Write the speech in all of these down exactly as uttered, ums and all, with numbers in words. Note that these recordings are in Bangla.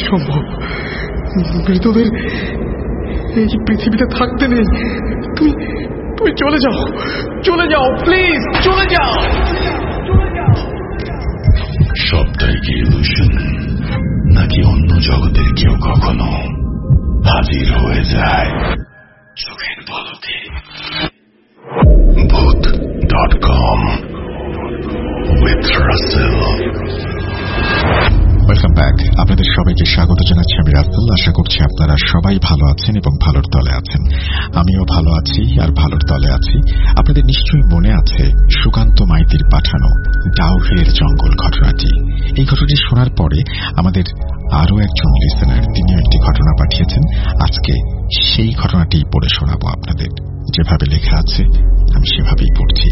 সম্ভব? মৃতদের এই পৃথিবীতে থাকতে নেই। তুমি তুমি চলে যাও, চলে যাও, প্লিজ চলে যাও। সবটাই কি ইলুশন, নাকি অন্য জগতের কেউ কখনো হাজির হয়ে যায় চোখের পলকে? ভূত dot com with Russell. Welcome back. আপনাদের সবাইকে স্বাগত জানাচ্ছি আমি রাসেল। আশা করছি আপনারা সবাই ভালো আছেন এবং ভালোর তলে আছেন। আমিও ভালো আছি আর ভালোর তলে আছি। আপনাদের নিশ্চয়ই মনে আছে সুকান্ত মাইতির পাঠানো ডাউহিলের জঙ্গল ঘটনাটি। এই ঘটনাটি শোনার পরে আমাদের আরও একজন লিসেনার তিনিও একটি ঘটনা পাঠিয়েছেন। আজকে সেই ঘটনাটি পড়ে শোনাবো আপনাদের। যেভাবে লেখা আছে আমি সেভাবেই পড়ছি।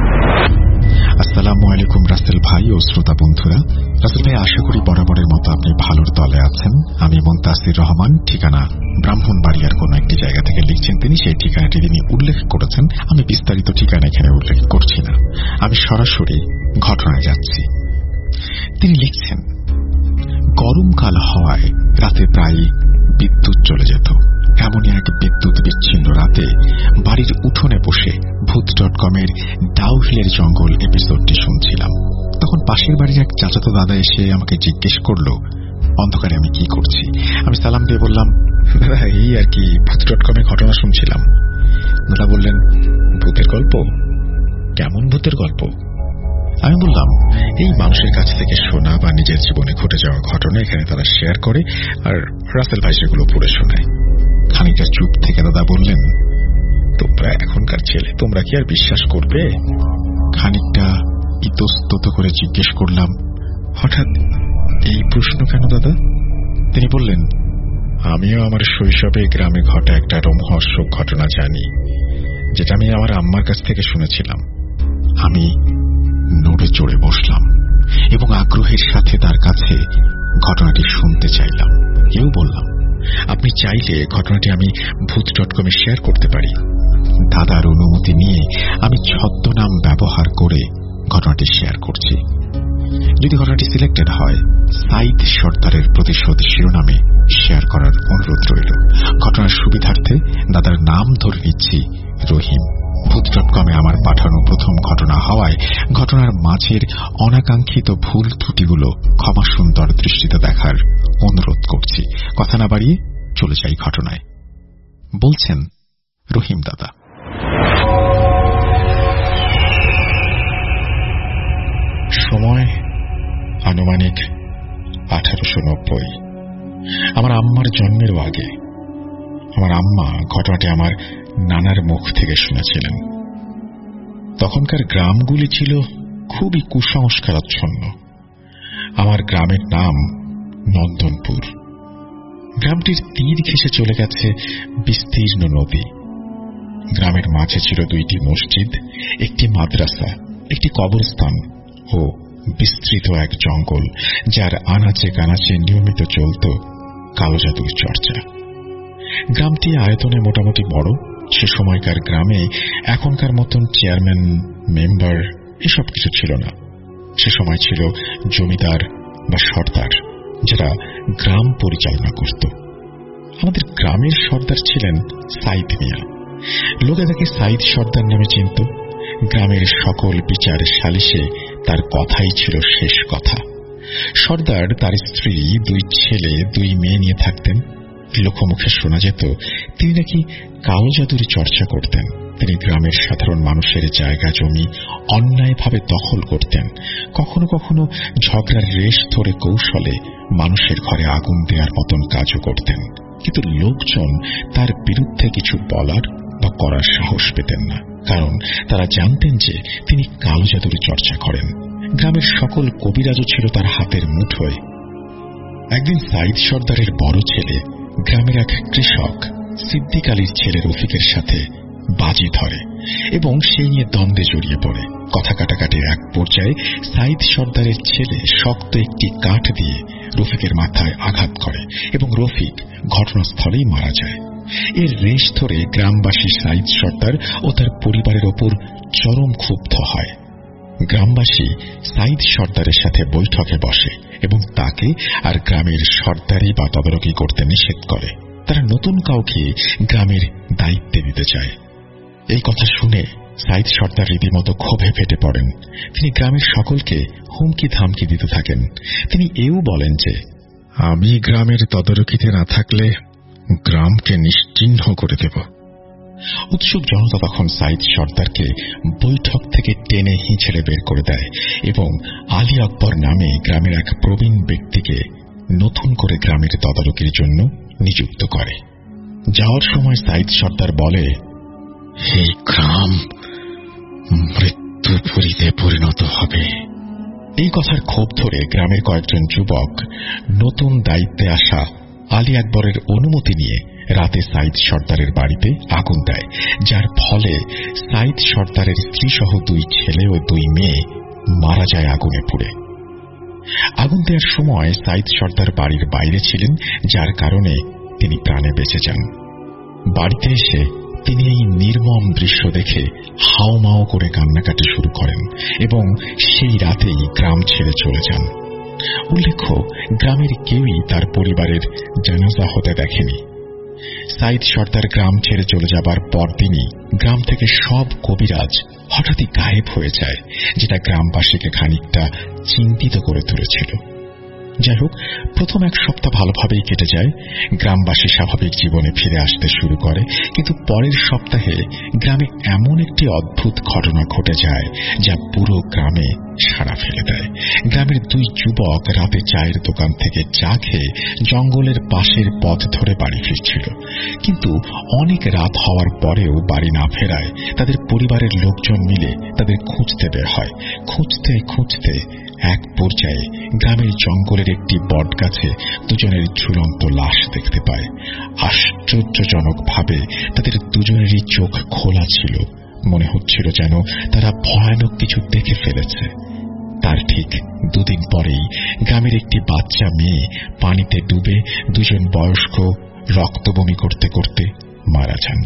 আসসালামু আলাইকুম রাসেল ভাই ও শ্রোতা বন্ধুরা। রাসেল ভাই, আশা করি বরাবরের মতো আপনি ভালোর তলে আছেন। আমি মুনতাসির রহমান, ঠিকানা ব্রাহ্মণবাড়িয়ার কোন একটি জায়গা থেকে লিখছেন তিনি। সেই ঠিকানাটি তিনি উল্লেখ করেছেন। আমি বিস্তারিত ঠিকানা এখানে উল্লেখ করছি না, আমি সরাসরি ঘটনায় যাচ্ছি। তিনি লিখছেন, গরমকাল হওয়ায় রাতে প্রায় বিদ্যুৎ চলে যেত। এমনই এক বিদ্যুৎ বিচ্ছিন্ন রাতে বাড়ির উঠোনে বসে ভূত ডট কমের ডাউহিলের জঙ্গল এপিসোডটি শুনছিলাম। তখন পাশের বাড়ির এক চাচাতো দাদা এসে আমাকে জিজ্ঞেস করলো অন্ধকারে আমি কি করছি। আমি সালাম দিয়ে বললাম, দাদা এই আর কি ভূত ডট কমের ঘটনা শুনছিলাম। দাদা বললেন, ভূতের গল্প? কেমন ভূতের গল্প? আমি বললাম, এই মানুষের কাছ থেকে শোনা বা নিজের জীবনে ঘটে যাওয়া ঘটনা এখানে তারা শেয়ার করে, আর রাসেল ভাই সেগুলো পড়ে শোনায়। খানিকটা চুপ থেকে দাদা বললেন, তোমরা এখনকার ছেলে, তোমরা কি আর বিশ্বাস করবে? খানিকটা ইতস্তত করে জিজ্ঞেস করলাম, হঠাৎ এই প্রশ্ন কেন দাদা? তিনি বললেন, আমিও আমার শৈশবে গ্রামে ঘটা একটা রোমহর্ষক ঘটনা জানি, যেটা আমি আমার আম্মার কাছ থেকে শুনেছিলাম। আমি নড়ে চড়ে বসলাম এবং আগ্রহের সাথে তার কাছে ঘটনাটি শুনতে চাইলাম। কেউ বললাম, আপনি চাইলে ঘটনাটি আমি ভূত ডট কমে শেয়ার করতে পারি। দাদার অনুমতি নিয়ে আমি ছদ্মনাম ব্যবহার করে ঘটনাটি শেয়ার করছি। যদি ঘটনাটি সিলেক্টেড হয়, সাইদ সর্দারের প্রতিশোধ শিরোনামে শেয়ার করার অনুরোধ রইল। ঘটনার সুবিধার্থে দাদার নাম ধরে নিচ্ছি রহিম। ভূত ডট কমে আমার পাঠানো প্রথম ঘটনা হওয়ায় ঘটনার মাঝের অনাকাঙ্ক্ষিত ভুল ত্রুটিগুলো ক্ষমা সুন্দর দৃষ্টিতে দেখার অনুরোধ করছি। কথা না বাড়িয়ে চলে যাই ঘটনায়। বলছেন রহিম দাদা। সময় আনুমানিক আঠারোশো নব্বই। আমার আম্মার জন্মেরও আগে। আমার আম্মা ঘটনাটি আমার নানার মুখ থেকে শুনেছিলেন। তখনকার গ্রামগুলি ছিল খুবই কুসংস্কারাচ্ছন্ন। আমার গ্রামের নাম নন্দনপুর। গ্রামটির তীর ঘেঁষে চলে গেছে বিস্তীর্ণ নদী। গ্রামের মাঝে ছিল দুইটি মসজিদ, একটি মাদ্রাসা, একটি কবরস্থান ও বিস্তৃত এক জঙ্গল, যার আনাচে কানাচে নিয়মিত চলত কালো জাদুর চর্চা। গ্রামটি আয়তনে মোটামুটি বড়। সে সময়কার গ্রামে এখনকার মতন চেয়ারম্যান, মেম্বার এসব কিছু ছিল না। সে সময় ছিল জমিদার বা সর্দার, যারা গ্রাম পরিচালনা করত। আমাদের গ্রামের সর্দার ছিলেন সাইদ মিয়া। লোকে তাকে সাইদ সর্দার নামে চিনত। গ্রামের সকল বিচার সালিশে তার কথাই ছিল শেষ কথা। সর্দার তার স্ত্রী, দুই ছেলে, দুই মেয়ে নিয়ে থাকতেন। লোকমুখে শোনা যেত তিনি নাকি কালো জাদুর চর্চা করতেন। তিনি গ্রামের সাধারণ মানুষের জায়গা জমি অন্যায়ভাবে দখল করতেন। কখনো কখনো ঝগড়ার রেশ ধরে কৌশলে মানুষের ঘরে আগুন দেওয়ার মতন কাজও করতেন। কিন্তু লোকজন তার বিরুদ্ধে কিছু বলার বা করার সাহস পেতেন না, কারণ তারা জানতেন যে তিনি কালো জাদুর চর্চা করেন। গ্রামের সকল কবিরাজও ছিল তার হাতের মুঠোয়। একদিন সাইদ সর্দারের বড় ছেলে গ্রামের এক কৃষক সিদ্দিক আলীর ছেলে রফিকের সাথে বাজি ধরে এবং সেই নিয়ে দ্বন্দ্বে জড়িয়ে পড়ে। কথা কাটাকাটির এক পর্যায়ে সাইদ সর্দারের ছেলে শক্ত একটি কাঠ দিয়ে রফিকের মাথায় আঘাত করে এবং রফিক ঘটনাস্থলেই মারা যায়। এর রেশ ধরে গ্রামবাসী সাইদ সর্দার ও তার পরিবারের ওপর চরম ক্ষুব্ধ হয়। গ্রামবাসী সাইদ সর্দারের সাথে বৈঠকে বসে এবং তাকে আর গ্রামের সর্দারি বা তদারকি করতে নিষেধ করে। তারা নতুন কাউকে গ্রামের দায়িত্বে দিতে চায়। এই কথা শুনে সাইদ সর্দার রীতিমতো ক্ষোভে ফেটে পড়েন। তিনি গ্রামের সকলকে হুমকি থামকি দিতে থাকেন। তিনি এও বলেন যে, আমি গ্রামের তদারকিতে না থাকলে গ্রামকে নিশ্চিহ্ন করে দেব। উৎসুক জনতা তখন সাইদ সর্দারকে বৈঠক থেকে টেনে হিঁচড়ে বের করে দেয় এবং আলী আকবর নামে গ্রামের এক প্রবীণ ব্যক্তিকে নতুন করে গ্রামের তদারকির জন্য নিযুক্ত করে। যাওয়ার সময় সাইদ সর্দার বলে, এই গ্রাম মৃত্যুপুরীতে পরিণত হবে। এই কথার ক্ষোভ ধরে গ্রামের কয়েকজন যুবক নতুন দায়িত্বে আসা আলী আকবরের অনুমতি নিয়ে রাতে সাইদ সর্দারের বাড়িতে আগুন দেয়, যার ফলে সাইদ সর্দারের স্ত্রী সহ দুই ছেলে ও দুই মেয়ে মারা যায় আগুনে পুড়ে। আগুন দেওয়ার সময় সাইদ সর্দার বাড়ির বাইরে ছিলেন, যার কারণে তিনি প্রাণে বেঁচে যান। বাড়িতে এসে তিনি এই নির্মম দৃশ্য দেখে হাওমাও করে কান্নাকাটি শুরু করেন এবং সেই রাতেই গ্রাম ছেড়ে চলে যান। উল্লেখ্য, গ্রামের কেউই তার পরিবারের জানাজা হতে দেখেনি। সাইদ সর্দার গ্রাম ছেড়ে চলে যাবার পরদিনই গ্রাম থেকে সব কবিরাজ হঠাৎই গায়েব হয়ে যায়, যেটা গ্রামবাসীকে খানিকটা চিন্তিত করে তুলেছিল। যাই হোক, প্রথম এক সপ্তাহ ভালোভাবেই কেটে যায়। গ্রামবাসী স্বাভাবিক জীবনে ফিরে আসতে শুরু করে, কিন্তু পরের সপ্তাহে গ্রামে এমন একটি অদ্ভুত ঘটনা ঘটে যায় যা পুরো গ্রামে সাড়া ফেলে দেয়। গ্রামের দুই যুবক রাতে চায়ের দোকান থেকে চা খেয়ে জঙ্গলের পাশের পথ ধরে বাড়ি ফিরছিল, কিন্তু অনেক রাত হওয়ার পরেও বাড়ি না ফেরায় তাদের পরিবারের লোকজন মিলে তাদের খুঁজতে বের হয়। খুঁজতে খুঁজতে এক পর্যায়ে গ্রামের জঙ্গলের একটি বটগাছে দুজনের ঝুলন্ত লাশ দেখতে পায়। আশ্চর্যজনকভাবে তাদের দুজনেরই চোখ খোলা ছিল। মনে হচ্ছিল যেন তারা ভয়ানক কিছু দেখে ফেলেছে। তার ঠিক দুদিন পরেই গ্রামের একটি বাচ্চা মেয়ে পানিতে ডুবে দুজন বয়স্ক রক্তবমি করতে করতে মারা যান।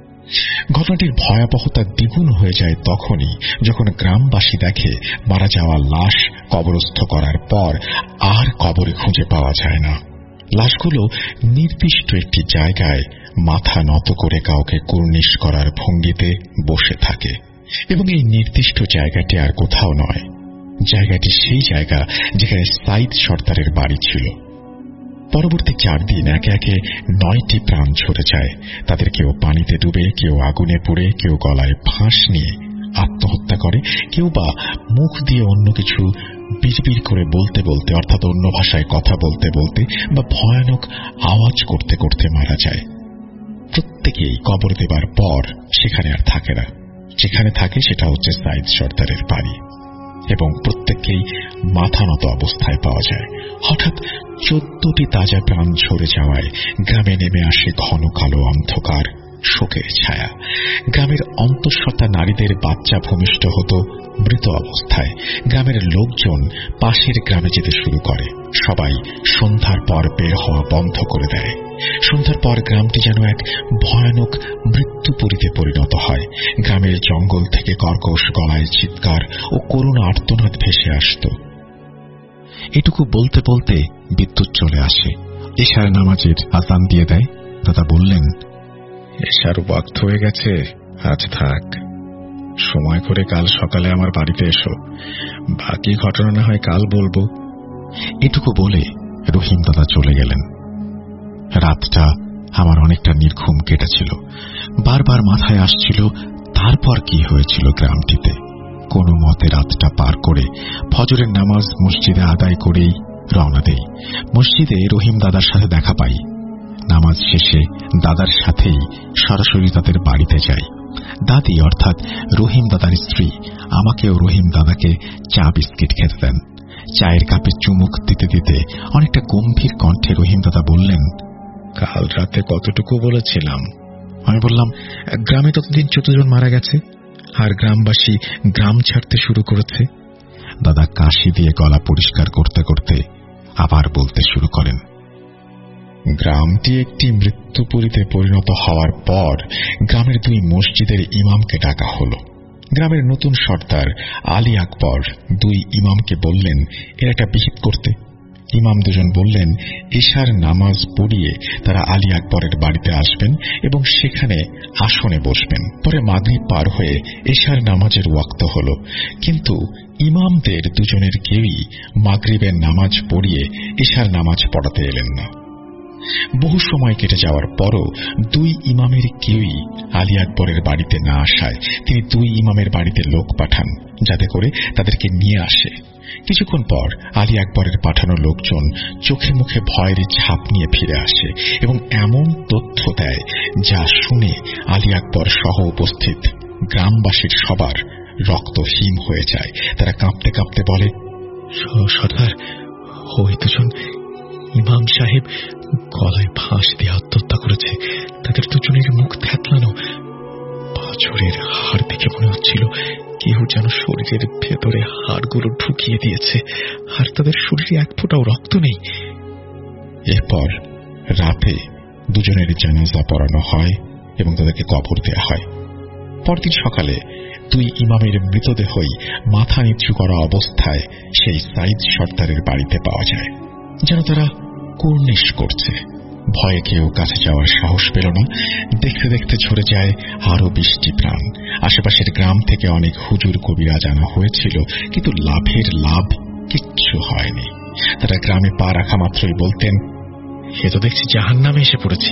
ঘটনাটির ভয়াবহতা দ্বিগুণ হয়ে যায় তখনই যখন গ্রামবাসী দেখে মারা যাওয়া লাশ কবরস্থ করার পর আর কবরে খুঁজে পাওয়া যায় না। লাশগুলো নির্দিষ্ট একটি জায়গায় মাথা নত করে কাউকে কুর্নিশ করার ভঙ্গিতে বসে থাকে, এবং এই নির্দিষ্ট জায়গাটি আর কোথাও নয়। জায়গাটি সেই জায়গা যেখানে সাইদ সর্দারের বাড়ি ছিল। পরবর্তী চার দিন একে একে নয়টি প্রাণ ঝরে যায়। তাদের কেউ পানিতে ডুবে, কেউ আগুনে পুড়ে, কেউ গলায় ফাঁস নিয়ে আত্মহত্যা করে, কেউ বা মুখ দিয়ে অন্য কিছু বিড়বিড় করে বলতে বলতে, অর্থাৎ অন্য ভাষায় কথা বলতে বলতে বা ভয়ানক আওয়াজ করতে করতে মারা যায়। প্রত্যেকেই কবর দেবার পর সেখানে আর থাকে না। যেখানে থাকে সেটা হচ্ছে সাইদ সর্দারের বাড়ি, এবং প্রত্যেককেই মাথা নত অবস্থায় পাওয়া যায়। হঠাৎ চোদ্দটি তাজা প্রাণ ঝরে যাওয়ায় গ্রামে নেমে আসে ঘন কালো অন্ধকার, শোকের ছায়া। গ্রামের অন্তঃসত্ত্বা নারীদের বাচ্চা ভূমিষ্ঠ হতো মৃত অবস্থায়। গ্রামের লোকজন পাশের গ্রামে যেতে শুরু করে। সবাই সন্ধ্যার পর বের হওয়া বন্ধ করে দেয়। সন্ধ্যার পর গ্রামটি যেন এক ভয়ানক মৃত্যুপুরীতে পরিণত হয়। গ্রামের জঙ্গল থেকে কর্কশ গলায় চিৎকার ও করুণ আর্তনাদ ভেসে আসত। এটুকু বলতে বলতে বিদ্যুৎ চলে আসে। এশার নামাজের আযান দিয়ে দেয়। দাদা বললেন, এশার ওয়াক্ত হয়ে গেছে, আজ থাক। সময় করে কাল সকালে আমার বাড়িতে এসো, বাকি ঘটনা না হয় কাল বলবো। এটুকু বলে রহিম দাদা চলে গেলেন। রাতটা আমার অনেকটা নির্ঘুম কেটেছিল। বারবার মাথায় আসছিল তারপর কি হয়েছিল গ্রামটিতে। কোনো মতে রাতটা পার করে ফজরের নামাজ মসজিদে আদায় করেই রওনা দেই। মসজিদে রহিম দাদার সাথে দেখা পাই। নামাজ শেষে দাদার সাথেই সরাসরি তাদের বাড়িতে যাই। দাদি অর্থাৎ রহিম দাদার স্ত্রী আমাকে ও রহিম দাদাকে চা বিস্কিট খেতে দেন। চায়ের কাপে চুমুক দিতে দিতে অনেকটা গম্ভীর কণ্ঠে রহিম দাদা বললেন, কাল রাতে কতটুকু বলেছিলাম? আমি বললাম, গ্রামে ততদিন চোদ্দ জন মারা গেছে আর গ্রামবাসী গ্রাম ছাড়তে শুরু করেছে। দাদা কাশি দিয়ে গলা পরিষ্কার করতে করতে আবার বলতে শুরু করেন, গ্রামটি একটি মৃত্যুপুরীতে পরিণত হওয়ার পর গ্রামের দুই মসজিদের ইমামকে ডাকা হলো। গ্রামের নতুন সর্দার আলী আকবর দুই ইমামকে বললেন এর একটা বিহিত করতে। ইমাম দুজন বললেন এশার নামাজ পড়িয়ে তারা আলী আকবরের বাড়িতে আসবেন এবং সেখানে আসনে বসবেন। পরে মাগরিব পার হয়ে এশার নামাজের ওয়াক্ত হল, কিন্তু ইমামদের দুজনের কেউই মাগরিবের নামাজ পড়িয়ে এশার নামাজ পড়াতে এলেন না। বহু সময় কেটে যাওয়ার পরও দুই ইমামের কেউই আলী আকবরের বাড়িতে না আসায় তিনি দুই ইমামের বাড়িতে লোক পাঠান যাতে করে তাদেরকে নিয়ে আসে। কিছুক্ষণ পর আলী আকবরের পাঠানো লোকজন চোখে মুখে ভয়ের ছাপ নিয়ে ফিরে আসে এবং এমন তথ্য দেয় যা শুনে আলী আকবর সহ উপস্থিত গ্রামবাসীর সবার রক্ত হিম হয়ে যায়। তারা কাঁপতে কাঁপতে বলে, সর্দার, ওই দুজন ইমাম সাহেব গলায় ফাঁস দিয়ে আত্মহত্যা করেছে। তাদের দুজনের মুখ থ্যাতলানো, পাঁচরের হাড় দেখে মনে হচ্ছিল কেউ যেন শরীরের ভেতরে হাড়গুলো ঢুকিয়ে দিয়েছে, আর তাদের শরীরে এক ফোঁটাও রক্ত নেই। এরপর রাতে দুজনের জানাজা পড়ানো হয় এবং তাদেরকে কবর দেয়া হয়। পরদিন সকালে দুই ইমামের মৃতদেহই মাথা নিচু করা অবস্থায় সেই সাইদ সর্দারের বাড়িতে পাওয়া যায়, যেন তারা কুর্নিশ করছে। ভয়ে কেউ কাছে যাওয়ার সাহস পেল না। দেখতে দেখতে ঝরে যায় আরো বৃষ্টি প্রাণ। আশেপাশের গ্রাম থেকে অনেক হুজুর কবিরাজ আনা হয়েছিল, কিন্তু লাভের লাভ কিচ্ছু হয়নি। তারা গ্রামে পা রাখা মাত্রই বলতেন, এ তো দেখছি জাহান্নামে এসে পড়েছি।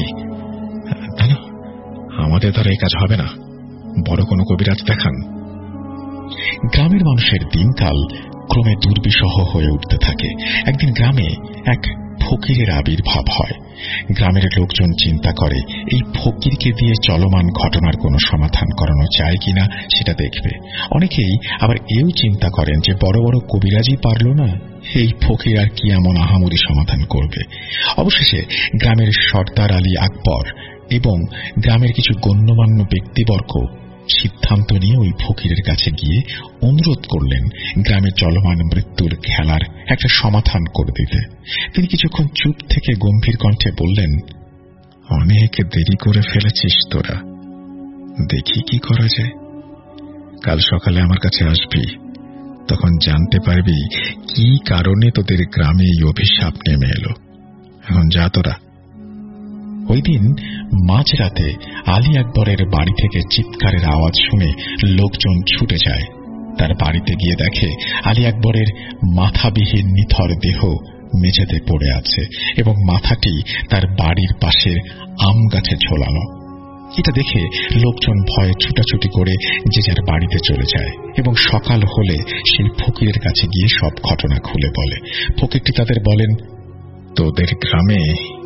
না না, আমাদের দ্বারা এই কাজ হবে না, বড় কোনো কবিরাজ দেখান। গ্রামের মানুষের দিনকাল ক্রমে দুর্বিষহ হয়ে উঠতে থাকে। একদিন গ্রামে এক ফকিরের আবির্ভাব হয়। গ্রামের লোকজন চিন্তা করে এই ফকিরকে দিয়ে চলমান ঘটনার কোনো সমাধান করানো যায় কিনা সেটা দেখবে। অনেকেই আবার এও চিন্তা করেন যে বড় বড় কবিরাজই পারল না, এই ফকির আর কি এমন আহামরি সমাধান করবে। অবশেষে গ্রামের সর্দার আলী আকবর এবং গ্রামের কিছু গণ্যমান্য ব্যক্তিবর্গ সিদ্ধান্ত নিয়ে ওই ফকিরের কাছে গিয়ে অনুরোধ করলেন গ্রামের চলমান মৃত্যুর খেলার একটা সমাধান করে দিতে। তিনি কিছুক্ষণ চুপ থেকে গম্ভীর কণ্ঠে বললেন, অনেক দেরি করে ফেলেছিস তোরা, দেখি কি করা যায়। কাল সকালে আমার কাছে আসবি, তখন জানতে পারবি কি কারণে তোদের গ্রামে এই অভিশাপ নেমে এলো। এখন যা তোরা। ওই দিন মাঝরাতে আলী আকবরের বাড়ি থেকে চিৎকারের আওয়াজ শুনে লোকজন ছুটে যায়। তার বাড়িতে গিয়ে দেখে আলী আকবরের মাথাবিহীন নিথর দেহ মেঝেতে পড়ে আছে এবং মাথাটি তার বাড়ির পাশের আম গাছে ঝোলানো। এটা দেখে লোকজন ভয়ে ছুটাছুটি করে যে যার বাড়িতে চলে যায় এবং সকাল হলে সেই ফকিরের কাছে গিয়ে সব ঘটনা খুলে বলে। ফকিরটি তাদের বলেন, তোদের গ্রামে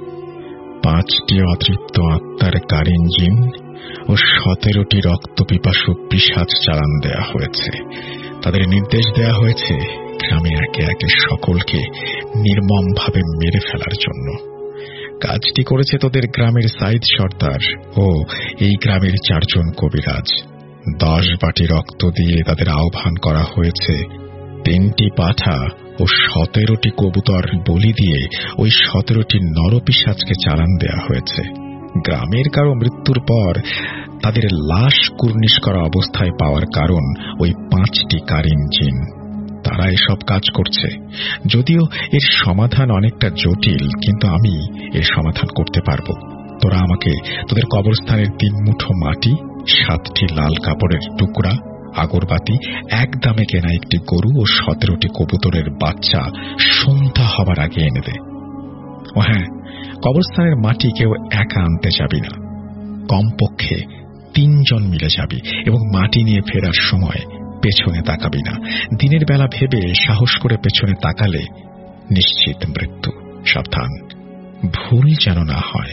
পাঁচটি অতৃপ্ত আত্মার কারিন জিন ও সতেরোটি রক্ত পিপাসু পিশাচ চালান দেয়া হয়েছে। তাদের নির্দেশ দেয়া হয়েছে গ্রামে একে একে সকলকে নির্মমভাবে মেরে ফেলার জন্য। কাজটি করেছে তোদের গ্রামের সাইদ সর্দার ও এই গ্রামের চারজন কবিরাজ। দশ বাটি রক্ত দিয়ে তাদের আহ্বান করা হয়েছে। তিনটি পাঠা ও সতেরোটি কবুতর বলি দিয়ে ওই সতেরোটি নরপিশাচকে চালান দেয়া হয়েছে। গ্রামের কারো মৃত্যুর পর তাদের লাশ কুর্নিশ করা অবস্থায় পাওয়ার কারণ ওই পাঁচটি কারিন জিন। তারা এসব কাজ করছে। যদিও এর সমাধান অনেকটা জটিল, কিন্তু আমি এর সমাধান করতে পারবো। তোরা আমাকে তোদের কবরস্থানের তিন মুঠো মাটি, সাতটি লাল কাপড়ের টুকরা, আগরবাতি, এক দামে কেনা একটি গরু ও সতেরোটি কবুতরের বাচ্চা সন্ধ্যা হবার আগে এনে দে। ও হ্যাঁ, কবরস্থানের মাটি কেউ একা আনতে যাবি না, কমপক্ষে তিনজন মিলে যাবি এবং মাটি নিয়ে ফেরার সময় পেছনে তাকাবি না। দিনের বেলা ভেবে সাহস করে পেছনে তাকালে নিশ্চিত মৃত্যু। সাবধান, ভুল যেন না হয়।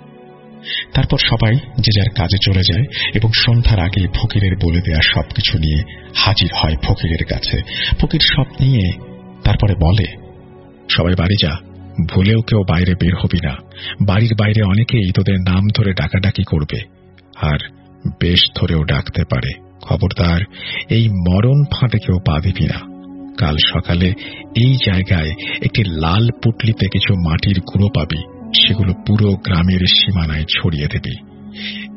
তারপর সবাই যে যার কাজে চলে যায় এবং সন্ধ্যার আগে ফকিরের বলে দেয়া সবকিছু নিয়ে হাজির হয় ফকিরের কাছে। ফকির সব নিয়ে তারপরে বলে, সবাই বাড়ি যা, ভুলেও কেউ বাইরে বের হবি না। বাড়ির বাইরে অনেকেই তোদের নাম ধরে ডাকাডাকি করবে, আর বেশ ধরেও ডাকতে পারে। খবরদার, এই মরণ ফাঁদে কেউ পা দিবি না। কাল সকালে এই জায়গায় একটি লাল পুটলিতে কিছু মাটির গুঁড়ো পাবি, সেগুলো পুরো গ্রামের সীমানায় ছড়িয়ে দিবি।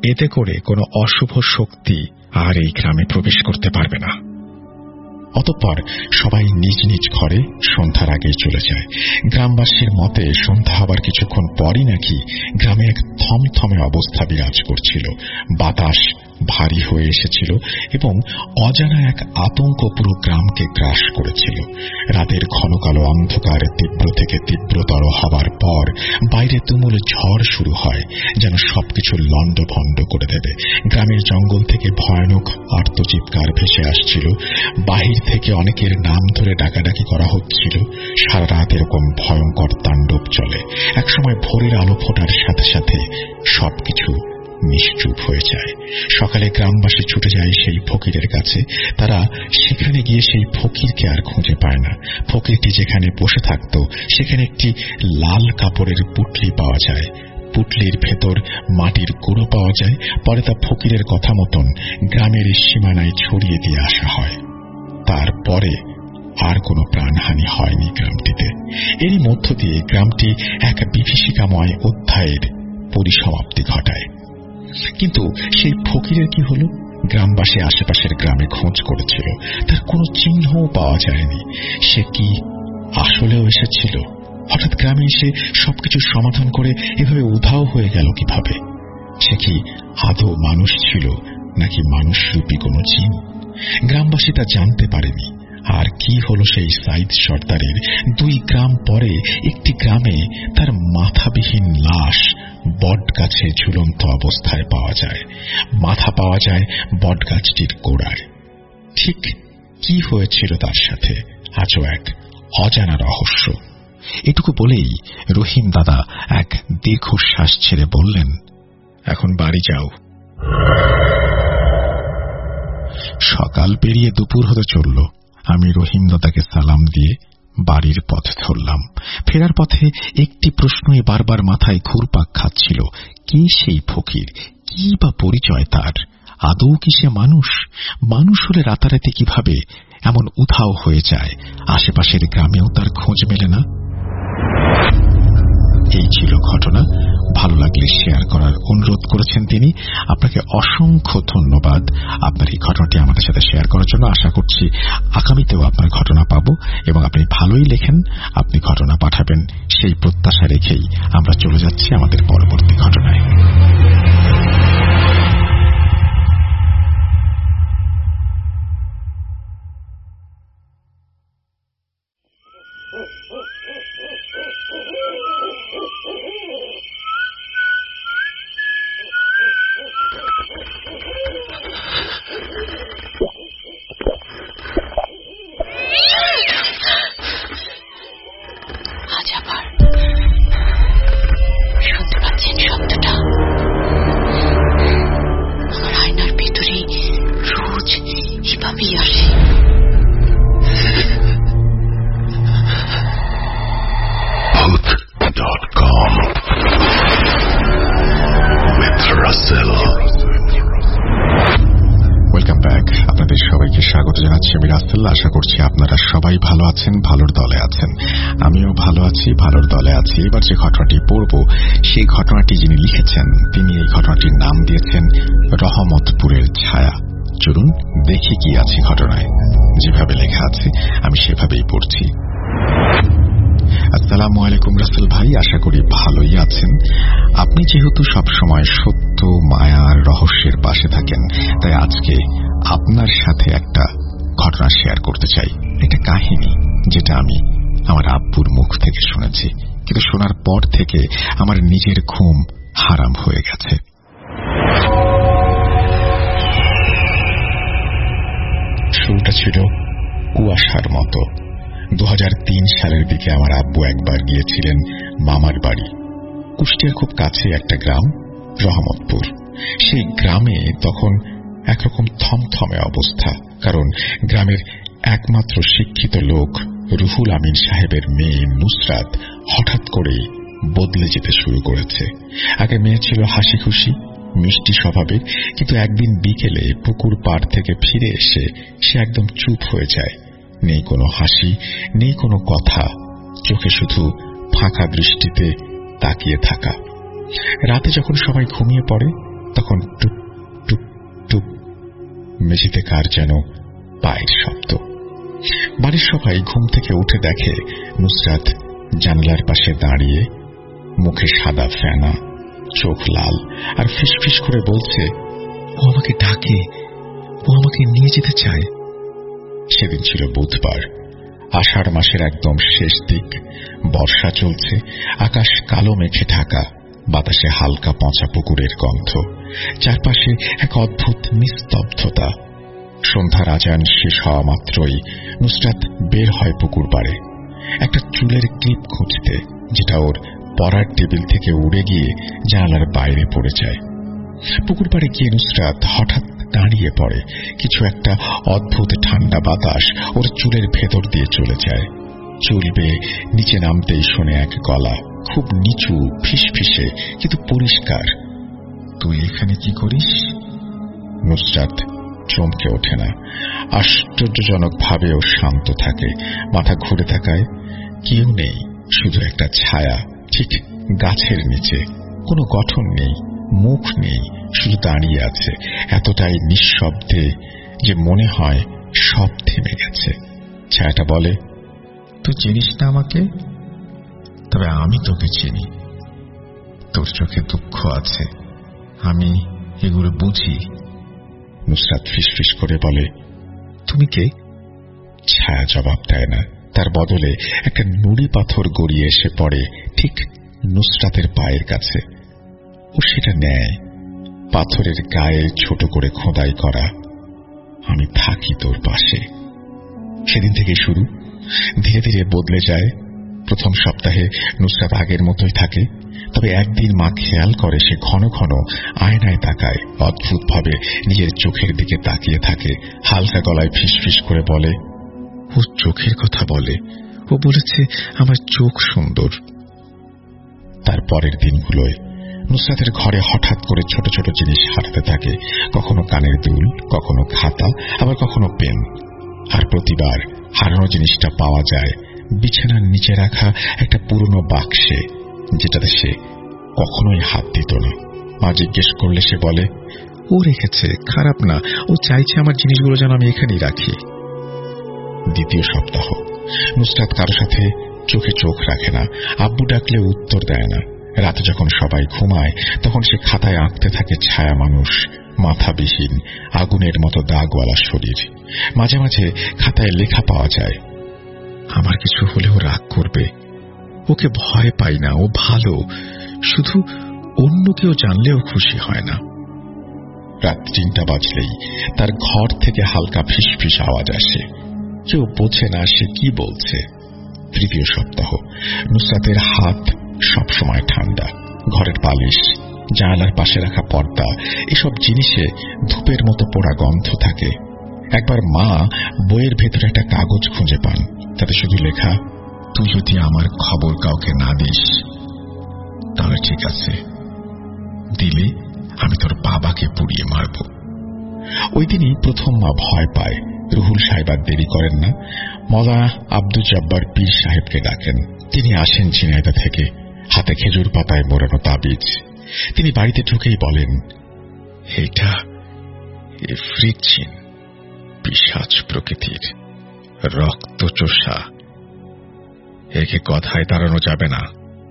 এতে করে কোনো অশুভ শক্তি আর এই গ্রামে প্রবেশ করতে পারবে না। অতঃপর সবাই নিজ নিজ ঘরে সন্ধ্যার আগেই চলে যায়। গ্রামবাসীর মতে সন্ধ্যা হবার কিছুক্ষণ পরই নাকি গ্রামে এক থমথমে অবস্থা বিরাজ করছিল। বাতাস ভারী হয়ে এসেছিল এবং অজানা এক আতঙ্ক পুরো গ্রামকে গ্রাস করেছিল। রাতের ঘন কালো অন্ধকার তীব্র থেকে তীব্রতর হবার পর বাইরে তুমুল ঝড় শুরু হয়, যেন সবকিছু লণ্ডভণ্ড করে দেবে। গ্রামের জঙ্গল থেকে ভয়ানক আর্তচিৎকার ভেসে আসছিল। বাহির থেকে অনেকের নাম ধরে ডাকাডাকি করা হচ্ছিল। সারা রাত এরকম ভয়ঙ্কর তাণ্ডব চলে। একসময় ভোরের আলো ফোটার সাথে সাথে সবকিছু নিশ্চুপ হয়ে যায়। সকালে গ্রামবাসী ছুটে যায় সেই ফকিরের কাছে। তারা সেখানে গিয়ে সেই ফকিরকে আর খুঁজে পায় না। ফকিরটি যেখানে বসে থাকত সেখানে একটি লাল কাপড়ের পুটলি পাওয়া যায়। পুটলির ভেতর মাটির গুঁড়ো পাওয়া যায়। পরে তা ফকিরের কথা মতন গ্রামের সীমানায় ছড়িয়ে দিয়ে আসা হয়। তারপরে আর কোনো প্রাণহানি হয়নি গ্রামটিতে। এরই মধ্য দিয়ে গ্রামটি এক বিভীষিকাময় অধ্যায়ের পরিসমাপ্তি ঘটায়। কিন্তু সেই ফকিরের কি হল? গ্রামবাসী আশেপাশের গ্রামে খোঁজ করেছিল, তার কোনো চিহ্নও পাওয়া যায়নি। সে কি আসলেও এসেছিল? হঠাৎ গ্রামে এসে সবকিছু সমাধান করে এভাবে উধাও হয়ে গেল কিভাবে? সে কি আদৌ মানুষ ছিল নাকি মানুষরূপী কোনো জিন? গ্রামবাসী তা জানতে পারেনি। আর কি হলো সেই সাইদ সর্দারের? দুই গ্রাম পরে একটি গ্রামে তার মাথাবিহীন লাশ বটগাছে ঝুলন্ত অবস্থায় পাওয়া যায়। মাথা পাওয়া যায় বটগাছটির গোড়ায়। ঠিক কি হয়েছিল তার সাথে আজও এক অজানা রহস্য। এটুকু বলেই রহিম দাদা এক দীর্ঘশ্বাস ছেড়ে বললেন, এখন বাড়ি যাও। সকাল পেরিয়ে দুপুর হতে চলল। আমি রহিম দাদাকে সালাম দিয়ে বাড়ির পথ ধরলাম। ফেরার পথে একটি প্রশ্নই বারবার মাথায় ঘুরপাক খাচ্ছিল। কে সেই ফকির? কি বা পরিচয় তার? আদৌ কি সে মানুষ? মানুষ হলে রাতারাতি কিভাবে এমন উধাও হয়ে যায়? আশেপাশের গ্রামেও তার খোঁজ মেলে না। এই ছিল ঘটনা। ভালো লাগলে শেয়ার করার অনুরোধ করেছেন তিনি। আপনাকে অসংখ্য ধন্যবাদ আপনার এই ঘটনাটি আমাদের সাথে শেয়ার করার জন্য। আশা করছি আগামীতেও আপনার ঘটনা পাব এবং আপনি ভালোই লেখেন, আপনি ঘটনা পাঠাবেন সেই প্রত্যাশা রেখেই আমরা চলে যাচ্ছি আমাদের পরবর্তী ঘটনায়। আশা করছি আপনারা সবাই ভালো আছেন, ভালোর দলে আছেন। আমিও ভালো আছি, ভালোর দলে আছি। এবার যে ঘটনাটি পড়ব সেই ঘটনাটি যিনি লিখেছেন তিনি এই ঘটনাটির নাম দিয়েছেন রহমতপুরের ছায়া। চলুন দেখি কি আছে ঘটনায়। যেভাবে লেখা আছে আমি সেভাবেই পড়ছি। আসসালামু আলাইকুম রাসেল ভাই, আশা করি ভালোই আছেন। আপনি যেহেতু সবসময় সত্য, মায়া আর রহস্যের পাশে থাকেন, তাই আজকে আপনার সাথে একটা ঘটনা শেয়ার করতে চাই। একটা কাহিনী যেটা আমি আমার আব্বুর মুখ থেকে শুনেছি, কিন্তু শোনার পর থেকে আমার নিজের ঘুম হারাম হয়ে গেছে। শুরুটা ছিল কুয়াশার মতো। দু হাজার তিন সালের দিকে আমার আব্বু একবার গিয়েছিলেন মামার বাড়ি। কুষ্টিয়ার খুব কাছে একটা গ্রাম রহমতপুর। সেই গ্রামে তখন একরকম থমথমে অবস্থা, কারণ গ্রামের একমাত্র শিক্ষিত লোক রুহুল আমিন সাহেবের মেয়ে নুসরাত হঠাৎ করেই বদলে যেতে শুরু করেছে। আগে মেয়ে ছিল হাসি খুশি, মিষ্টি স্বভাবের, কিন্তু একদিন বিকেলে পুকুর পাড় থেকে ফিরে এসে সে একদম চুপ হয়ে যায়। নেই কোনো হাসি, নেই কোনো কথা, চোখে শুধু ফাঁকা দৃষ্টিতে তাকিয়ে থাকা। রাতে যখন সবাই ঘুমিয়ে পড়ে তখন টুক টুক টুক মেঝেতে কার যেন পায়ের শব্দ। বাড়ির সবাই ঘুম থেকে উঠে দেখে নুসরাত জানলার পাশে দাঁড়িয়ে, মুখে সাদা ফেনা, চোখ লাল, আর ফিসফিস করে বলছে, ও আমাকে ডাকে, ও আমাকে নিয়ে যেতে চায়। সেদিন ছিল বুধবার, আষাঢ় মাসের একদম শেষ দিক। বর্ষা চলছে, আকাশ কালো মেঘে ঢাকা, বাতাসে হালকা পচা পুকুরের গন্ধ, চারপাশে এক অদ্ভুত নিস্তব্ধতা। সন্ধ্যার আজান শেষ হওয়া মাত্রই নুসরাত বের হয় পুকুর পাড়ে, একটা চুলের ক্লিপ খুঁজতে, যেটা ওর পড়ার টেবিল থেকে উড়ে গিয়ে জানালার বাইরে পড়ে যায়। পুকুর পাড়ে গিয়ে নুসরাত হঠাৎ দাঁড়িয়ে পড়ে। কিছু একটা অদ্ভুত ঠান্ডা বাতাস ওর চুলের ভেতর দিয়ে চলে যায়। চুল বেয়ে নিচে নামতেই শোনে এক গলা, খুব নিচু, ফিসফিসে, কিন্তু পরিষ্কার। তুই এখানে কি করিস? নুসরাত চমকে ওঠে না, আশ্চর্যজনক ভাবে ও শান্ত থাকে। মাথা ঘুরে তাকায়, কেউ নেই, শুধু একটা ছায়া, ঠিক গাছের নিচে। কোনো গঠন নেই, মুখ নেই, শুধু দাঁড়িয়ে আছে, এতটাই নিঃশব্দে যে মনে হয় সব থেমে গেছে। ছায়াটা বলে, তুই চিনিস না আমাকে? তবে আমি তোকে চিনি। তোর চোখে দুঃখ আছে, আমি এগুলো বুঝি। নুসরাত ফিসফিস করে বলে, তুমি কে? ছায়া জবাব দেয় না, তার বদলে একটা নুড়ি পাথর গড়িয়ে এসে পড়ে ঠিক নুসরাতের পায়ের কাছে। ও সেটা নেয়, পাথরের গায়ে ছোট করে খোদাই করা, আমি থাকি তোর পাশে। সেদিন থেকে শুরু, ধীরে ধীরে বদলে যায়। প্রথম সপ্তাহে নুসরাত আগের মতোই থাকে, তবে একদিন মা খেয়াল করে সে ঘন ঘন আয়নায় তাকায়, অদ্ভুতভাবে নিজের চোখের দিকে তাকিয়ে থাকে। হালকা গলায় ফিসফিস করে বলে, ও চোখের কথা বলে, ও বলেছে আমার চোখ সুন্দর। তার পরের দিনগুলোয় নুসরাতের ঘরে হঠাৎ করে ছোট ছোট জিনিস হারাতে থাকে, কখনো কানের দুল, কখনো খাতা, আবার কখনো পেন। আর প্রতিবার হারানো জিনিসটা পাওয়া যায় বিছানার নিচে রাখা একটা পুরনো বাক্সে, যেটাতে সে কখনোই হাত দিত না। মা জিজ্ঞেস করলে সে বলে, ও রেখেছে, খারাপ না, ও চাইছে আমার জিনিসগুলো যেন আমি এখানেই রাখি। দ্বিতীয় সপ্তাহ, নুসরাত কারো সাথে চোখে চোখ রাখে না, আব্বু ডাকলে উত্তর দেয় না। রাতে যখন সবাই ঘুমায় তখন সে খাতায় আঁকতে থাকে ছায়া মানুষ, মাথাবিহীন, আগুনের মতো দাগওয়ালা শরীর। মাঝে মাঝে খাতায় লেখা পাওয়া যায়, আমার কিছু হলেও রাগ করবে, ওকে ভয় পাই না, ও ভালো, শুধু অন্য কেউ জানলেও খুশি হয় না। রাত তিনটা বাজলেই তার ঘর থেকে হালকা ফিসফিস আওয়াজ আসে, কেউ বোঝে না সে কি বলছে। তৃতীয় সপ্তাহ, নুসরাতের হাত সবসময় ঠান্ডা, ঘরের পালিশ, জানালার পাশে রাখা পর্দা, এসব জিনিসে ধূপের মতো পোড়া গন্ধ থাকে। একবার মা বইয়ের ভেতরে একটা কাগজ খুঁজে পান, তাতে শুধু লেখা, তুই যদি আমার খবর কাউকে না দিস তাহলে ঠিক আছে, দিলে আমি তোর বাবাকে পুড়িয়ে মারব। ওই দিনই প্রথম মা ভয় পায়। রুহুল সাহেব আর দেরি করেন না, মওলানা আব্দুল জব্বার পীর সাহেবকে ডাকেন। তিনি আসেন ঝিনাইদহ থেকে, হাতে খেজুর পাতায় মোড়ানো তাবিজ। তিনি বাড়িতে ঢুকেই বলেন, এটা ইফরিত জিন, পিশাচ প্রকৃতির, রক্তচোষা, একে কথায় তাড়ানো যাবে না।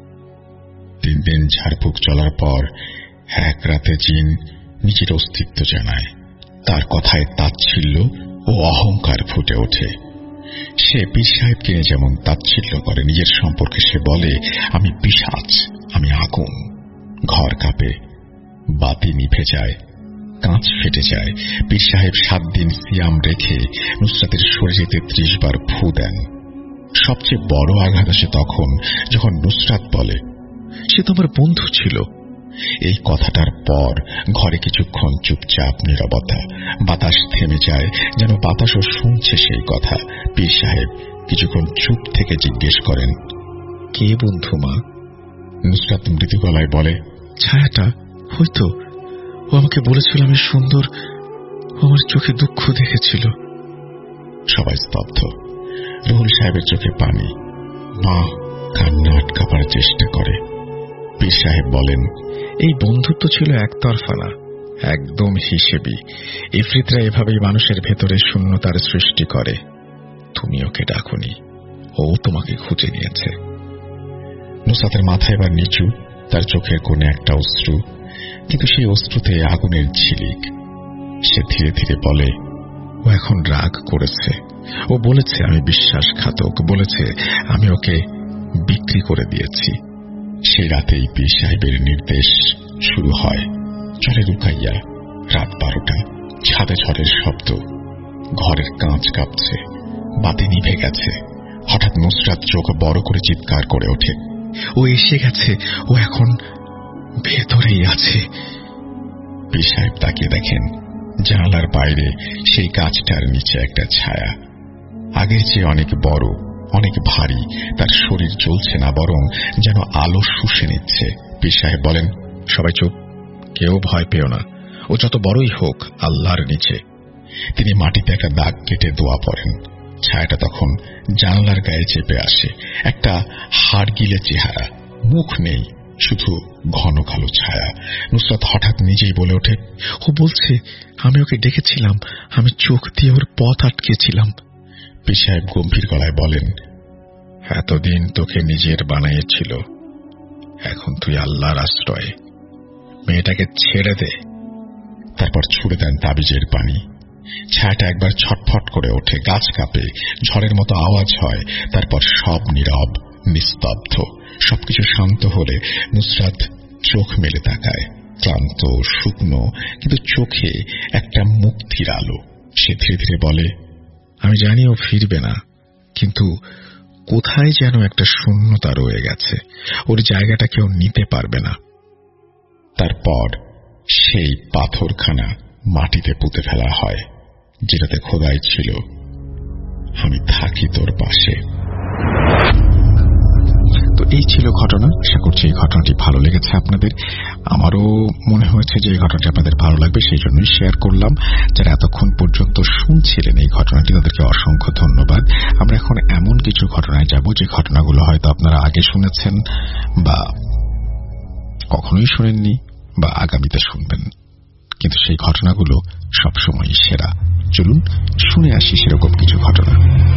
তিন দিন ঝাড়ফুঁক চলার পর এক রাতে জিন নিজের অস্তিত্ব জানায়। তার কথায় তাচ্ছিল্য ও অহংকার ফুটে ওঠে। সে পীর সাহেবকে যেমন তাচ্ছিল্য করে, নিজের সম্পর্কে সে বলে, আমি পিশাচ, আমি আগুন। ঘর কাঁপে, বাতি নিভে যায়, কাঁচ ফেটে যায়। পীর সাহেব সাত দিন সিয়াম রেখে নুসরাতের শরীরে তেত্রিশ বার ফু দেন। সবচেয়ে বড় আঘাত আসে তখন যখন নুসরাত বলে, সে তোমার বন্ধু ছিল। এই কথাটার পর ঘরে কিছুক্ষণ চুপচাপ নীরবতা, বাতাস থেমে যায়, যেন বাতাসও শুনছে সেই কথা। পীর সাহেব কিছুক্ষণ চুপ থেকে জিজ্ঞেস করেন, কে বন্ধু মা? নুসরাত মৃদু গলায় বলে, ছায়াটা, হয়তো ও আমাকে বলেছিল আমি সুন্দর, আমার চোখে দুঃখ দেখেছিল। সবাই স্তব্ধ। রুহুল সাহেবের চোখে পানি। মা কান্না আটকাবার চেষ্টা করে। পীর সাহেব বলেন, এই বন্ধুত্ব ছিল একতরফা না, একদম হিসেবি। ইফরিতরা এভাবেই মানুষের ভেতরে শূন্যতার সৃষ্টি করে। তুমি ওকে ডাকুনি, ও তোমাকে খুঁজে নিয়েছে। নুসরাতের মাথা এবার নিচু, তার চোখের কোণে একটা অশ্রু, কিন্তু সেই অশ্রুতে আগুনের ঝিলিক। সে ধীরে ধীরে বলে, ও এখন রাগ করেছে। ও বলেছে আমি বিশ্বাসঘাতক, বলেছে আমি ওকে বিক্রি করে দিয়েছি। সেই রাতেই পীর সাহেবের নির্দেশ শুরু হয়। চলে রুকাইয়া। রাত বারোটা, ছাদে ঝড়ের শব্দ, ঘরের কাঁচ কাঁপছে, বাতি নিভে গেছে। হঠাৎ নুসরাত চোখ বড় করে চিৎকার করে ওঠে, ও এসে গেছে, ও এখন ভেতরেই আছে। পীর সাহেব তাকিয়ে দেখেন জানালার বাইরে সেই গাছটার নিচে একটা ছায়া, আগের চেয়ে অনেক বড়, অনেক ভারী। তার শরীর জ্বলছে না, বরং যেন আলো শুষে নিচ্ছে। পীর সাহেব বলেন, সবাই চুপ, কেউ ভয় পেও না, ও যত বড়ই হোক আল্লাহর নিচে। তিনি মাটিতে একটা দাগ কেটে দোয়া পড়েন। ছায়াটা তখন জানালার গায়ে চেপে আসে। একটা হাড়গিলে চেহারা, মুখ নেই, শুধু ঘন কালো ছায়া। নুসরাত হঠাৎ নিজেই বলে ওঠে, ও বলছে আমি ওকে ডেকেছিলাম, আমি চোখ দিয়ে ওর পথ আটকেছিলাম। পীর সাহেব গম্ভীর গলায় বলেন, এতদিন তোকে নিজের বানাইছিল, এখন তুই আল্লাহর আশ্রয়ে, মেয়েটাকে ছেড়ে দে। তারপর ছুড়ে দেন তাবিজের পানি। ছায়াটা একবার ছটফট করে ওঠে, গাছ কাঁপে, ঝড়ের মতো আওয়াজ হয়। তারপর সব নীরব, নিস্তব্ধ। সবকিছু শান্ত হলে নুসরাত চোখ মেলে তাকায়, ক্লান্ত, শুকনো, কিন্তু চোখে একটা মুক্তির আলো। সে ধীরে ধীরে বলে, আমি জানি ও ফিরবে না, কিন্তু কোথায় যেন একটা শূন্যতা রয়ে গেছে, ওর জায়গাটা কেউ নিতে পারবে না। তারপর সেই পাথরখানা মাটিতে পুঁতে ফেলা হয়, যেটাতে খোদাই ছিল, আমি থাকি তোর পাশে। তো এই ছিল ঘটনা। আশা করছি এই ঘটনাটি ভালো লেগেছে আপনাদের। আমারও মনে হয়েছে যে এই ঘটনাটি আপনাদের ভালো লাগবে, সেই জন্যই শেয়ার করলাম। যারা এতক্ষণ পর্যন্ত শুনছিলেন এই ঘটনাটি, তাদেরকে অসংখ্য ধন্যবাদ। আমরা এখন এমন কিছু ঘটনায় যাব যে ঘটনাগুলো হয়তো আপনারা আগে শুনেছেন বা কখনোই শোনেননি বা আগামীতে শুনবেন, কিন্তু সেই ঘটনাগুলো সবসময়ই সেরা। চলুন শুনে আসি সেরকম কিছু ঘটনা।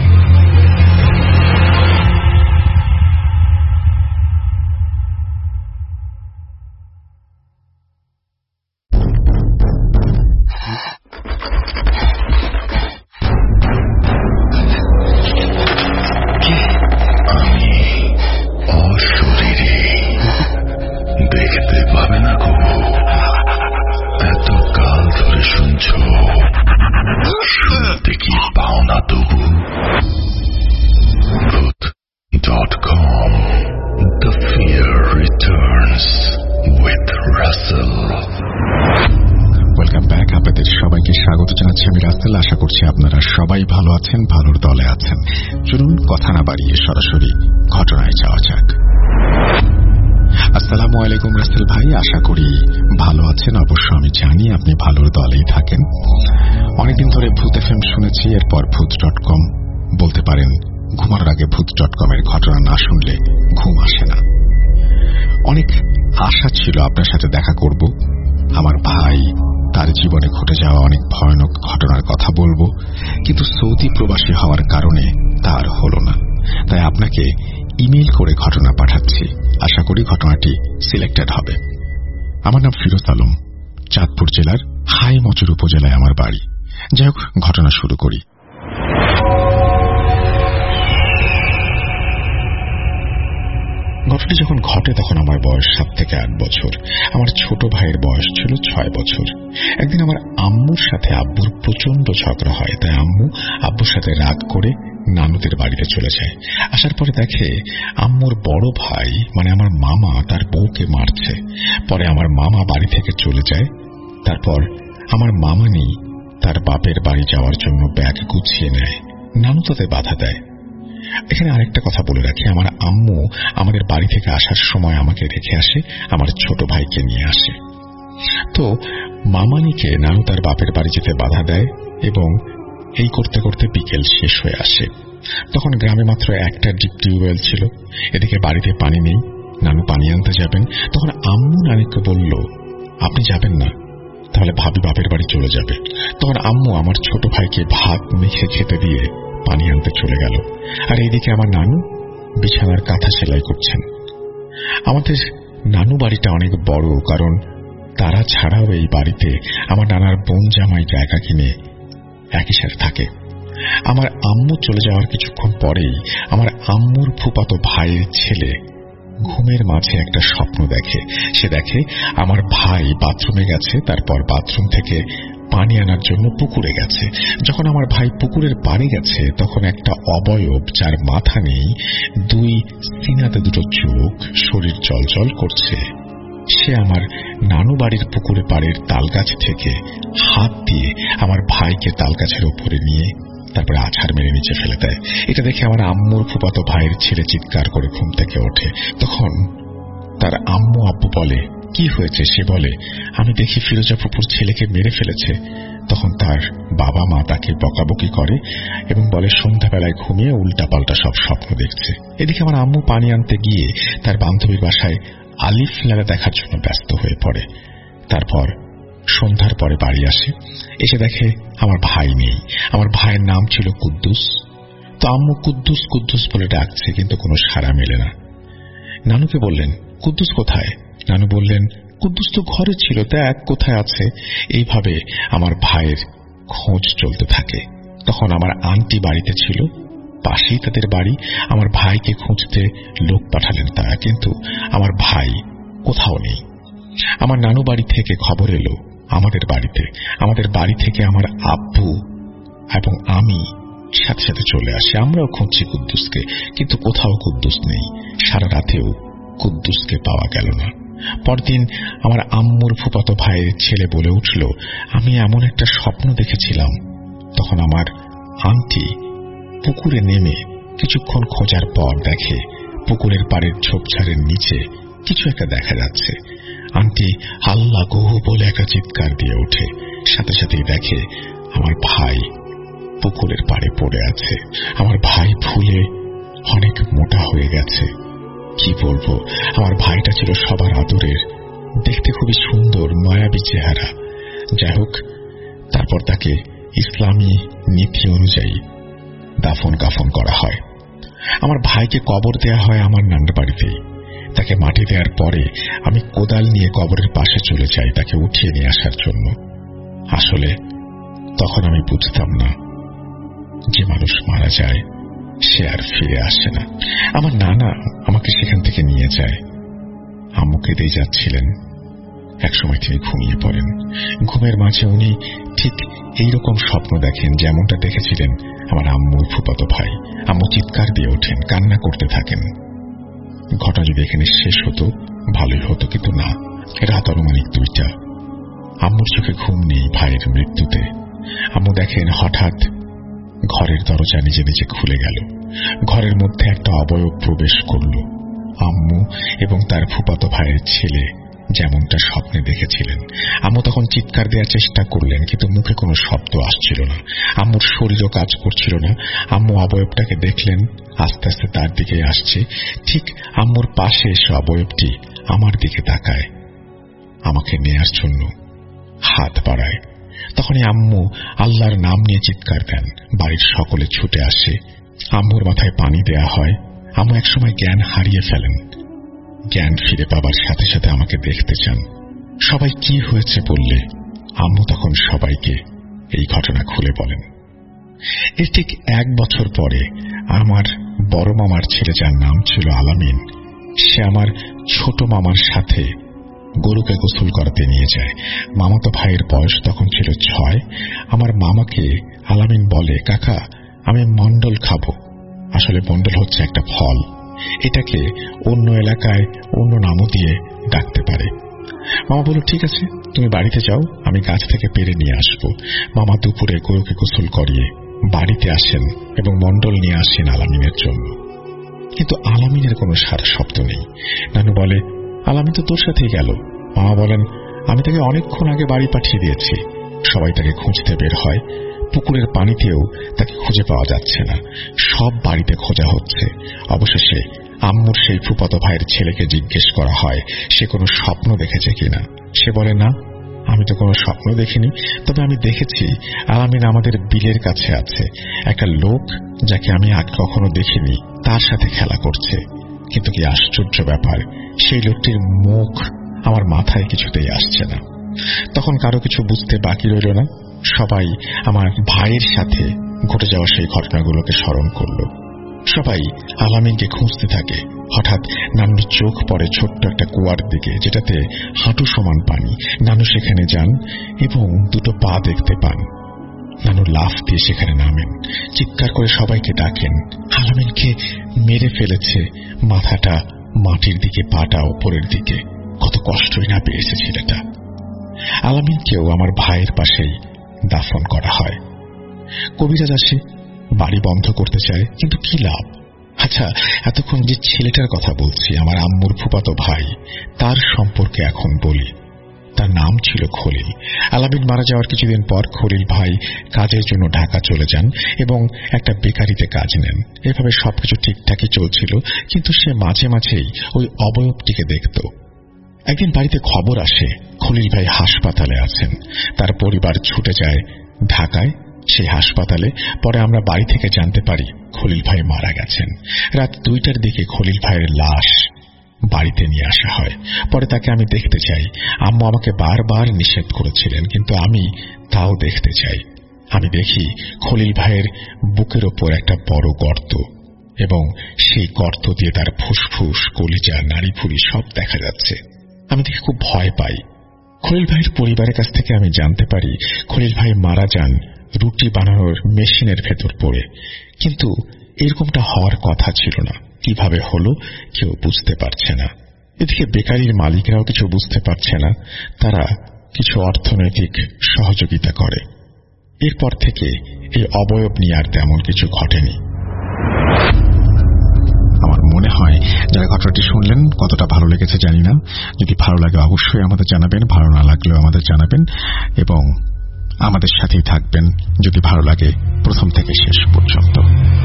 আশা করছি আপনারা সবাই ভালো আছেন, ভালোর দলে আছেন। চলুন কথা না বাড়িয়ে সরাসরি ঘটনায় যাওয়া যাক। আসসালামু আলাইকুম রাসেল ভাই, আশা করি ভালো আছেন। অবশ্য আমি জানি আপনি ভালোর দলেই থাকেন। অনেকদিন ধরে ভূত এফএম শুনেছি, এরপর ভূত ডট কম। বলতে পারেন ঘুমানোর আগে ভূত ডট কম এর ঘটনা না শুনলে ঘুম আসে না। অনেক আশা ছিল আপনার সাথে দেখা করব। আমার ভাই তার জীবনে ঘটে যাওয়া অনেক ভয়ানক ঘটনার কথা বলবো, কিন্তু সৌদি প্রবাসী হওয়ার কারণে তার হলো না। তাই আপনাকে ইমেইল করে ঘটনা পাঠাচ্ছি। আশা করি ঘটনাটি সিলেক্টেড হবে। আমার নাম ফিরোজ আলম, চাঁদপুর জেলার হাই মচুর উপজেলায় আমার বাড়ি। যাই হোক, ঘটনা শুরু করি। ঘটনাটি যখন ঘটে তখন আমার বয়স সাত থেকে আট বছর। আমার ছোট ভাইয়ের বয়স ছিল ছয় বছর। একদিন আমার আম্মুর সাথে আব্বুর প্রচন্ড ঝগড়া হয়, তাই আম্মু আব্বুর সাথে রাগ করে নানুদের বাড়িতে চলে যায়। আসার পরে দেখে আম্মুর বড় ভাই মানে আমার মামা তার বউকে মারছে। পরে আমার মামা বাড়ি থেকে চলে যায়। তারপর আমার মামানি তার বাপের বাড়ি যাওয়ার জন্য ব্যাগ গুছিয়ে নেয়, নানু তাতে বাধা দেয়। এখানে আরেকটা কথা বলে রাখি, আমার আম্মু আমাদের বাড়ি থেকে আসার সময় আমাকে রেখে আসে, আমার ছোট ভাইকে নিয়ে আসে। তো মামানিকে নানু তার বাপের বাড়ি যেতে বাধা দেয় এবং এই করতে করতে বিকেল শেষ হয়ে আসে। তখন গ্রামে মাত্র একটা ডিপ টিউবওয়েল ছিল, এদিকে বাড়িতে পানি নেই। নানু পানি আনতে যাবেন, তখন আম্মু নানিকে বলল, আপনি যাবেন না, তাহলে ভাবি বাপের বাড়ি চলে যাবে। তখন আম্মু আমার ছোট ভাইকে ভাত মেখে খেতে দিয়ে পানি আনতে চলে গেল, আর এইদিকে আমার নানু বিছানার কাঁথা সেলাই করছেন। আমাদের নানু বাড়িটা অনেক বড়, কারণ তারা ছাড়াও এই বাড়িতে আমার নানার বোন জামাই জায়গা কিনে একই সাথে থাকে। আমার আম্মু চলে যাওয়ার কিছুক্ষণ পরেই আমার আম্মুর ফুফাতো ভাইয়ের ছেলে ঘুমের মাঝে একটা স্বপ্ন দেখে। সে দেখে আমার ভাই বাথরুমে গেছে, তারপর বাথরুম থেকে পানি আনার জন্য পুকুরে গেছে। যখন আমার ভাই পুকুরের পাড়ে গেছে, তখন একটা অবয়ব যার মাথা নেই, দুই সিনাতে দুটো চোখ, শরীর জলজল করছে, সে আমার নানু বাড়ির পুকুরে পাড়ের তালগাছ থেকে হাত দিয়ে আমার ভাইকে তালগাছের ওপরে নিয়ে তারপরে আছাড় মেরে নিচে ফেলে দেয়। এটা দেখে আমার আম্মুর ফুফাতো ভাইয়ের ছেলে চিৎকার করে ঘুম থেকে ওঠে। তখন তার আম্মু আব্বু বলে, কি হয়েছে? সে বলে, আমি দেখি ফিরোজা ফুপুর ছেলেকে মেরে ফেলেছে। তখন তার বাবা মা তাকে বকাবকি করে এবং বলে সন্ধ্যাবেলায় ঘুমিয়ে উল্টা পাল্টা সব স্বপ্ন দেখছে। এদিকে আমার আম্মু পানি আনতে গিয়ে তার বান্ধবীর বাসায় আলিফ লালা দেখার জন্য ব্যস্ত হয়ে পড়ে। তারপর সন্ধ্যার পরে বাড়ি আসে, এসে দেখে আমার ভাই নেই। আমার ভাইয়ের নাম ছিল কুদ্দুস। তো আম্মু কুদ্দুস কুদ্দুস বলে ডাকছে, কিন্তু কোনো সাড়া মেলে না। নানুকে বললেন, কুদ্দুস কোথায়? নানু বললেন, কুদ্দুস তো ঘরে ছিল, দেখ কোথায় আছে। এইভাবে আমার ভাইয়ের খোঁজ চলতে থাকে। তখন আমার আন্টি বাড়িতে ছিল, পাশেই তাদের বাড়ি। আমার ভাইকে খুঁজতে লোক পাঠালেন তারা, কিন্তু আমার ভাই কোথাও নেই। আমার নানু বাড়ি থেকে খবর এলো আমাদের বাড়িতে। আমাদের বাড়ি থেকে আমার আব্বু এবং আমি সাথে সাথে চলে আসি। আমরাও খুঁজছি কুদ্দুসকে, কিন্তু কোথাও কুদ্দুস নেই। সারা রাতেও কুদ্দুসকে পাওয়া গেল না। পরদিন আমার আম্মুর ফুফাতো ভাইয়ের ছেলে বলে উঠল, আমি এমন একটা স্বপ্ন দেখেছিলাম। তখন আমার আন্টি পুকুরে নেমে কিছুক্ষণ খোঁজার পর দেখে পুকুরের পাড়ের ঝোপঝাড়ের নিচে কিছু একটা দেখা যাচ্ছে। আন্টি আল্লাহ গো বলে একটা চিৎকার দিয়ে ওঠে। সাথে সাথেই দেখে আমার ভাই পুকুরের পাড়ে পড়ে আছে। আমার ভাই ফুলে অনেক মোটা হয়ে গেছে। কি বলবো, আমার ভাইটা ছিল সবার আদরের, দেখতে খুবই সুন্দর, মায়াবী চেহারা। যাই হোক, তারপর তাকে ইসলামী নীতি অনুযায়ী দাফন কাফন করা হয়। আমার ভাইকে কবর দেয়া হয় আমার নান্নার বাড়িতেই। তাকে মাটি দেওয়ার পরে আমি কোদাল নিয়ে কবরের পাশে চলে যাই তাকে উঠিয়ে নিয়ে আসার জন্য। আসলে তখন আমি বুঝতাম না যে মানুষ মারা যায় সে আর ফিরে আসে না। আমার নানা আমাকে সেখান থেকে নিয়ে যায়। আম্মুকে দিয়ে যাচ্ছিলেন, একসময় তিনি ঘুমিয়ে পড়েন। ঘুমের মাঝে উনি ঠিক এইরকম স্বপ্ন দেখেন যেমনটা দেখেছিলেন আমার আম্মুর ফুফাতো ভাই। আম্মু চিৎকার দিয়ে ওঠেন, কান্না করতে থাকেন। ঘটনা যদি এখানে শেষ হতো ভালোই হতো, কিন্তু না। রাত অনুমানিক দুইটা। আম্মুর চোখে ঘুম নেই ভাইয়ের মৃত্যুতে। আম্মু দেখেন হঠাৎ ঘরের দরজা নিজে নিজে খুলে গেল। ঘরের মধ্যে একটা অবয়ব প্রবেশ করল। আম্মু এবং তার ফুফাতো ভাইয়ের ছেলে যেমনটা স্বপ্নে দেখেছিলেন। আম্মু তখন চিৎকার দেওয়ার চেষ্টা করলেন, কিন্তু মুখে কোনো শব্দ আসছিল না। আম্মুর শরীরও কাজ করছিল না। আম্মু অবয়বটাকে দেখলেন, আস্তে আস্তে তার দিকে আসছে। ঠিক আম্মুর পাশে এসে অবয়বটি আমার দিকে তাকায়, আমাকে নেয়ার জন্য হাত বাড়ায়। তখনই আম্মু আল্লাহর নাম নিয়ে চিৎকার দেন। বাড়ির সকলে ছুটে আসে। আম্মুর মাথায় পানি দেয়া হয়। আম্মু একসময় জ্ঞান হারিয়ে ফেলেন। জ্ঞান ফিরে পাবার সাথে সাথে আমাকে দেখতে চান। সবাই কি হয়েছে বললে আম্মু তখন সবাইকে এই ঘটনা খুলে বলেন। এর ঠিক এক বছর পরে আমার বড় মামার ছেলে, যার নাম ছিল আলামিন, সে আমার ছোট মামার সাথে গরুকে গোসল করাতে নিয়ে যায়। মামাতো ভাইয়ের বয়স তখন ছিল ছয়। আমার মামাকে আলামিন বলে, কাকা আমি মন্ডল খাবো। আসলে মন্ডল হচ্ছে একটা ফল। এটাকে অন্য এলাকায় অন্য নামও দিয়ে ডাকতে পারে। মামা বলল, ঠিক আছে তুমি বাড়িতে যাও, আমি গাছ থেকে পেরে নিয়ে আসবো। মামা দুপুরে গরুকে গোসল করিয়ে বাড়িতে আসেন এবং মন্ডল নিয়ে আসেন আলামিনের জন্য। কিন্তু আলামিনের কোনো সারা শব্দ নেই। নানু বলে, আলামিন তো তোর সাথেই গেল। মামা বলেন, আমি তাকে অনেকক্ষণ আগে বাড়ি পাঠিয়ে দিয়েছি। সবাই তাকে খুঁজতে বের হয়। পুকুরের পানিতেও তাকে খুঁজে পাওয়া যাচ্ছে না। সব বাড়িতে খোঁজা হচ্ছে। অবশেষে আম্মুর সেই ফুফাতো ভাইয়ের ছেলেকে জিজ্ঞেস করা হয় সে কোনো স্বপ্ন দেখেছে কিনা। সে বলে, না, আমি তো কোনো স্বপ্ন দেখিনি, তবে আমি দেখেছি আলামিন আমাদের বিলের কাছে আছে। একটা লোক যাকে আমি আগে কখনো দেখিনি তার সাথে খেলা করছে। কিন্তু কি আশ্চর্য ব্যাপার, সেই লোকটির মুখ আমার মাথায় কিছুতেই আসছে না। তখন কারো কিছু বুঝতে বাকি রইল না। সবাই আমার ভাইয়ের সাথে ঘটে যাওয়া সেই ঘটনাগুলোকে স্মরণ করল। সবাই আলামিনকে খুঁজতে থাকে। হঠাৎ নানুর চোখ পড়ে ছোট্ট একটা কুয়ার দিকে, যেটাতে হাঁটু সমান পানি। নানু সেখানে যান এবং দুটো পা দেখতে পান। নানু লাফ দিয়ে সেখানে নামেন, চিৎকার করে সবাইকে ডাকেন। আলামিনকে মেরে ফেলেছে, মাথাটা মাটির দিকে, পাটা ওপরের দিকে। কত কষ্টই না পেয়েছে ছেলেটা। আলামিনকেও আমার ভাইয়ের পাশেই দাফন করা হয়। কবিরাজ আসে, বাড়ি বন্ধ করতে চায়, কিন্তু কি লাভ? আচ্ছা, এতক্ষণ যে ছেলেটার কথা বলছি, আমার আম্মুর ফুফাতো ভাই, তার সম্পর্কে এখন বলি। তার নাম ছিল খলিল। আলামিন মারা যাওয়ার কিছুদিন পর খলিল ভাই কাজের জন্য ঢাকা চলে যান এবং একটা বেকারিতে কাজ নেন। এভাবে সবকিছু ঠিকঠাকই চলছিল, কিন্তু সে মাঝে মাঝেই ওই অবয়বটিকে দেখত। একদিন বাড়িতে খবর আসে খলিল ভাই হাসপাতালে আছেন। তার পরিবার ছুটে যায় ঢাকায় সেই হাসপাতালে। পরে আমরা বাড়ি থেকে জানতে পারি খলিল ভাই মারা গেছেন। রাত দুইটার দিকে খলিল ভাইয়ের লাশ বাড়িতে নিয়ে আসা হয়। পরে তাকে আমি দেখতে চাই। আম্মু আমাকে বারবার নিষেধ করেছিলেন, কিন্তু আমি তাও দেখতে চাই। আমি দেখি খলিল ভাইয়ের বুকের ওপর একটা বড় গর্ত, এবং সেই গর্ত দিয়ে তার ফুসফুস, কলিজা, নাড়িভুড়ি সব দেখা যাচ্ছে। আমি দেখে খুব ভয় পাই। খলিল ভাইয়ের পরিবারের কাছ থেকে আমি জানতে পারি খলিল ভাই মারা যান রুটি বানানোর মেশিনের ভেতর পড়ে। কিন্তু এরকমটা হওয়ার কথা ছিল না। কিভাবে হলো কেউ বুঝতে পারছে না। এদিকে বেকারির মালিকরাও কিছু বুঝতে পারছে না। তারা কিছু অর্থনৈতিক সহযোগিতা করে। এরপর থেকে এই অবয়ব নিয়ে আর তেমন কিছু ঘটেনি। আমার মনে হয় যারা ঘটনাটি শুনলেন কতটা ভালো লেগেছে জানি না। যদি ভালো লাগে অবশ্যই আমাদের জানাবেন, ভালো না লাগলেও আমাদের জানাবেন, এবং আমাদের সাথেই থাকবেন যদি ভালো লাগে প্রথম থেকে শেষ পর্যন্ত।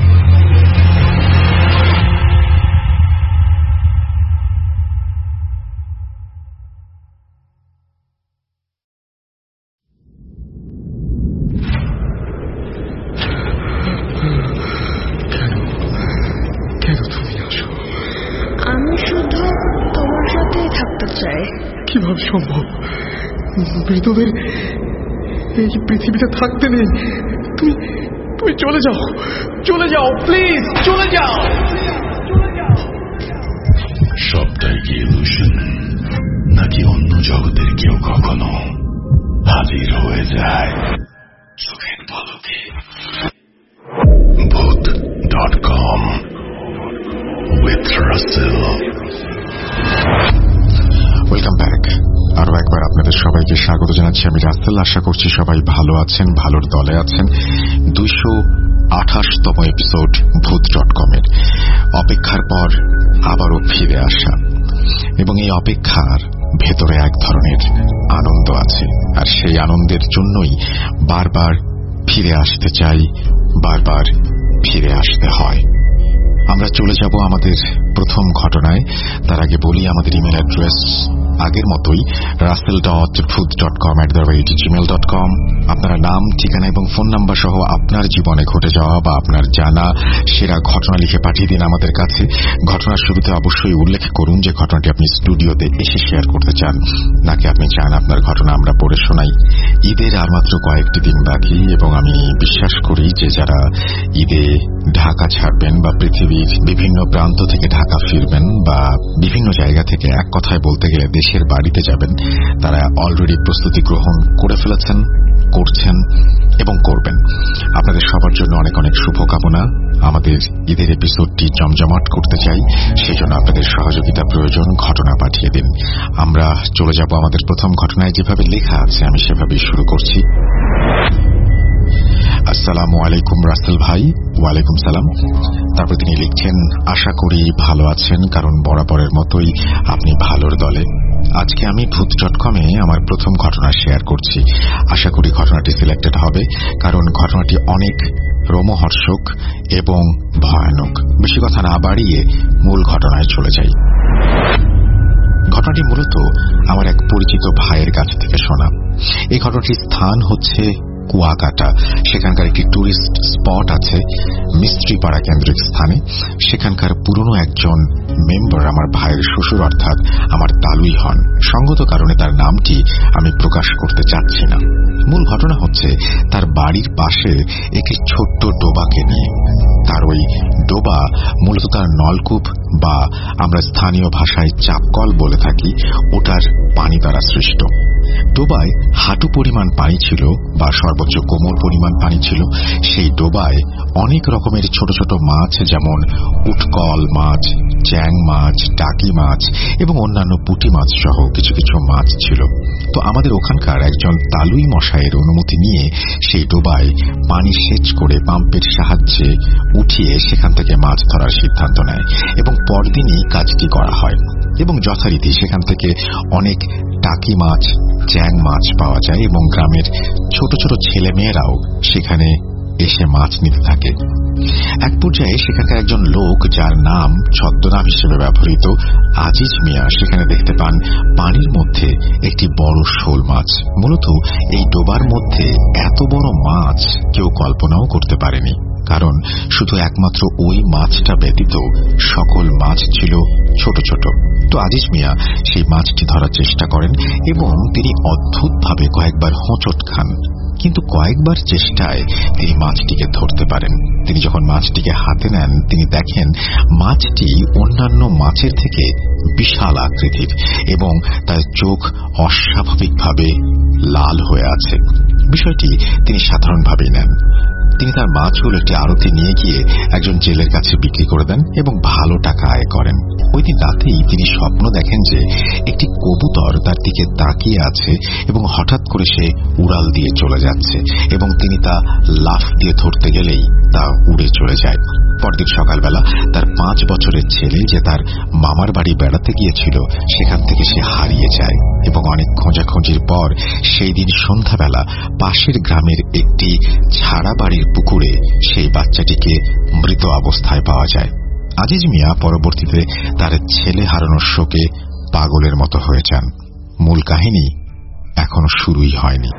আমি শুধু তোমার সাথেই থাকতে চাই। কিভাবে সম্ভব? মৃতদের এই পৃথিবীতে থাকতে নেই। তুমি তুমি চলে যাও, চলে যাও, প্লিজ চলে যাও। সবটাই কি ইলুশন, নাকি অন্য জগতের কেউ কখনো হাজির হয়ে যায় চোখের পলকে? ভূত dot com with Russell. Welcome back. আরো একবার আপনাদের সবাইকে স্বাগত জানাচ্ছি। আমি রাসেল। আশা করছি সবাই ভালো আছেন, ভালোর দলে আছেন। দুইশো আঠাশতম এপিসোড ভূত ডট কম এর অপেক্ষার পর আবারও ফিরে আসা, এবং এই অপেক্ষার ভেতরে এক ধরনের আনন্দ আছে। আর সেই আনন্দের জন্যই বারবার ফিরে আসতে চাই, বারবার ফিরে আসতে হয়। আমরা চলে যাব আমাদের প্রথম ঘটনায়। তার আগে বলি আমাদের ইমেল অ্যাড্রেস আগের মতোই রাসেল ডট ভূত dot com at the rate Gmail dot com. আপনারা নাম, ঠিকানা এবং ফোন নাম্বার সহ আপনার জীবনে ঘটে যাওয়া বা আপনার জানা সেরা ঘটনা লিখে পাঠিয়ে দিন আমাদের কাছে। ঘটনার শুরুতে অবশ্যই উল্লেখ করুন যে ঘটনাটি আপনি স্টুডিওতে এসে শেয়ার করতে চান, নাকি আপনি চান আপনার ঘটনা আমরা পড়ে শোনাই। ঈদের আর মাত্র কয়েকটি দিন বাকি, এবং আমি বিশ্বাস করি যে যারা ঈদে ঢাকা ছাড়বেন বা পৃথিবীর বিভিন্ন প্রান্ত থেকে ঢাকা ফিরবেন বা বিভিন্ন জায়গা থেকে এক কথায় বলতে গেলে দেশের বাড়িতে যাবেন, তারা অলরেডি প্রস্তুতি গ্রহণ করে ফেলেছেন, করছেন এবং করবেন। আপনাদের সবার জন্য অনেক অনেক শুভকামনা। আমাদের ঈদের এপিসোডটি জমজমাট করতে চাই, সেই জন্য আপনাদের সহযোগিতা প্রয়োজন। ঘটনা পাঠিয়ে দিন। আমরা চলে যাব আমাদের প্রথম ঘটনায়। যেভাবে লেখা আছে আমি সেভাবেই শুরু করছি। আসসালামু আলাইকুম রাসেল ভাই। ওয়ালাইকুম সালাম। তারপর তিনি লিখছেন, আশা করি ভালো আছেন, কারণ বরাবরের মতোই আপনি ভালোর দলে। আজকে আমি ভূত ডট কমে আমার প্রথম ঘটনা শেয়ার করছি। আশা করি ঘটনাটি সিলেক্টেড হবে, কারণ ঘটনাটি অনেক রোমহর্ষক এবং ভয়ানক। বেশি কথা না বাড়িয়ে মূল ঘটনায় চলে যাই। ঘটনাটি মূলত আমার এক পরিচিত ভাইয়ের কাছ থেকে শোনা। এই ঘটনাটির স্থান হচ্ছে কুয়াকাটা। সেখানকার একটি টুরিস্ট স্পট আছে মিস্ত্রিপাড়া কেন্দ্রিক স্থানে। সেখানকার পুরনো একজন মেম্বার আমার ভাইয়ের শ্বশুর অর্থাৎ আমার তালুই হন। সঙ্গত কারণে তার নামটি আমি প্রকাশ করতে চাচ্ছি না। মূল ঘটনা হচ্ছে তার বাড়ির পাশে একটি ছোট্ট ডোবাকে নিয়ে। তার ওই ডোবা মূলত তার নলকূপ বা আমরা স্থানীয় ভাষায় চাপকল বলে থাকি, ওটার পানি দ্বারা সৃষ্ট। ডোবায় হাঁটু পরিমাণ পানি ছিল বা সর্বোচ্চ কোমর পরিমাণ পানি ছিল। সেই ডোবায় অনেক রকমের ছোট ছোট মাছ, যেমন উটকল মাছ, চ্যাং মাছ, টাকি মাছ এবং অন্যান্য পুঁটি মাছ সহ কিছু কিছু মাছ ছিল। তো আমাদের ওখানকার একজন তালুই মশাইয়ের অনুমতি নিয়ে সেই ডোবায় পানি সেচ করে পাম্পের সাহায্যে উঠিয়ে সেখান থেকে মাছ ধরার সিদ্ধান্ত নেয় এবং পরদিনই কাজটি করা হয় এবং যথারীতি সেখান থেকে অনেক টাকি মাছ, চ্যাং মাছ পাওয়া যায় এবং গ্রামের ছোট ছোট ছেলে মেয়েরাও সেখানে এসে মাছ নিতে থাকে। এক পর্যায়ে সেখানকার একজন লোক, যার নাম ছদ্মনাম হিসেবে ব্যবহৃত আজিজ মিয়া, সেখানে দেখতে পান পানির মধ্যে একটি বড় শোল মাছ। মূলত এই ডোবার মধ্যে এত বড় মাছ কেউ কল্পনাও করতে পারেনি, কারণ শুধু একমাত্র ওই মাছটা ব্যতীত সকল মাছ ছিল ছোট ছোট। তো আজিজ মিয়া সেই মাছটি ধরার চেষ্টা করেন এবং তিনি অদ্ভুতভাবে কয়েকবার হোঁচট খান, কিন্তু কয়েকবার চেষ্টায় তিনি মাছটিকে ধরতে পারেন। তিনি যখন মাছটিকে হাতে নেন, তিনি দেখেন মাছটি অন্যান্য মাছের থেকে বিশাল আকৃতির এবং তার চোখ অস্বাভাবিকভাবে লাল হয়ে আছে। বিষয়টি তিনি সাধারণভাবেই নেন। তিনি তার মাছগুলো একটি আড়তে নিয়ে গিয়ে একজন জেলের কাছে বিক্রি করে দেন এবং ভালো টাকা আয় করেন। ওই দিন রাতেই তিনি স্বপ্ন দেখেন যে একটি কবুতর তার দিকে তাকিয়ে আছে এবং হঠাৎ করে সে উড়াল দিয়ে চলে যাচ্ছে এবং তিনি তা লাফ দিয়ে ধরতে গেলেই তা উড়ে চলে যায়। পরদিন সকালবেলা তার পাঁচ বছরের ছেলে, যে তার মামার বাড়ি বেড়াতে গিয়েছিল, সেখান থেকে সে হারিয়ে যায় এবং অনেক খোঁজাখুঁজির পর সেই দিন সন্ধ্যাবেলা পাশের গ্রামের একটি ছাড়া বাড়ির পুকুরে সেই বাচ্চাটিকে মৃত অবস্থায় পাওয়া যায়। আজিজ মিয়া পরবর্তীতে তার ছেলে হারানোর শোকে পাগলের মতো হয়ে যান। মূল কাহিনী এখনো শুরুই হয়নি।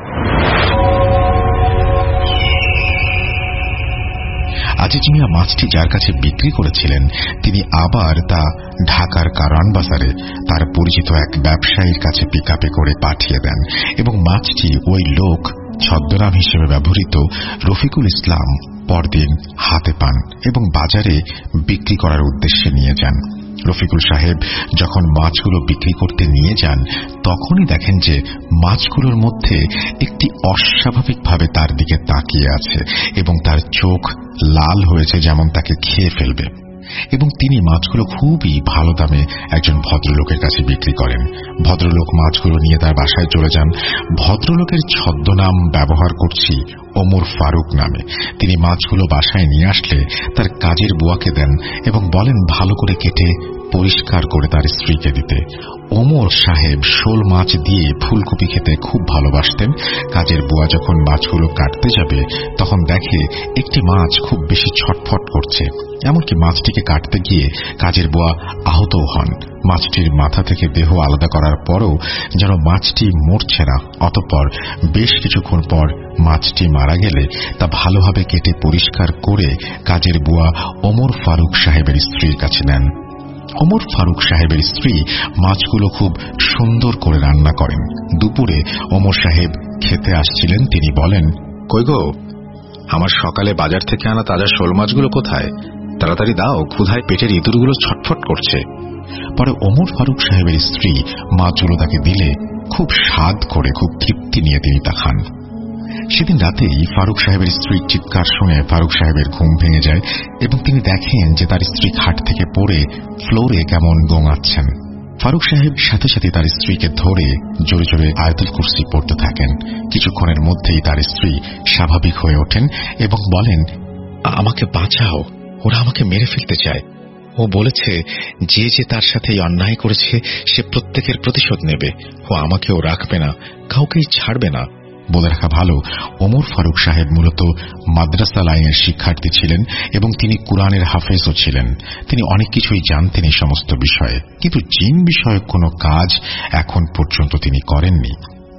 আজিজ মিয়া মাছটি যার কাছে বিক্রি করেছিলেন, তিনি আবার তা ঢাকার কারওয়ান বাজারে তার পরিচিত এক ব্যবসায়ীর কাছে পিকআপে করে পাঠিয়ে দেন এবং মাছটি ওই লোক ছদ্মনাম হিসেবে ব্যবহৃত রফিকুল ইসলাম পরদিন হাতে পান এবং বাজারে বিক্রি করার উদ্দেশ্যে নিয়ে যান। রফিকুল সাহেব যখন মাছগুলো বিক্রি করতে নিয়ে যান, তখনই দেখেন যে মাছগুলোর মধ্যে একটি অস্বাভাবিকভাবে তার দিকে তাকিয়ে আছে এবং তার চোখ লাল হয়েছে, যেমন তাকে খেয়ে ফেলবে। এবং তিনি মাছগুলো খুবই ভালো দামে একজন ভদ্রলোকের কাছে বিক্রি করেন। ভদ্রলোক মাছগুলো নিয়ে তার বাসায় চলে যান। ভদ্রলোকের ছদ্মনাম ব্যবহার করছি ওমর ফারুক নামে। তিনি মাছগুলো বাসায় নিয়ে আসলে তার কাজের বুয়াকে দেন এবং বলেন ভালো করে কেটে পরিষ্কার করে তার স্ত্রীকে দিতে। ওমর সাহেব শোল মাছ দিয়ে ফুলকপি খেতে খুব ভালোবাসতেন। কাজের বুয়া যখন মাছগুলো কাটতে যাবে, তখন দেখে একটি মাছ খুব বেশি ছটফট করছে। এমনকি মাছটিকে কাটতে গিয়ে কাজের বুয়া আহতও হন। মাছটির মাথা থেকে দেহ আলাদা করার পরও যেন মাছটি মরছে না। অতঃপর বেশ কিছুক্ষণ পর মাছটি মারা গেলে তা ভালোভাবে কেটে পরিষ্কার করে কাজের বুয়া ওমর ফারুক সাহেবের স্ত্রীর কাছে নেন। ওমর ফারুক সাহেবের স্ত্রী মাছগুলো খুব সুন্দর করে রান্না করেন। দুপুরে ওমর সাহেব খেতে আসছিলেন। তিনি বলেন, কই গো, আমার সকালে বাজার থেকে আনা তাজা শোল মাছগুলো কোথায়? তাড়াতাড়ি দাও, ক্ষুধায় পেটের ইঁদুরগুলো ছটফট করছে। পরে ওমর ফারুক সাহেবের স্ত্রী মাছগুলো তাকে দিলে খুব স্বাদ করে, খুব তৃপ্তি নিয়ে তিনি তা খান। সেদিন রাতেই ফারুক সাহেবের স্ত্রীর চিৎকার শুনে ফারুক সাহেবের ঘুম ভেঙে যায় এবং তিনি দেখেন যে তার স্ত্রী খাট থেকে পড়ে ফ্লোরে কেমন গোঙাচ্ছেন। ফারুক সাহেব সাথে সাথে তার স্ত্রীকে ধরে জোরে জোরে আয়াতুল কুরসি পড়তে থাকেন। কিছুক্ষণের মধ্যেই তার স্ত্রী স্বাভাবিক হয়ে ওঠেন এবং বলেন, আমাকে বাঁচাও, ওরা আমাকে মেরে ফেলতে চায়। ও বলেছে যে যে তার সাথে অন্যায় করেছে সে প্রত্যেকের প্রতিশোধ নেবে। ও আমাকেও রাখবে না, কাউকেই ছাড়বে না। বলে রাখা ভালো, ওমর ফারুক সাহেব মূলত মাদ্রাসা লাইনের শিক্ষার্থী ছিলেন এবং তিনি কুরআনের হাফেজও ছিলেন। তিনি অনেক কিছুই জানতেন এই সমস্ত বিষয়ে, কিন্তু জিন বিষয়ক কোনো কাজ এখন পর্যন্ত তিনি করেননি।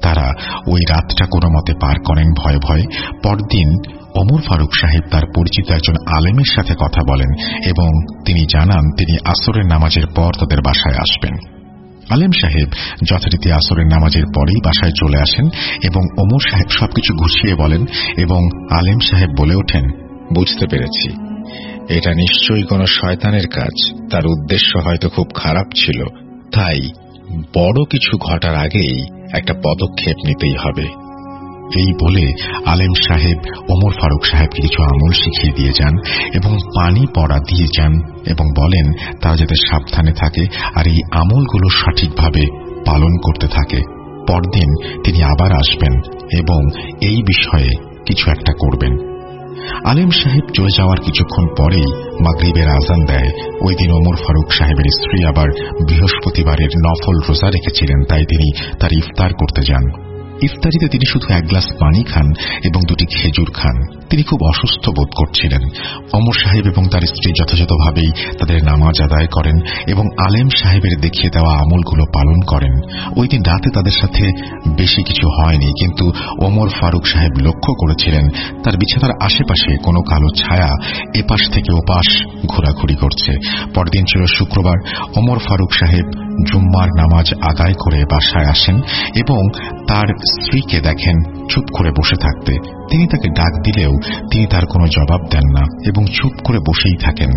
তারা ওই রাতটা কোনো মতে পার করেন ভয়ে ভয়ে। পরদিন ওমর ফারুক সাহেব তার পরিচিত একজন আলেমের সাথে কথা বলেন এবং তিনি জানান তিনি আসরের নামাজের পর তাদের বাসায় আসবেন। আলেম সাহেব যথারীতি আসরের নামাজের পরেই বাসায় চলে আসেন এবং ওমর সাহেব সবকিছু গুছিয়ে বলেন এবং আলেম সাহেব বলে ওঠেন, বুঝতে পেরেছি, এটা নিশ্চয়ই কোনো শয়তানের কাজ। তার উদ্দেশ্য হয়তো খুব খারাপ ছিল, তাই বড় কিছু ঘটার আগেই একটা পদক্ষেপ নিতেই হবে। এই বলে আলেম সাহেব ওমর ফারুক সাহেবকে কিছু আমল শিখিয়ে দিয়ে যান এবং পানি পড়া দিয়ে যান এবং বলেন তারা যাতে সাবধানে থাকে আর এই আমলগুলো সঠিকভাবে পালন করতে থাকে। পরদিন তিনি আবার আসবেন এবং এই বিষয়ে কিছু একটা করবেন। আলেম সাহেব চলে যাওয়ার কিছুক্ষণ পরেই মাগরিবের আজান দেয়। ওই দিন ওমর ফারুক সাহেবের স্ত্রী আবার বৃহস্পতিবারের নফল রোজা রেখেছিলেন, তাই তিনি তার ইফতার করতে যান। ইফতারিতে তিনি শুধু এক গ্লাস পানি খান এবং দুটি খেজুর খান। তিনি খুব অসুস্থ বোধ করছিলেন। ওমর সাহেব এবং তার স্ত্রী যথাযথভাবেই তাদের নামাজ আদায় করেন এবং আলেম সাহেবের দেখিয়ে দেওয়া আমলগুলো পালন করেন। ওই দিন রাতে তাদের সাথে বেশি কিছু হয়নি, কিন্তু ওমর ফারুক সাহেব লক্ষ্য করেছিলেন তার বিছানার আশেপাশে কোনো কালো ছায়া এপাশ থেকে ওপাশ ঘোরাঘুরি করছে। পরদিন ছিল শুক্রবার। ওমর ফারুক সাহেব জুম্মার নামাজ আদায় করে বাসায় আসেন এবং তার স্ত্রীকে দেখেন চুপ করে বসে থাকতে। তিনি তাকে ডাক দিলেও তিনি তার কোনো জবাব দেন না এবং চুপ করে বসেই থাকেন।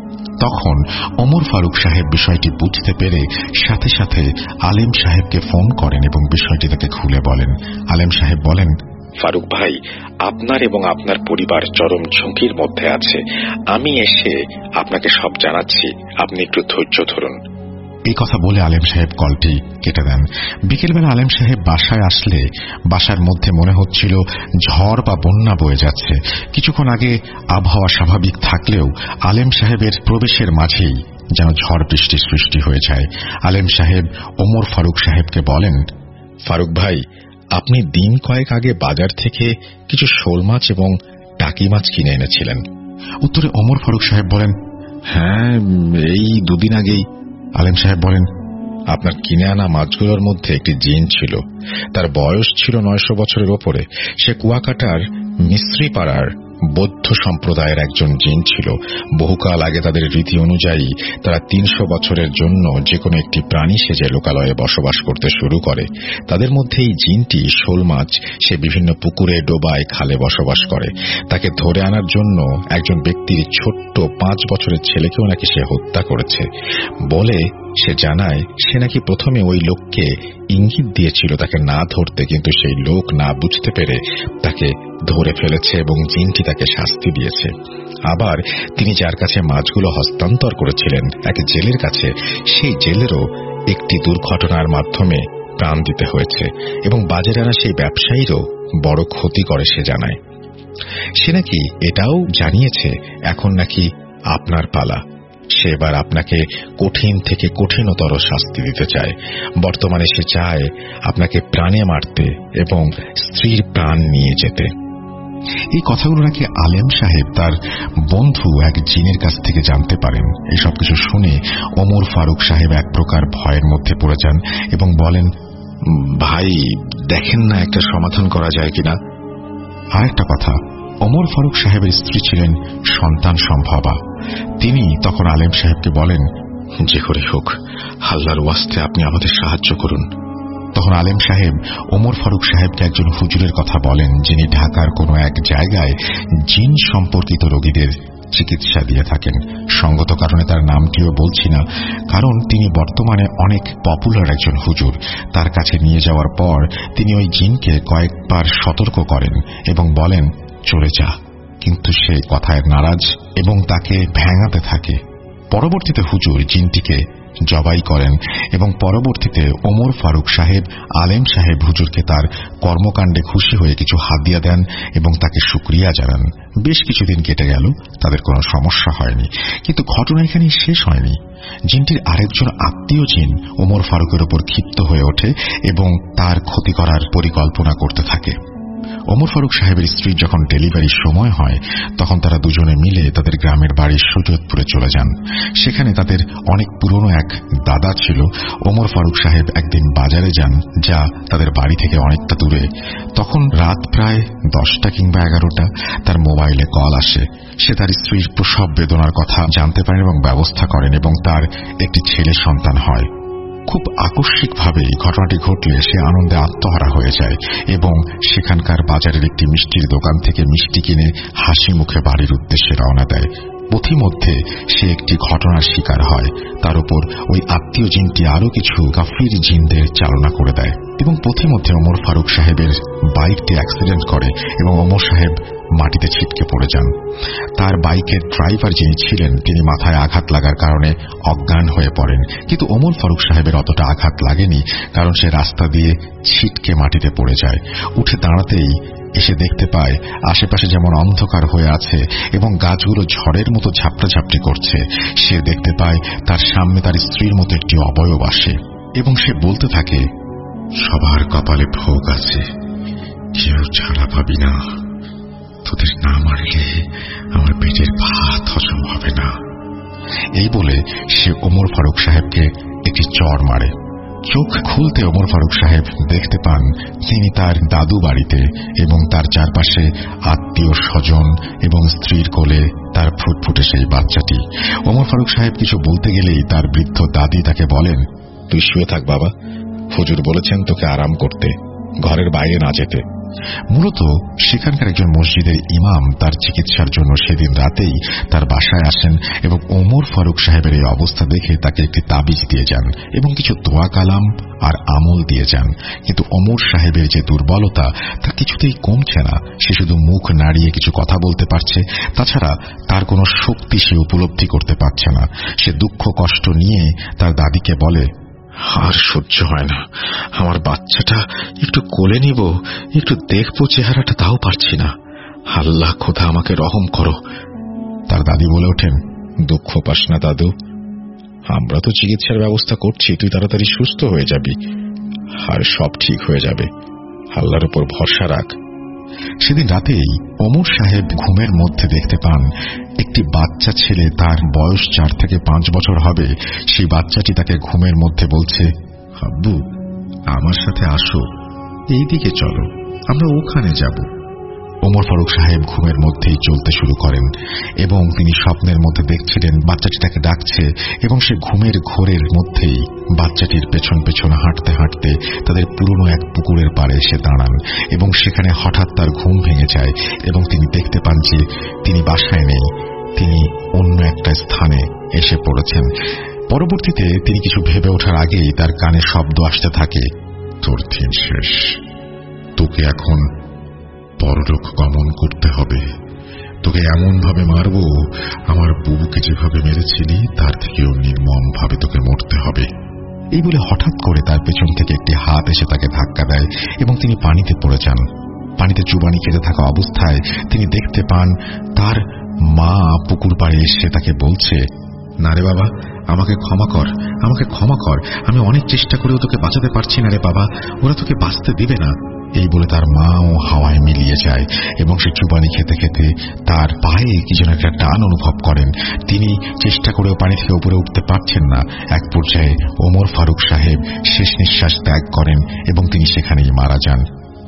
তখন ওমর ফারুক সাহেব বিষয়টি বুঝতে পেরে সাথে সাথে আলেম সাহেবকে ফোন করেন এবং বিষয়টি তাকে খুলে বলেন। আলেম সাহেব বলেন, ফারুক ভাই, আপনার এবং আপনার পরিবার চরম ঝুঁকির মধ্যে আছে। আমি এসে আপনাকে সব জানাচ্ছি, আপনি একটু ধৈর্য ধরুন। এই কথা বলে আলেম সাহেব কলটি কেটে দেন। বিকেলবেলা আলেম সাহেব বাসায় আসলে বাসার মধ্যে মনে হচ্ছিল ঝড় বা বন্যা বয়ে যাচ্ছে। কিছুক্ষণ আগে আবহাওয়া স্বাভাবিক থাকলেও আলেম সাহেবের প্রবেশের মাঝেই যেন ঝড় বৃষ্টির সৃষ্টি হয়ে যায়। আলেম সাহেব ওমর ফারুক সাহেবকে বলেন, ফারুক ভাই, আপনি দিন কয়েক আগে বাজার থেকে কিছু শোল মাছ এবং টাকি মাছ কিনে এনেছিলেন। উত্তরে ওমর ফারুক সাহেব বলেন, হ্যাঁ, এই দুদিন আগেই। আলেম সাহেব বলেন, আপনার কিনে আনা মাছগুলোর মধ্যে একটি জিন ছিল। তার বয়স ছিল নয়শো বছরের ওপরে। সে কুয়াকাটার মিস্ত্রি পাড়ার বৌদ্ধ সম্প্রদায়ের একজন জিন ছিল। বহুকাল আগে তাদের রীতি অনুযায়ী তারা তিনশো বছরের জন্য যে কোনো একটি প্রাণী সেজে লোকালয়ে বসবাস করতে শুরু করে। তাদের মধ্যে এই জিনটি শোল মাছ সে বিভিন্ন পুকুরে, ডোবায়, খালে বসবাস করে। তাকে ধরে আনার জন্য একজন ব্যক্তির ছোট্ট পাঁচ বছরের ছেলেকেও নাকি সে হত্যা করেছে বলে সে জানায়। সে নাকি প্রথমে ওই লোককে ইঙ্গিত দিয়েছিল তাকে না ধরতে, কিন্তু সেই লোক না বুঝতে পেরে তাকে ধরে ফেলেছে এবং জিনটি তাকে শাস্তি দিয়েছে। আবার তিনি যার কাছে মাছগুলো হস্তান্তর করেছিলেন, এক জেলের কাছে, সেই জেলেরও একটি দুর্ঘটনার মাধ্যমে প্রাণ দিতে হয়েছে এবং বাজারে আনা সেই ব্যবসায়ীরও বড় ক্ষতি করে সে জানায়। সে নাকি এটাও জানিয়েছে এখন নাকি আপনার পালা। সে এবার আপনাকে কঠিন থেকে কঠিনতর শাস্তি দিতে চায়। বর্তমানে সে চায় আপনাকে প্রাণে মারতে এবং স্ত্রীর প্রাণ নিয়ে যেতে। এই কথাগুলো নাকি আলেম সাহেব তার বন্ধু এক জিনের কাছ থেকে জানতে পারেন। এই সব কিছু শুনে ওমর ফারুক সাহেব এক প্রকার ভয়ের মধ্যে পড়ে যান এবং বলেন, ভাই, দেখেন না একটা সমাধান করা যায় কিনা। আর একটা কথা, ওমর ফারুক সাহেবের স্ত্রী ছিলেন সন্তান সম্ভবা। তিনি তখন আলেম সাহেবকে বলেন, যে করে হোক আল্লাহর ওয়াস্তে আপনি আমাদের সাহায্য করুন। তখন আলেম সাহেব ওমর ফারুক সাহেবকে একজন হুজুরের কথা বলেন, যিনি ঢাকার কোনো এক জায়গায় জিন সম্পর্কিত রোগীদের চিকিৎসা দিয়ে থাকেন। সঙ্গত কারণে তার নামটিও বলছি না, কারণ তিনি বর্তমানে অনেক পপুলার একজন হুজুর। তার কাছে নিয়ে যাওয়ার পর তিনি ওই জিনকে কয়েকবার সতর্ক করেন এবং বলেন, চলে যা, কিন্তু সে কথায় নারাজ এবং তাকে ভেঙাতে থাকে। পরবর্তীতে হুজুর জিনটিকে জবাই করেন এবং পরবর্তীতে ওমর ফারুক সাহেব আলেম সাহেব হুজুরকে তার কর্মকাণ্ডে খুশি হয়ে কিছু হাদিয়া দেন এবং তাকে শুকরিয়া জানান। বেশ কিছুদিন কেটে গেল, তাদের কোনো সমস্যা হয়নি। কিন্তু ঘটনা এখানেই শেষ হয়নি। জিনটির আরেকজন আত্মীয় জিন ওমর ফারুকের উপর ক্ষিপ্ত হয়ে ওঠে এবং তার ক্ষতি করার পরিকল্পনা করতে থাকে। ওমর ফারুক সাহেবের স্ত্রীর যখন ডেলিভারির সময় হয় তখন তারা দুজনে মিলে তাদের গ্রামের বাড়ির সুজতপুরে চলে যান। সেখানে তাদের অনেক পুরনো এক দাদা ছিল। ওমর ফারুক সাহেব একদিন বাজারে যান, যা তাদের বাড়ি থেকে অনেকটা দূরে। তখন রাত প্রায় দশটা কিংবা এগারোটা। তার মোবাইলে কল আসে। সে তার স্ত্রীর প্রসব বেদনার কথা জানতে পারেন এবং ব্যবস্থা করেন এবং তার একটি ছেলে সন্তান হয়। খুব আকস্মিকভাবে ঘটনাটি ঘটলে সে আনন্দে আত্মহারা হয়ে যায় এবং সেখানকার বাজারের একটি মিষ্টির দোকান থেকে মিষ্টি কিনে হাসি মুখে বাড়ির উদ্দেশ্যে রওনা দেয়। পথিমধ্যে সে একটি ঘটনার শিকার হয়। তার উপর ওই আত্মীয় জিনটি আরো কিছু কাফির জিনদের চালনা করে দেয় এবং পথিমধ্যে ওমর ফারুক সাহেবের বাইকটি অ্যাক্সিডেন্ট করে এবং ওমর সাহেব মাটিতে ছিটকে পড়ে যান। তার বাইকের ড্রাইভার যিনি ছিলেন তিনি মাথায় আঘাত লাগার কারণে অজ্ঞান হয়ে পড়েন, কিন্তু ওমর ফারুক সাহেবের অতটা আঘাত লাগেনি, কারণ সে রাস্তা দিয়ে ছিটকে মাটিতে পড়ে যায়। উঠে দাঁড়াতেই এসে দেখতে পায় আশেপাশে যেমন অন্ধকার হয়ে আছে এবং গাছগুলো ঝড়ের মতো ঝাপটাঝাপটি করছে। সে দেখতে পায় তার সামনে তার স্ত্রীর মতো একটি অবয়ব আসে এবং সে বলতে থাকে, সবার কপালে ভোগ আছে, কেউ ছাড়া পাবি না। তোদের না মারলে আমার পেটের ভাত হজম হবে না। এই বলে সে ওমর ফারুক সাহেবকে একটি চড় মারে। চোখ খুলতে ওমর ফারুক সাহেব দেখতে পান তিনি তার দাদু বাড়িতে এবং তার চারপাশে আত্মীয় স্বজন এবং স্ত্রীর কোলে তার ফুটফুটে সেই বাচ্চাটি। ওমর ফারুক সাহেব কিছু বলতে গেলেই তার বৃদ্ধ দাদি তাকে বলেন, তুই শুয়ে থাক বাবা, হুজুর বলেছেন তোকে আরাম করতে, ঘরের বাইরে না যেতে। মূলত সেখানকার একজন মসজিদের ইমাম তার চিকিৎসার জন্য সেদিন রাতেই তার বাসায় আসেন এবং ওমর ফারুক সাহেবের এই অবস্থা দেখে তাকে একটি তাবিজ দিয়ে যান এবং কিছু দোয়া কালাম আর আমল দিয়ে যান। কিন্তু ওমর সাহেবের যে দুর্বলতা তা কিছুতেই কমছে না। সে শুধু মুখ নাড়িয়ে কিছু কথা বলতে পারছে, তাছাড়া তার কোনো শক্তি সে উপলব্ধি করতে পারছে না। সে দুঃখ কষ্ট নিয়ে তার দাদিকে বলে, আর সহ্য হয় না, আমার বাচ্চাটা একটু কোলে নিব, একটু দেখবো চেহারাটা, তাও পারছি না। আল্লাহ খোদা আমাকে রহম করো। তার দাদি বলে ওঠেন, দুঃখ পাস না দাদু, আমরা তো চিকিৎসার ব্যবস্থা করছি, তুই তাড়াতাড়ি সুস্থ হয়ে যাবি আর সব ঠিক হয়ে যাবে, আল্লাহর উপর ভরসা রাখ। সেদিন রাতেই ওমর সাহেব ঘুমের মধ্যে দেখতে পান একটি বাচ্চা ছেলে, তার বয়স চার থেকে পাঁচ বছর হবে। সেই বাচ্চাটি তাকে ঘুমের মধ্যে বলছে, আব্বু আমার সাথে আসো, এই দিকে চলো, আমরা ওখানে যাব। ওমর ফারুক সাহেব ঘুমের মধ্যেই চলতে শুরু করেন এবং তিনি স্বপ্নের মধ্যে দেখছিলেন বাচ্চাটি তাকে ডাকছে এবং সে ঘুমের ঘোরের মধ্যেই বাচ্চাটির পেছন পেছন হাঁটতে হাঁটতে তাদের পুরনো এক পুকুরের পাড়ে এসে দাঁড়ান এবং সেখানে হঠাৎ তার ঘুম ভেঙে যায় এবং তিনি দেখতে পান যে তিনি বাসায় নেই, তিনি অন্য একটা স্থানে এসে পড়েছেন। পরবর্তীতে তিনি কিছু ভেবে ওঠার আগেই তার কানে শব্দ আসতে থাকে, তোর দিন শেষ, তোকে এখন পরলোক গমন করতে হবে, তোকে এমন ভাবে মারব আমার বুবুকে যেভাবে মেরেছিলি তার থেকেও নির্মম ভাবে তোকে মরতে হবে। এই বলে হঠাৎ করে তার পেছন থেকে একটি হাত এসে তাকে ধাক্কা দেয় এবং তিনি পানিতে পড়ে যান। পানিতে চুবানি খেতে থাকা অবস্থায় তিনি দেখতে পান তার মা পুকুর পাড়ে এসে তাকে বলছে, না রে বাবা, আমাকে ক্ষমা কর, আমাকে ক্ষমা কর, আমি অনেক চেষ্টা করেও তোকে বাঁচাতে পারছি না রে বাবা, ওরা তোকে বাঁচতে দিবে না। এই বলে তার মা ও হাওয়ায় মিলিয়ে যায় এবং সে চুবানি খেতে খেতে তার পায়ে কি যেন একটা টান অনুভব করেন। তিনি চেষ্টা করেও পানি থেকে উপরে উঠতে পারছেন না। এক পর্যায়ে ওমর ফারুক সাহেব শেষ নিঃশ্বাস ত্যাগ করেন এবং তিনি সেখানেই মারা যান।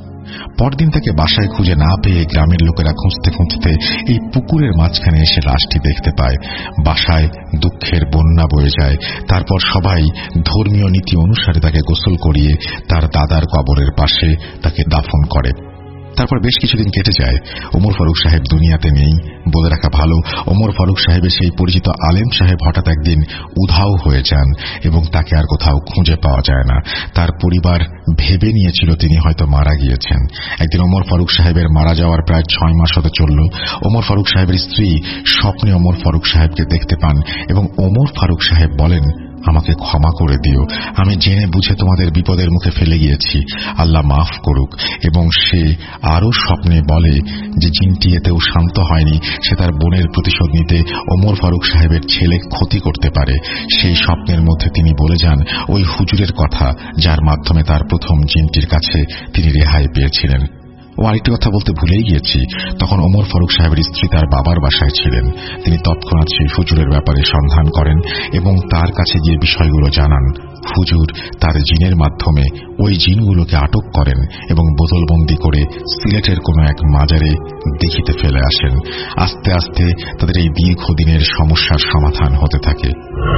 পরদিন তাকে বাসায় খুঁজে না পেয়ে গ্রামের লোকেরা খুঁজতে খুঁজতে এই পুকুরের মাঝখানে এসে লাশটি দেখতে পায়। বাসায় দুঃখের বন্যা বয়ে যায়। তারপর সবাই ধর্মীয় নীতি অনুসারে তাকে গোসল করিয়ে তার দাদার কবরের পাশে তাকে দাফন করে। তারপর বেশ কিছুদিন কেটে যায়। ওমর ফারুক সাহেব দুনিয়াতে নেই। বলে রাখা ভালো, ওমর ফারুক সাহেবের সেই পরিচিত আলেম সাহেব হঠাৎ একদিন উধাও হয়ে যান এবং তাকে আর কোথাও খুঁজে পাওয়া যায় না। তার পরিবার ভেবে নিয়েছিল তিনি হয়তো মারা গিয়েছেন। একদিন ওমর ফারুক সাহেবের মারা যাওয়ার প্রায় ছয় মাস হতে চলল। ওমর ফারুক সাহেবের স্ত্রী স্বপ্নে ওমর ফারুক সাহেবকে দেখতে পান এবং ওমর ফারুক সাহেব বলেন, আমাকে ক্ষমা করে দিও, আমি জেনে বুঝে তোমাদের বিপদের মুখে ফেলে গিয়েছি, আল্লাহ মাফ করুক। এবং সে আরো স্বপ্নে বলে যে জিনটি এতেও শান্ত হয়নি, সে তার বোনের প্রতিশোধ নিতে ওমর ফারুক সাহেবের ছেলে ক্ষতি করতে পারে। সেই স্বপ্নের মধ্যে তিনি বলে যান ওই হুজুরের কথা যার মাধ্যমে তার প্রথম জিনটির কাছে তিনি রেহাই পেয়েছিলেন। ও আরেকটি কথা বলতে ভুলেই গিয়েছি, তখন ওমর ফারুক সাহেবের স্ত্রী তার বাবার বাসায় ছিলেন। তিনি তৎক্ষণাৎ সেই হুজুরের ব্যাপারে সন্ধান করেন এবং তার কাছে গিয়ে বিষয়গুলো জানান। হুজুর তার জিনের মাধ্যমে ওই জিনগুলোকে আটক করেন এবং বোতলবন্দি করে সিলেটের কোনো এক মাজারে দেখিতে ফেলে আসেন। আস্তে আস্তে তাদের এই দীর্ঘদিনের সমস্যার সমাধান হতে থাকে।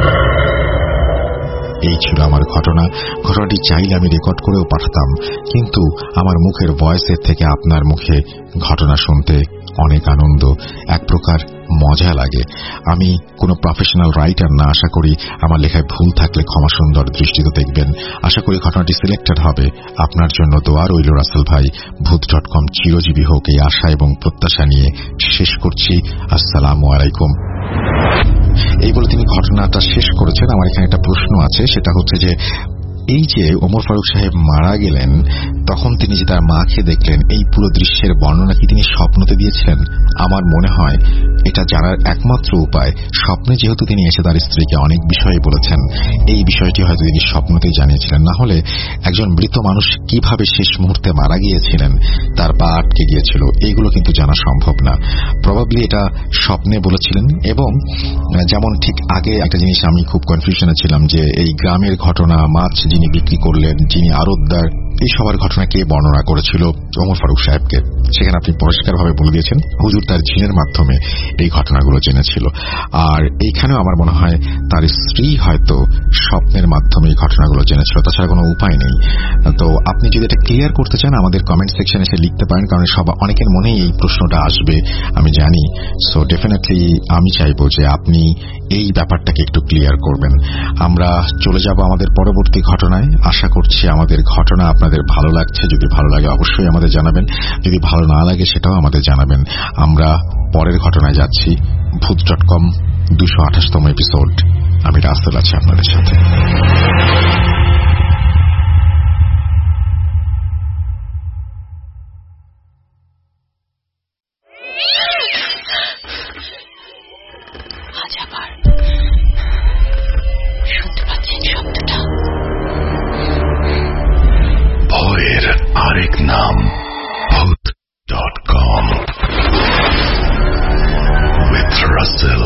এই ছিল আমার ঘটনা। ঘটনাটি চাইলে আমি রেকর্ড করেও পাঠাতাম, কিন্তু আমার মুখের ভয়েসের থেকে আপনার মুখে ঘটনা শুনতে অনেক আনন্দ, এক প্রকার মজা লাগে। আমি কোনো প্রফেশনাল রাইটার না, আশা করি আমার লেখায় ভুল থাকলে ক্ষমা সুন্দর দৃষ্টিতে দেখবেন। আশা করি ঘটনাটি সিলেক্টেড হবে। আপনার জন্য দোয়া রইল রাসেল ভাই। ভূত ডট কম চিরজীবী হোক এই আশা এবং প্রত্যাশা নিয়ে শেষ করছি। আসসালামু আলাইকুম। এই বলে তিনি ঘটনাটা শেষ করেছেন। আমার এখানে একটা প্রশ্ন আছে, সেটা হচ্ছে যে এই যে ওমর ফারুক সাহেব মারা গেলেন, তখন তিনি যে তার মাকে দেখলেন, এই পুরো দৃশ্যের বর্ণনা কি তিনি স্বপ্নতে দিয়েছিলেন? আমার মনে হয় এটা জানার একমাত্র উপায়, স্বপ্নে যেহেতু তিনি এসে তার স্ত্রীকে অনেক বিষয়ে বলেছেন, এই বিষয়টি হয়তো তিনি স্বপ্নতে জানিয়েছিলেন। না হলে একজন মৃত মানুষ কিভাবে শেষ মুহূর্তে মারা গিয়েছিলেন, তার পা আটকে গিয়েছিল, এইগুলো কিন্তু জানা সম্ভব না। প্রবাবলি এটা স্বপ্নে বলেছিলেন। এবং যেমন ঠিক আগে একটা জিনিস আমি খুব কনফিউশনে ছিলাম যে এই গ্রামের ঘটনা, মাছ যিনি বিক্রি করলেন, যিনি আড়তদার, এই সবার ঘটনা কে বর্ণনা করেছিল ওমর ফারুক সাহেবকে, সেখানে আপনি পরিষ্কারভাবে বলে দিয়েছেন হুজুর তার জিনের মাধ্যমে এই ঘটনাগুলো জেনেছিল। আর এইখানেও আমার মনে হয় তার স্ত্রী হয়তো স্বপ্নের মাধ্যমে এই ঘটনাগুলো জেনেছিল, তাছাড়া কোনো উপায় নেই। তো আপনি যদি এটা ক্লিয়ার করতে চান আমাদের কমেন্ট সেকশনে এসে লিখতে পারেন, কারণ সব অনেকের মনেই এই প্রশ্নটা আসবে আমি জানি। সো ডেফিনেটলি আমি চাইবো যে আপনি এই ব্যাপারটাকে একটু ক্লিয়ার করবেন। আমরা চলে যাব আমাদের পরবর্তী ঘটনায়। আশা করছি আমাদের ঘটনা আপনাদের ভালো লাগছে। যদি ভালো লাগে অবশ্যই আমাদের জানাবেন, যদি ভালো না লাগে সেটাও আমাদের জানাবেন। আমরা পরের ঘটনায় যাচ্ছি। ভূত ডট কম দুশো আঠাশতম এপিসোড। আমি রাসেল আছি আপনাদের সাথে। ভয়ের আরেক নাম ভূত dot com with Russell.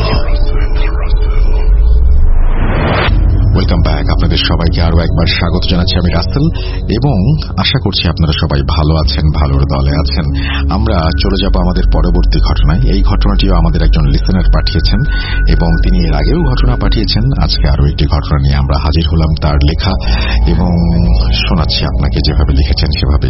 Welcome back. আপনাদের সবাইকে আরো একবার স্বাগত জানাচ্ছি। আমি রাসেল এবং আশা করছি আপনারা সবাই ভালো আছেন, ভালোর দলে আছেন। আমরা চলে যাব আমাদের পরবর্তী ঘটনায়। এই ঘটনাটিও আমাদের একজন লিসেনার পাঠিয়েছেন এবং তিনি এর আগেও ঘটনা পাঠিয়েছেন। আজকে আরো একটি ঘটনা নিয়ে আমরা হাজির হলাম, তার লেখা, এবং শোনাচ্ছি আপনাকে যেভাবে লিখেছেন সেভাবেই।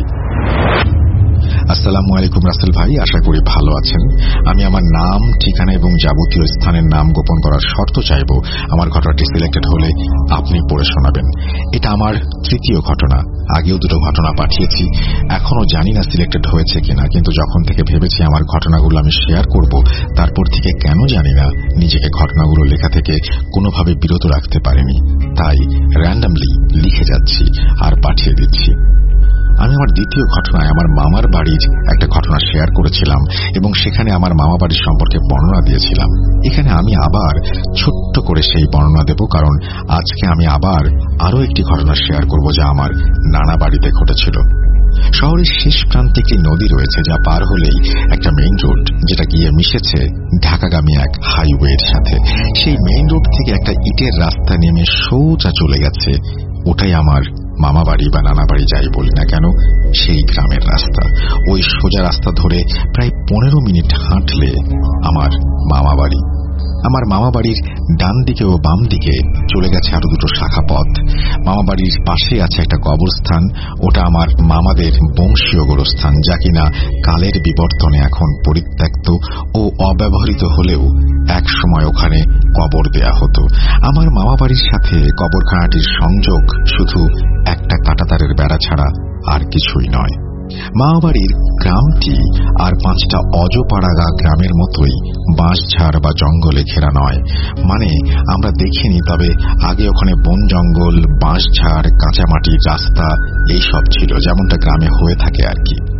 আসসালামু আলাইকুম রাসেল ভাই, আশা করি ভালো আছেন। আমি আমার নাম, ঠিকানা এবং যাবতীয় স্থানের নাম গোপন করার শর্ত চাইব। আমার ঘটনাটি সিলেক্টেড হলে আপনি পড়ে শোনাবেন। এটা আমার তৃতীয় ঘটনা। আগেও দুটো ঘটনা পাঠিয়েছি, এখনো জানি না সিলেক্টেড হয়েছে কিনা, কিন্তু যখন থেকে ভেবেছি আমার ঘটনাগুলো আমি শেয়ার করব, তারপর থেকে কেন জানি না নিজেকে ঘটনাগুলো লেখা থেকে কোনোভাবে বিরত রাখতে পারিনি। তাই র্যান্ডামলি লিখে যাচ্ছি আর পাঠিয়ে দিচ্ছি। আমি আমার দ্বিতীয় ঘটনায় আমার মামার বাড়ির একটা ঘটনা শেয়ার করেছিলাম এবং সেখানে আমার মামা বাড়ির সম্পর্কে বর্ণনা দিয়েছিলাম। এখানে আমি আবার ছোট্ট করে সেই বর্ণনা দেব, কারণ আজকে আমি আবার আরো একটি ঘটনা শেয়ার করব যা আমার নানা বাড়িতে ঘটেছিল। শহরের শেষ প্রান্তে একটি নদী রয়েছে, যা পার হলেই একটা মেইন রোড, যেটা গিয়ে মিশেছে ঢাকাগামী এক হাইওয়ের সাথে। সেই মেইন রোড থেকে একটা ইটের রাস্তা নেমে সোজা চলে গেছে। ওটাই আমার মামা বাড়ি বা নানা বাড়ি যাই বলি না কেন, সেই গ্রামের রাস্তা। ওই সোজা রাস্তা ধরে প্রায় পনেরো মিনিট হাঁটলে আমার মামা বাড়ি। আমার মামা বাড়ির ডান দিকে ও বাম দিকে চলে গেছে আরো দুটো শাখা পথ। মামা বাড়ির পাশে আছে একটা কবরস্থান, ওটা আমার মামাদের বংশীয় গোরস্থান, যা কিনা কালের বিবর্তনে এখন পরিত্যক্ত ও অব্যবহৃত হলেও এক সময় ওখানে কবর দেয়া হতো। আমার মামা বাড়ির সাথে কবরখানাটির সংযোগ শুধু একটা কাঁটাতারের বেড়া ছাড়া আর কিছুই নয়। মামাবাড়ির গ্রামটি আর পাঁচটা অজপাড়াগা গ্রামের মতোই বাঁশঝাড় বা জঙ্গলে ঘেরা নয়। মানে আমরা দেখিনি, তবে আগে ওখানে বন জঙ্গল, বাঁশঝাড়, কাঁচামাটির রাস্তা এইসব ছিল, যেমনটা গ্রামে হয়ে থাকে আর কি।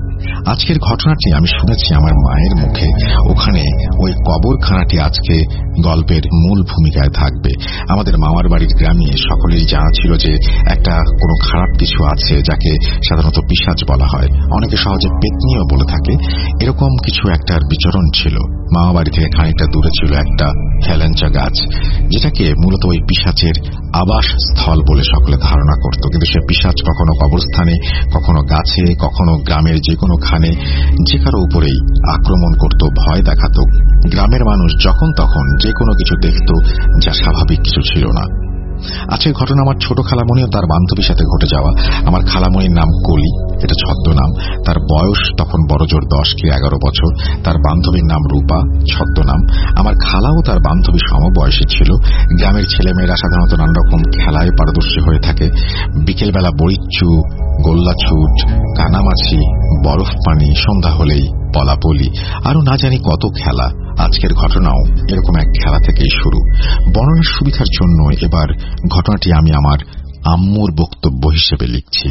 আজকের ঘটনাটি আমি শুনেছি আমার মায়ের মুখে। ওখানে ওই কবরখানাটি আজকে গল্পের মূল ভূমিকায় থাকবে। আমাদের মামার বাড়ির গ্রামে সকলেরই জানা ছিল যে একটা কোনো খারাপ কিছু আছে যাকে সাধারণত পিশাচ বলা হয়, অনেকে সহজে পেতনিও বলে থাকে। এরকম কিছু একটার বিচরণ ছিল। মামা বাড়ি থেকে খানিকটা দূরে ছিল একটা হেলেঞ্চা গাছ, যেটাকে মূলত ওই পিশাচের আবাস স্থল বলে সকলে ধারণা করত। কিন্তু সে পিশাচ কখনো কবরস্থানে, কখনো গাছে, কখনো গ্রামের যে কোনো খানে যে কারো উপরেই আক্রমণ করত, ভয় দেখাত। গ্রামের মানুষ যখন তখন যে কোনো কিছু দেখত, যা স্বাভাবিক কিছু ছিল না। আজকের ঘটনা আমার ছোট খালামণি ও তার বান্ধবীর সাথে ঘটে যাওয়া। আমার খালামণির নাম কলি, এটা ছদ্মনাম। তার বয়স তখন বড়জোর দশ কি এগারো বছর। তার বান্ধবীর নাম রূপা, ছদ্মনাম। আমার খালাও তার বান্ধবী সমবয়সী ছিল। গ্রামের ছেলেমেয়েরা সাধারণত নানা রকম খেলায় পারদর্শী হয়ে থাকে। বিকেলবেলা বড়িচ্চু, গোল্লাছুট, কানামাছি, বরফ পানি, সন্ধ্যা হলেই পলাপলি, আরো না জানি কত খেলা। আজকের ঘটনাও এরকম এক খেলা থেকেই শুরু। বর্ণনার সুবিধার জন্য এবার ঘটনাটি আমি আমার আম্মুর বক্তব্য হিসেবে লিখছি।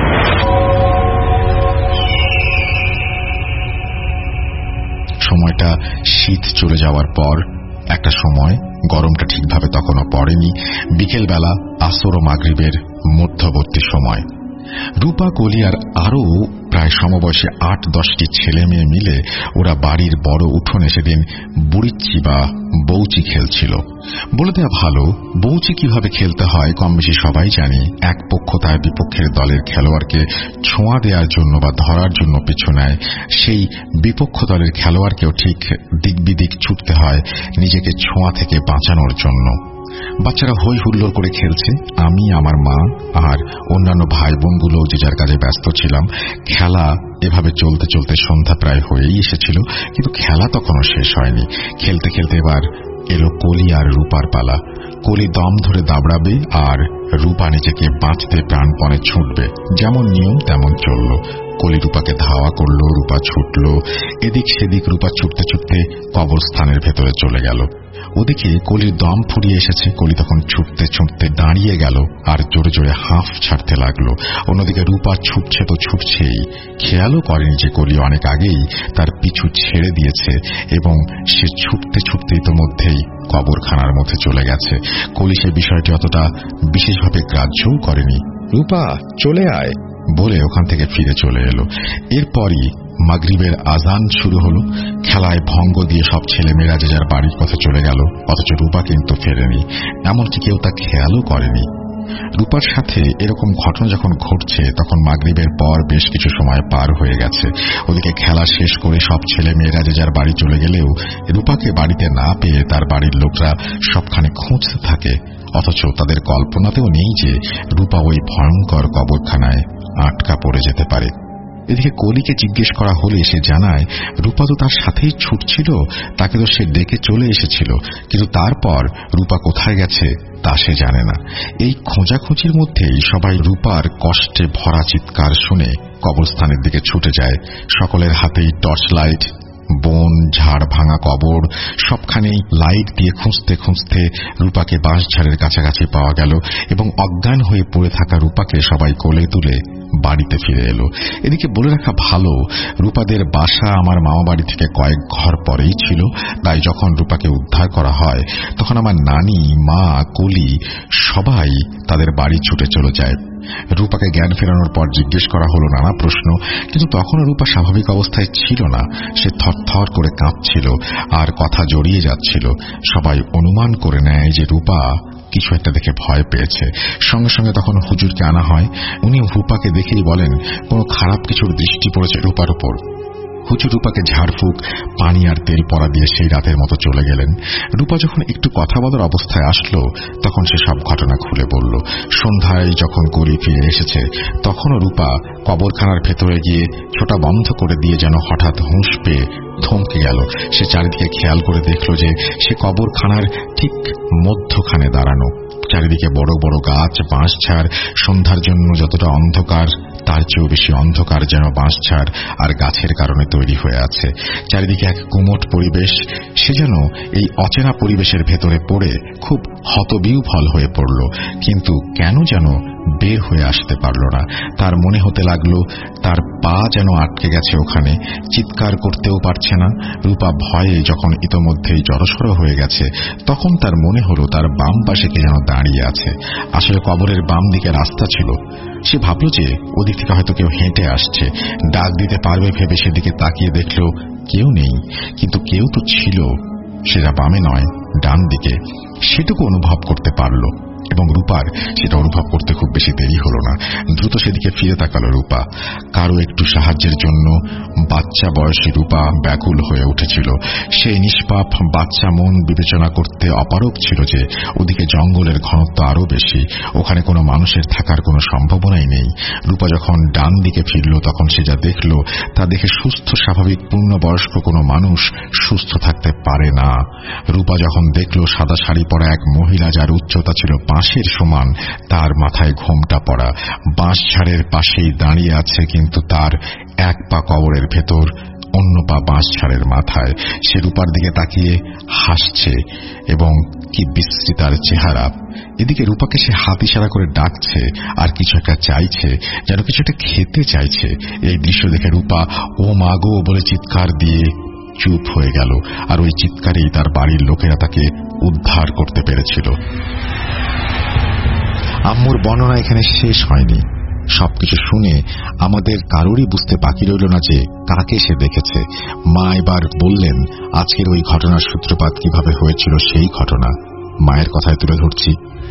সময়টা শীত চলে যাওয়ার পর একটা সময়, গরমটা ঠিকভাবে তখনও পড়েনি। বিকেলবেলা আসর ও মাগরিবের মধ্যবর্তী সময়। রূপা, কলি আর আরও প্রায় সমবয়সী আট দশটি ছেলে মেয়ে মিলে ওরা বাড়ির বড় উঠোনে সেদিন বুড়িচ্চি বা বৌচি খেলছিল। বলে দেওয়া ভালো, বৌচি কিভাবে খেলতে হয় কম বেশি সবাই জানি। এক পক্ষ তার বিপক্ষের দলের খেলোয়াড়কে ছোঁয়া দেওয়ার জন্য বা ধরার জন্য পিছু নেয়, সেই বিপক্ষ দলের খেলোয়াড়কেও ঠিক দিক বিদিক ছুটতে হয় নিজেকে ছোঁয়া থেকে বাঁচানোর জন্য। বাচ্চারা হই হুল্লোড় করে খেলছে। আমি, আমার মা আর অন্যান্য ভাই বোনগুলো যে যার কাজে ব্যস্ত ছিলাম। খেলা এভাবে চলতে চলতে সন্ধ্যা প্রায় হয়েই এসেছিল, কিন্তু খেলা তখনও শেষ হয়নি। খেলতে খেলতে এবার এলো কলি আর রূপার পালা। কলি দম ধরে দাবড়াবে আর রূপা নিজেকে বাঁচতে প্রাণপণে ছুটবে। যেমন নিয়ম তেমন চলল। কলি রূপাকে ধাওয়া করলো, রূপা ছুটল এদিক সেদিক। রূপা ছুটতে ছুটতে কবরস্থানের ভেতরে চলে গেল। ওদিকে কলির দম ফুরিয়ে এসেছে। কলি তখন ছুটতে ছুটতে দাঁড়িয়ে গেল আর জোরে জোরে হাঁফ ছাড়তে লাগলো। অন্যদিকে রূপা ছুটছে তো ছুটছেই, খেয়ালও করেনি যে কলি অনেক আগেই তার পিছু ছেড়ে দিয়েছে এবং সে ছুটতে ছুটতে ইতোমধ্যেই কবরখানার মধ্যে চলে গেছে। কলি সে বিষয়টি অতটা বিশেষভাবে গ্রাহ্যও করেনি। রূপা চলে আয় বলে ওখান থেকে ফিরে চলে এলো। এরপরই মাগরিবের আজান শুরু হলো। খেলায় ভঙ্গ দিয়ে সব ছেলেমেয়েরা যে যার বাড়ির পথে চলে গেল, অথচ রূপা কিন্তু ফেরেনি। এমনকি কেউ তা খেয়ালও করেনি। রূপার সাথে এরকম ঘটনা যখন ঘটছে তখন মাগরিবের পর বেশ কিছু সময় পার হয়ে গেছে। ওদিকে খেলা শেষ করে সব ছেলে মেয়েরা যে যার বাড়ি চলে গেলেও রূপাকে বাড়িতে না পেয়ে তার বাড়ির লোকরা সবখানে খুঁজতে থাকে। অথচ তাদের কল্পনাতেও নেই যে রূপা ওই ভয়ঙ্কর কবরখানায় আটকা পড়ে যেতে পারে। এদিকে কলিকে জিজ্ঞেস করা হলে সে জানায় রূপা তো তার সাথেই ছুটছিল, তাকে তো সে ডেকে চলে এসেছিল, কিন্তু তারপর রূপা কোথায় গেছে তা সে জানে না। এই খোঁজাখুঁজির মধ্যেই সবাই রূপার কষ্টে ভরা চিৎকার শুনে কবরস্থানের দিকে ছুটে যায়। সকলের হাতেই টর্চ লাইট। বন, ঝাড় ভাঙা কবর, সবখানেই লাইট দিয়ে খুঁজতে খুঁজতে রূপাকে বাঁশঝাড়ের কাছাকাছি পাওয়া গেল এবং অজ্ঞান হয়ে পড়ে থাকা রূপাকে সবাই কোলে তুলে বাড়িতে ফিরে এলো। এদিকে বলে রাখা ভালো, রূপাদের বাসা আমার মামা বাড়ি থেকে কয়েক ঘর পরেই ছিল। তাই যখন রূপাকে উদ্ধার করা হয় তখন আমার নানি, মা, কলি সবাই তাদের বাড়ি ছুটে চলে যায়। রূপাকে জ্ঞান ফেরানোর পর জিজ্ঞেস করা হলো নানা প্রশ্ন, কিন্তু তখনও রূপা স্বাভাবিক অবস্থায় ছিল না। সে থরথর করে কাঁপছিল আর কথা জড়িয়ে যাচ্ছিল। সবাই অনুমান করে নেয় যে রূপা কিছু একটা দেখে ভয় পেয়েছে। সঙ্গে সঙ্গে তখন হুজুরকে আনা হয়। উনি রূপাকে দেখেই বলেন কোনো খারাপ কিছুর দৃষ্টি পড়েছে রূপার উপর। হুজুর রূপাকে ঝাড়ফুঁক, পানি আর তেল পরা দিয়ে সেই রাতের মতো চলে গেলেন। রূপা যখন একটু কথা বলার অবস্থায় আসলো তখন সে সব ঘটনা খুলে বলল। সন্ধ্যায় যখন কলি ফিরে এসেছে তখনও রূপা কবরখানার ভেতরে গিয়ে ছোটা বন্ধ করে দিয়ে যেন হঠাৎ হুঁশ পেয়ে থমকে গেল। সে চারিদিকে খেয়াল করে দেখল যে সে কবরখানার ঠিক মধ্যখানে দাঁড়ানো। চারিদিকে বড় বড় গাছ, বাঁশঝাড়। সন্ধ্যার জন্য যতটা অন্ধকার তার চেয়েও বেশি অন্ধকার যেন বাঁশঝাড় আর গাছের কারণে তৈরি হয়ে আছে। চারিদিকে এক গুমট পরিবেশ। সে যেন এই অচেনা পরিবেশের ভেতরে পড়ে খুব হতবিহ্বল হয়ে পড়ল। কিন্তু কেন যেন বের হয়ে আসতে পারল না। তার মনে হতে লাগলো তার পা যেন আটকে গেছে ওখানে, চিৎকার করতেও পারছে না। রূপা ভয়ে যখন ইতোমধ্যেই জড়সড় হয়ে গেছে, তখন তার মনে হলো তার বাম পাশে কে যেন দাঁড়িয়ে আছে। আসলে কবরের বাম দিকে রাস্তা ছিল। সে ভাবল যে ওদিক থেকে হয়তো কেউ হেঁটে আসছে, ডাক দিতে পারবে ভেবে সেদিকে তাকিয়ে দেখল কেউ নেই। কিন্তু কেউ তো ছিল, সেটা বামে নয় ডান দিকে, সেটুকু অনুভব করতে পারল। এবং রূপার সেটা অনুভব করতে খুব বেশি দেরি হল না। দ্রুত সেদিকে ফিরে তাকালো রূপা। কারো একটু সাহায্যের জন্য বাচ্চা বয়সী রূপা ব্যাকুল হয়ে উঠেছিল। সেই নিষ্পাপ বাচ্চা মন বিবেচনা করতে অপারগ ছিল যে ওদিকে জঙ্গলের ঘনত্ব আরো বেশি, ওখানে কোনো মানুষের থাকার কোনো সম্ভাবনাই নেই। রূপা যখন ডান দিকে ফিরল তখন সে যা দেখল তা দেখে সুস্থ স্বাভাবিক পূর্ণবয়স্ক কোনো মানুষ সুস্থ থাকতে পারে না। রূপা যখন দেখল সাদা শাড়ি পরা এক মহিলা, যার উচ্চতা ছিল বাঁশের সমান, তার মাথায় ঘোমটা পড়া, বাঁশ ঝাড়ের পাশেই দাঁড়িয়ে আছে, কিন্তু তার এক পা কবরের ভেতর, অন্য পা বাঁশ ঝাড়ের মাথায়। সে রূপার দিকে তাকিয়ে হাসছে এবং কি বিশ্রী তার চেহারা। এদিকে রূপাকে সে হাত ইশারা করে ডাকছে আর কিছু একটা চাইছে, যেন কিছু একটা খেতে চাইছে। এই দৃশ্য দেখে রূপা ও মাগো বলে চিৎকার দিয়ে চুপ হয়ে গেল। আর ওই চিৎকারেই তার বাড়ির লোকেরা তাকে উদ্ধার করতে পেরেছিল। আম্মুর বর্ণনা এখানে শেষ হয়নি। সবকিছু শুনে আমাদের কারোরই বুঝতে বাকি রইল না যে কাকে সে দেখেছে। মা এবার বললেন আজকের ওই ঘটনার সূত্রপাত কিভাবে হয়েছিল সেই ঘটনা। মায়ের কথায় তুলে ধরছি।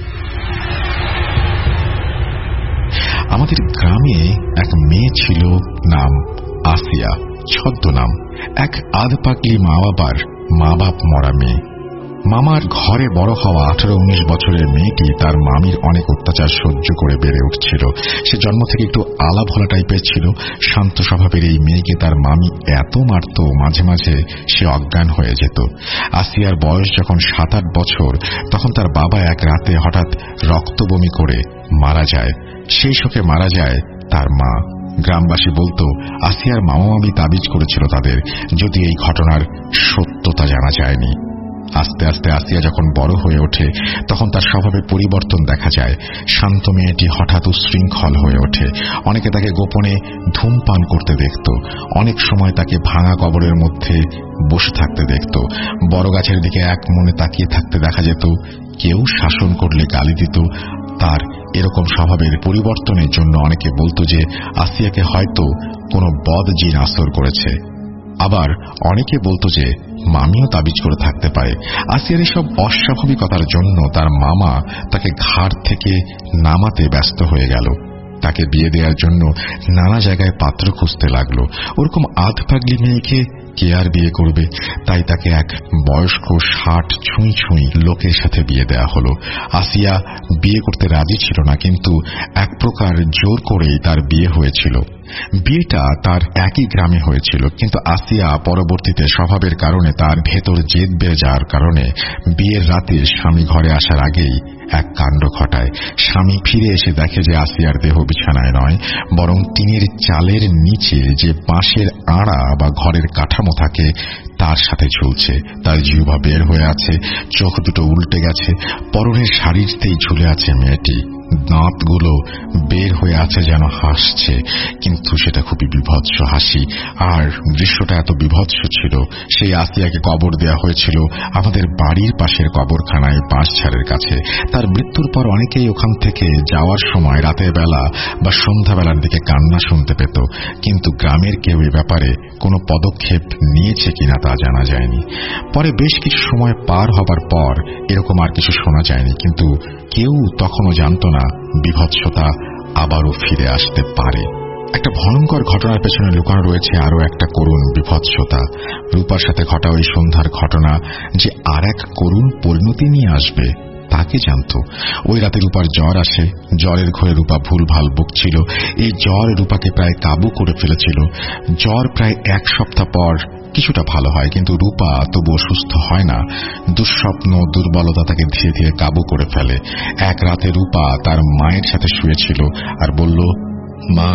আমাদের গ্রামে এক মেয়ে ছিল, নাম আসিয়া, ছদ্মনাম। এক আধ পাগলি মা বাবার মা বাপ মরা মেয়ে। মামার ঘরে বড় হওয়া আঠারো উনিশ বছরের মেয়েটি তার মামির অনেক অত্যাচার সহ্য করে বেড়ে উঠছিল। সে জন্ম থেকে একটু আলা ভোলা টাইপের ছিল। শান্ত স্বভাবের এই মেয়েকে তার মামি এত মারত, মাঝে মাঝে সে অজ্ঞান হয়ে যেত। আসিয়ার বয়স যখন সাত আট বছর, তখন তার বাবা এক রাতে হঠাৎ রক্ত বমি করে মারা যায়। সেই শোকে মারা যায় তার মা। গ্রামবাসী বলতো আসিয়ার মামা মামি তাবিজ করেছিল তাদের, যদি এই ঘটনার সত্যতা জানা যায়নি। আস্তে আস্তে আসিয়া যখন বড় হয়ে ওঠে তখন তার স্বভাবে পরিবর্তন দেখা যায়। শান্ত মেয়েটি হঠাৎ উশৃঙ্খল হয়ে ওঠে। অনেকে তাকে গোপনে ধূমপান করতে দেখত। অনেক সময় তাকে ভাঙা কবরের মধ্যে বসে থাকতে দেখত। বড় গাছের দিকে এক মনে তাকিয়ে থাকতে দেখা যেত। কেউ শাসন করলে গালি দিত। তার এরকম স্বভাবের পরিবর্তনের জন্য অনেকে বলতো যে আসিয়াকে হয়তো কোনো বদ জিন আসর করেছে। আবার অনেকে বলতো যে মামিও তাবিজ করে থাকতে পারে। আসিয়ার এসব অস্বাভাবিকতার জন্য তার মামা তাকে ঘাট থেকে নামাতে ব্যস্ত হয়ে গেল। তাকে বিয়ে দেওয়ার জন্য নানা জায়গায় পাত্র খুঁজতে লাগলো। ওরকম আধ পাগলি মেয়েকে কে আর বিয়ে করবে? তাই তাকে এক বয়স্ক ষাট ছুঁই ছুঁই লোকের সাথে বিয়ে দেয়া হলো। আসিয়া বিয়ে করতে রাজি ছিল না, কিন্তু এক প্রকার জোর করেই তার বিয়ে হয়েছিল। বিয়েটা তার একই গ্রামে হয়েছিল, কিন্তু আসিয়া পরবর্তীতে স্বভাবের কারণে তার ভেতর জেদ বেড়ে যাওয়ার কারণে বিয়ের রাতে স্বামী ঘরে আসার আগেই এক কাণ্ড ঘটায়। স্বামী ফিরে এসে দেখে যে আসিয়ার দেহ বিছানায় নয়, বরং টিনের চালের নিচে যে বাঁশের আড়া বা ঘরের কাঠামো থাকে তার সাথে ঝুলছে। তার জিহ্বা বের হয়ে আছে, চোখ দুটো উল্টে গেছে, পরনের শাড়িতেই ঝুলে আছে মেয়েটি। দাঁতগুলো বের হয়ে আছে, যেন হাসছে, কিন্তু সেটা খুবই বিভৎস হাসি। আর দৃশ্যটা এত বিভৎস ছিল। সেই আসিয়াকে কবর দেয়া হয়েছিল আমাদের বাড়ির পাশের কবরখানায় বাঁশঝাড়ের কাছে। তার মৃত্যুর পর অনেকেই ওখান থেকে যাওয়ার সময় রাতের বেলা বা সন্ধ্যাবেলার দিকে কান্না শুনতে পেত, কিন্তু গ্রামের কেউ এ ব্যাপারে কোনো পদক্ষেপ নিয়েছে কিনা তা জানা যায়নি। পরে বেশ কিছু সময় পার হবার পর এরকম আর কিছু শোনা যায়নি, কিন্তু কেউ তখনও জানত না বিভৎসতা আবারও ফিরে আসতে পারে। একটা ভয়ঙ্কর ঘটনার পেছনে লুকানো রয়েছে আরো একটা করুণ বিভৎসতা। রূপার সাথে ঘটা ওই সন্ধ্যার ঘটনা যে আর এক করুণ পরিণতি নিয়ে আসবে তাকে জানত। ওই রাতে রূপার জ্বর আসে। জ্বরের ঘরে রূপা ভুলভাল বকছিল। এই জ্বর রূপাকে প্রায় কাবু করে ফেলেছিল। জ্বর প্রায় এক সপ্তাহ পর কিছুটা ভালো হয়, কিন্তু রূপা তবুও সুস্থ হয় না। দুঃস্বপ্ন, দুর্বলতা তাকে ধীরে ধীরে কাবু করে ফেলে। এক রাতে রূপা তার মায়ের সাথে শুয়েছিল আর বলল, মা,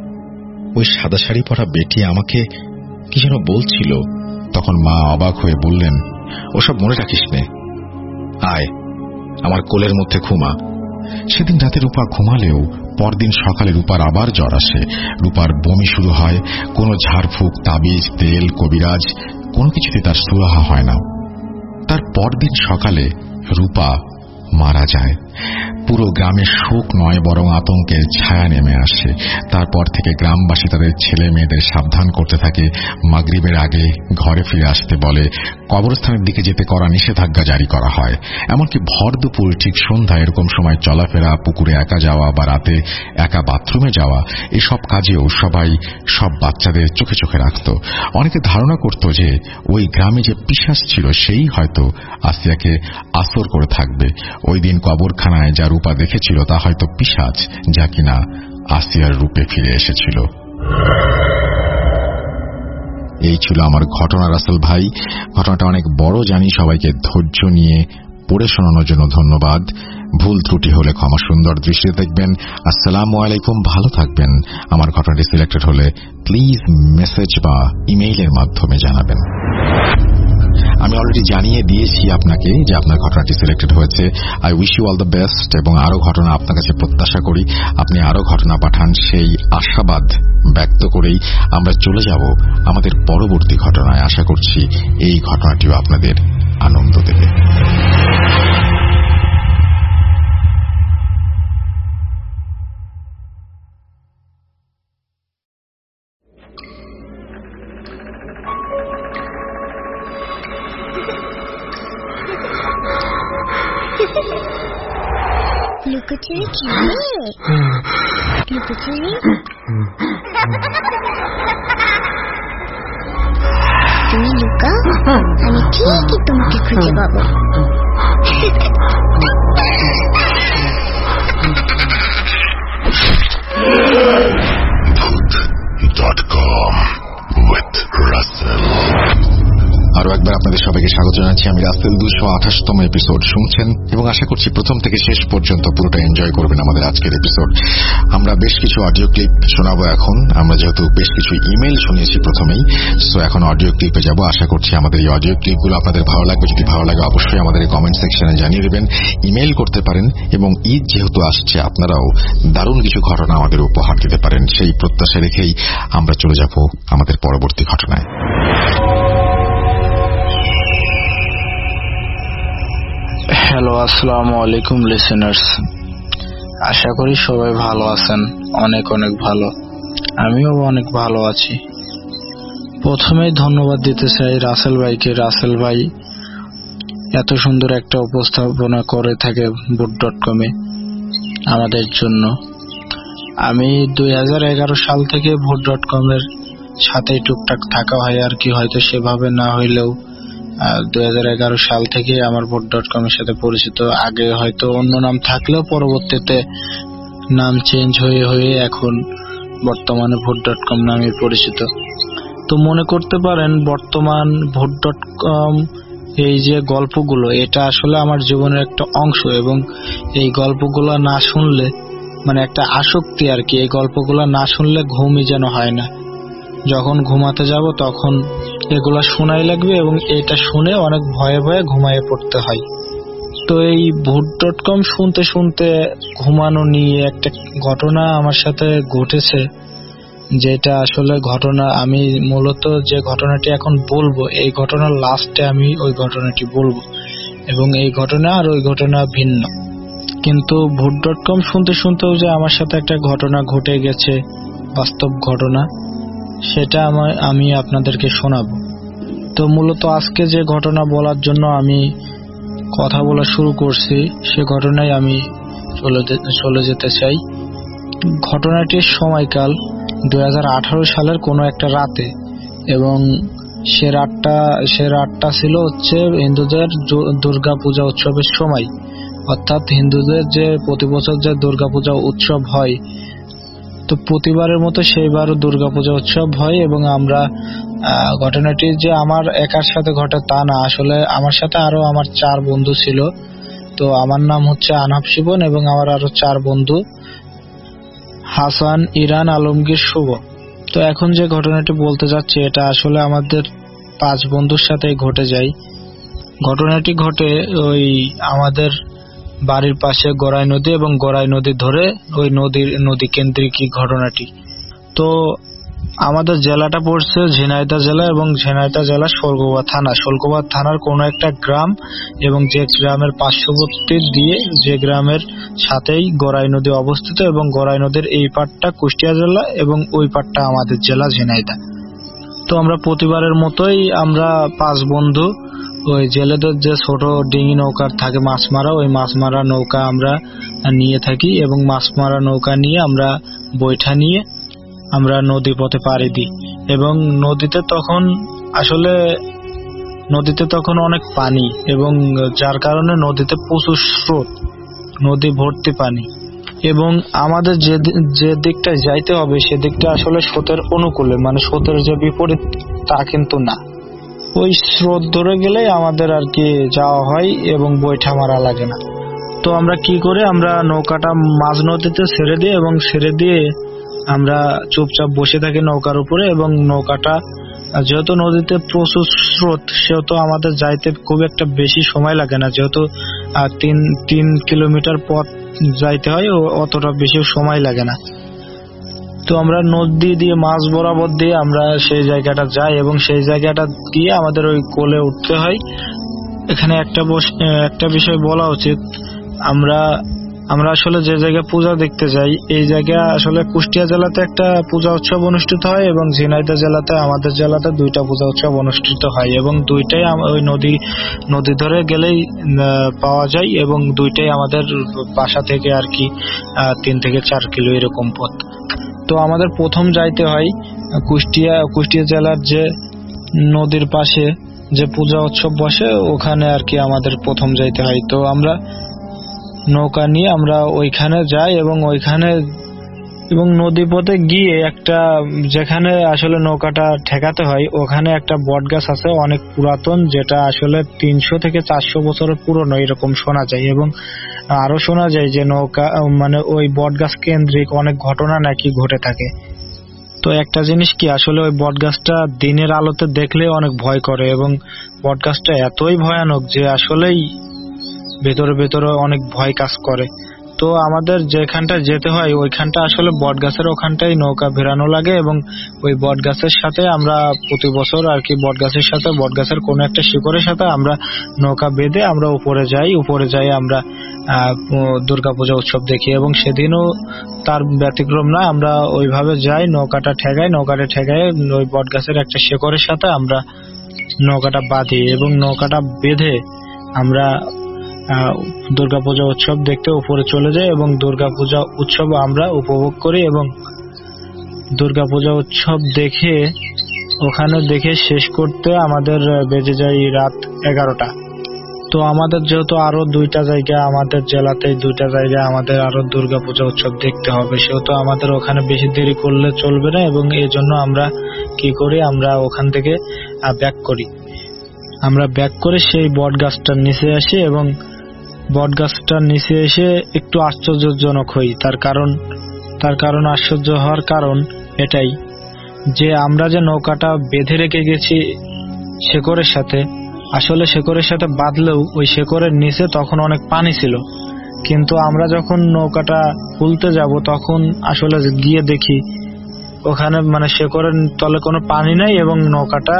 ওই সাদা শাড়ি পরা বেটি আমাকে কি যেন বলছিল। তখন মা অবাক হয়ে বললেন, ওসব মনে রাখিস নে, আয় আমার কোলের মধ্যে ঘুমা। সেদিন রাতে রূপা ঘুমালেও পরদিন সকালে রূপার আবার জ্বর আসে। রূপার বমি শুরু হয়। কোনো ঝাড়ফুঁক, তাবিজ, তেল, কবিরাজ কোনো কিছুতে তার সুরাহা হয় না। তার পরদিন সকালে রূপা মারা যায়। পুরো গ্রামে শোক নয় বরং আতঙ্কের ছায়া নেমে আসে। তারপর থেকে গ্রামবাসী তাদের ছেলে মেয়েদের সাবধান করতে থাকে, মাগরিবের আগে ঘরে ফিরে আসতে বলে, কবরস্থানের দিকে যেতে করা নিষেধাজ্ঞা জারি করা হয়। এমনকি ভর দুপুর ঠিক সন্ধ্যা এরকম সময় চলাফেরা, পুকুরে একা যাওয়া বা রাতে একা বাথরুমে যাওয়া, এসব কাজেও সবাই সব বাচ্চাদের চোখে চোখে রাখত। অনেকে ধারণা করত যে ওই গ্রামে যে পিশাচ ছিল সেই হয়তো আসিয়াকে আসর করে থাকবে। ওই দিন কবরখানায় যা রূপা দেখেছিল তা হয়তো পিশাচ, যা কিনা আসিয়ার রূপে ফিরে এসেছিল। এই ছিল আমার ঘটনা রাসেল ভাই। ঘটনাটা অনেক বড় জানি, সবাইকে ধৈর্য নিয়ে পড়ে শোনানোর জন্য ধন্যবাদ। ভুল ত্রুটি হলে ক্ষমা সুন্দর দৃষ্টিতে দেখবেন। আসসালামু আলাইকুম, ভালো থাকবেন। আমার ঘটনাটি সিলেক্টেড হলে প্লিজ মেসেজ বা ইমেইলের মাধ্যমে জানাবেন। আমি অলরেডি জানিয়ে দিয়েছি আপনাকে যে আপনার ঘটনাটি সিলেক্টেড হয়েছে। I wish you all the best এবং আরো ঘটনা আপনার কাছে প্রত্যাশা করি। আপনি আরো ঘটনা পাঠান, সেই আশাবাদ ব্যক্ত করেই আমরা চলে যাব আমাদের পরবর্তী ঘটনায়। আশা করছি এই ঘটনাটিও আপনাদের আনন্দ দেবে। লুকোচুরি খেলে লুকোচুরি তুমি লুকাও, আমি ঠিকই তোমাকে খুঁজে পাবো। ভূত ডট কম with Russell। আরো একবার আপনাদের সবাইকে স্বাগত জানাচ্ছি। আমি রাসেল। দুশো আঠাশতম এপিসোড শুনছেন এবং আশা করছি প্রথম থেকে শেষ পর্যন্ত পুরোটা এনজয় করবেন আমাদের আজকের এপিসোড। আমরা বেশ কিছু অডিও ক্লিপ শোনাবো এখন। আমরা যেহেতু বেশ কিছু ইমেইল শুনিয়েছি প্রথমেই, সো এখন অডিও ক্লিপে যাব। আশা করছি আমাদের এই অডিও ক্লিপগুলো আপনাদের ভালো লাগবে। যদি ভালো লাগে অবশ্যই আমাদের এই কমেন্ট সেকশনে জানিয়ে দেবেন, ইমেইল করতে পারেন এবং ঈদ যেহেতু আসছে আপনারাও দারুণ কিছু ঘটনা আমাদের উপহার দিতে পারেন। সেই প্রত্যাশা রেখেই আমরা চলে যাব আমাদের পরবর্তী ঘটনায়। হ্যালো, আসসালামু আলাইকুম লিসেনার্স। আশা করি সবাই ভালো আছেন, অনেক অনেক ভালো। আমিও অনেক ভালো আছি। প্রথমেই ধন্যবাদ দিতে চাই রাসেল ভাইকে। রাসেল ভাই এত সুন্দর একটা উপস্থাপনা করে থাকে ভূত ডট কমে আমাদের জন্য। আমি দুই হাজার এগারো সাল থেকে ভূত ডট কমের সাথে টুকটাক থাকা হয় আর কি, হয়তো সেভাবে না হইলেও দুই হাজার এগারো সাল থেকে আমার ভূত ডট কম এর সাথে পরিচিত। আগে হয়তো অন্য নাম থাকলেও পরবর্তীতে নাম চেঞ্জ হয়ে হয়ে এখন বর্তমানে ভূত ডট কম নামে পরিচিত। তো মনে করতে পারেন বর্তমান ভূত ডট কম এই যে গল্পগুলো, এটা আসলে আমার জীবনের একটা অংশ এবং এই গল্পগুলো না শুনলে মানে একটা আসক্তি আর কি। এই গল্পগুলো না শুনলে ঘুমই যেন হয় না। যখন ঘুমাতে যাব তখন এগুলা শোনাই লাগবে এবং এটা শুনে অনেক ভয়ে ভয়ে ঘুমায়ে পড়তে হয়। তো এই ভূত ডট কম শুনতে শুনতে ঘুমানো নিয়ে একটা ঘটনা আমার সাথে ঘটেছে, যেটা আসলে ঘটনা আমি মূলত যে ঘটনাটি এখন বলবো এই ঘটনার লাস্টে আমি ওই ঘটনাটি বলবো এবং এই ঘটনা আর ওই ঘটনা ভিন্ন। কিন্তু ভূত ডট কম শুনতে শুনতেও যে আমার সাথে একটা ঘটনা ঘটে গেছে, বাস্তব ঘটনা, সেটা আমি আপনাদেরকে শোনাবো। তো মূলত আজকে যে ঘটনা বলার জন্য আমি কথা বলা শুরু করছি সে ঘটনায় আমি চলে যেতে চাই। ঘটনাটির সময়কাল দুই হাজার আঠারো সালের কোনো একটা রাতে এবং সে রাতটা সে রাতটা ছিল হচ্ছে হিন্দুদের দুর্গা পূজা উৎসবের সময়। অর্থাৎ হিন্দুদের যে প্রতি বছর যে দুর্গা পূজা উৎসব হয়, তো প্রতিবারের মতো সেইবারও দুর্গা পূজা উৎসব হয় এবং আমরা ঘটনাটি যে আমার একার সাথে ঘটে তা না, আসলে আমার সাথে আরো আমার চার বন্ধু ছিল। তো আমার নাম হচ্ছে আনাফ শিবন এবং আমার আরো চার বন্ধু হাসান, ইরান, আলমগীর, শুভ। তো এখন যে ঘটনাটি বলতে যাচ্ছি এটা আসলে আমাদের পাঁচ বন্ধুর সাথে ঘটে যায়। ঘটনাটি ঘটে ওই আমাদের বাড়ির পাশে গড়াই নদী এবং গড়াই নদী ধরে ওই নদীর নদী কেন্দ্রিক ঘটনাটি। তো আমাদের জেলাটা পড়ছে ঝিনাইদহ জেলা এবং ঝিনাইদহ জেলা শোলগোবা থানা। শোলগোবা থানার কোনো একটা গ্রাম এবং যে গ্রামের পার্শ্ববর্তী দিয়ে যে গ্রামের সাথেই গড়াই নদী অবস্থিত এবং গড়াই নদীর এই পাড়টা কুষ্টিয়া জেলা এবং ওই পাড়টা আমাদের জেলা ঝিনাইদহ। তো আমরা প্রতিবারের মতোই আমরা পাঁচ বন্ধু ওই জেলেদের যে ছোট ডিঙি নৌকার থাকে মাছ মারা, ওই মাছ মারা নৌকা আমরা নিয়ে থাকি এবং মাছ মারা নৌকা নিয়ে আমরা বৈঠা নিয়ে আমরা নদী পথে পাড়ি দিই। এবং নদীতে তখন আসলে নদীতে তখন অনেক পানি এবং যার কারণে নদীতে প্রচুর স্রোত, নদী ভর্তি পানি এবং আমাদের যে যে দিকটায় যাইতে হবে সেদিকটা আসলে স্রোতের অনুকূলে, মানে স্রোতের যে বিপরীত তা কিন্তু না। ওই স্রোত ধরে গেলেই আমাদের আর কি যাওয়া হয় এবং বৈঠা মারা লাগে না। তো আমরা কি করে আমরা নৌকাটা মাঝ নদীতে ছেড়ে দিই এবং ছেড়ে দিয়ে আমরা চুপচাপ বসে থাকি নৌকার উপরে এবং নৌকাটা যেহেতু নদীতে প্রচুর স্রোত সেহেতু আমাদের যাইতে খুব একটা বেশি সময় লাগে না, যেহেতু তিন তিন কিলোমিটার পথ যাইতে হয় অতটা বেশি সময় লাগে না। তো আমরা নদী দিয়ে মাছ বরাবর দিয়ে আমরা সেই জায়গাটা যাই এবং সেই জায়গাটা দিয়ে আমাদের ওই কোলে উঠতে হয়। এখানে একটা একটা বিষয় বলা উচিত, আমরা আমরা আসলে যে জায়গায় পূজা দেখতে যাই এই জায়গা আসলে কুষ্টিয়া জেলাতে একটা পূজা উৎসব অনুষ্ঠিত হয় এবং ঝিনাইদহ জেলাতে আমাদের জেলাতে দুইটা পূজা উৎসব অনুষ্ঠিত হয় এবং দুইটাই ওই নদী নদী ধরে গেলেই পাওয়া যায় এবং দুইটাই আমাদের বাসা থেকে আর কি তিন থেকে চার কিলো এরকম পথ। তো আমাদের প্রথম যাইতে হয় কুষ্টিয়া কুষ্টিয়া জেলার যে নদীর পাশে যে পূজা উৎসব বসে ওখানে আর কি আমাদের প্রথম যাইতে হয়। তো আমরা নৌকা নিয়ে আমরা ওইখানে যাই এবং ওইখানে এবং নদী পথে গিয়ে একটা যেখানে আসলে নৌকাটা ঠেকাতে হয় ওখানে একটা বট গাছ আছে অনেক পুরাতন, যেটা আসলে তিনশো থেকে চারশো বছরের পুরনো এরকম শোনা যায় এবং আরো শোনা যায় যে নৌকা মানে ওই বট গাছ কেন্দ্রিক অনেক ঘটনা নাকি ঘটে থাকে। তো একটা জিনিস কি আসলে ওই বট গাছটা দিনের আলোতে দেখলে অনেক ভয় করে এবং বট গাছটা এতই ভয়ানক যে আসলেই ভেতরে ভেতরে অনেক ভয় কাজ করে। তো আমাদের যেখানটা যেতে হয় ওইখানটা আসলে বট গাছের ওখানটাই নৌকা ভেড়ানো লাগে এবং ওই বট গাছের সাথে আমরা প্রতি বছর আর কি বট গাছের সাথে বট গাছের কোনো একটা শিকড়ের সাথে আমরা নৌকা বেঁধে আমরা উপরে যাই। উপরে যাই আমরা দুর্গাপূজা উৎসব দেখি এবং সেদিনও তার ব্যতিক্রম না, আমরা ওইভাবে যাই নৌকাটা ঠেকাই নৌকাটা ঠেকাই ওই বট গাছের একটা শিকড়ের সাথে আমরা নৌকাটা বাঁধি এবং নৌকাটা বেঁধে আমরা দুর্গাপূজা উৎসব দেখতে উপরে চলে যাই এবং দুর্গাপূজা উৎসব আমরা উপভোগ করি এবং দুর্গাপূজা উৎসব দেখে ওখানে দেখে শেষ করতে আমাদের বেজে যায় রাত এগারোটা। তো আমাদের যেহেতু আরো দুইটা জায়গা আমাদের জেলাতে দুইটা জায়গায় আমাদের আরো দুর্গাপূজা উৎসব দেখতে হবে সেহেতু আমাদের ওখানে বেশি দেরি করলে চলবে না এবং এই জন্য আমরা কি করি আমরা ওখান থেকে ব্যাক করি। আমরা ব্যাক করে সেই বট গাছটার নিচে আসি এবং বট গাছটার নিচে এসে একটু আশ্চর্যজনক হই। তার কারণ তার কারণ আশ্চর্য হওয়ার কারণ এটাই যে আমরা যে নৌকাটা বেঁধে রেখে গেছি শেকড়ের সাথে, আসলে শেকড়ের সাথে বাঁধলেও ওই শেকড়ের নিচে তখন অনেক পানি ছিল, কিন্তু আমরা যখন নৌকাটা খুলতে যাব তখন আসলে গিয়ে দেখি ওখানে মানে শেকড়ের তলে কোনো পানি নাই এবং নৌকাটা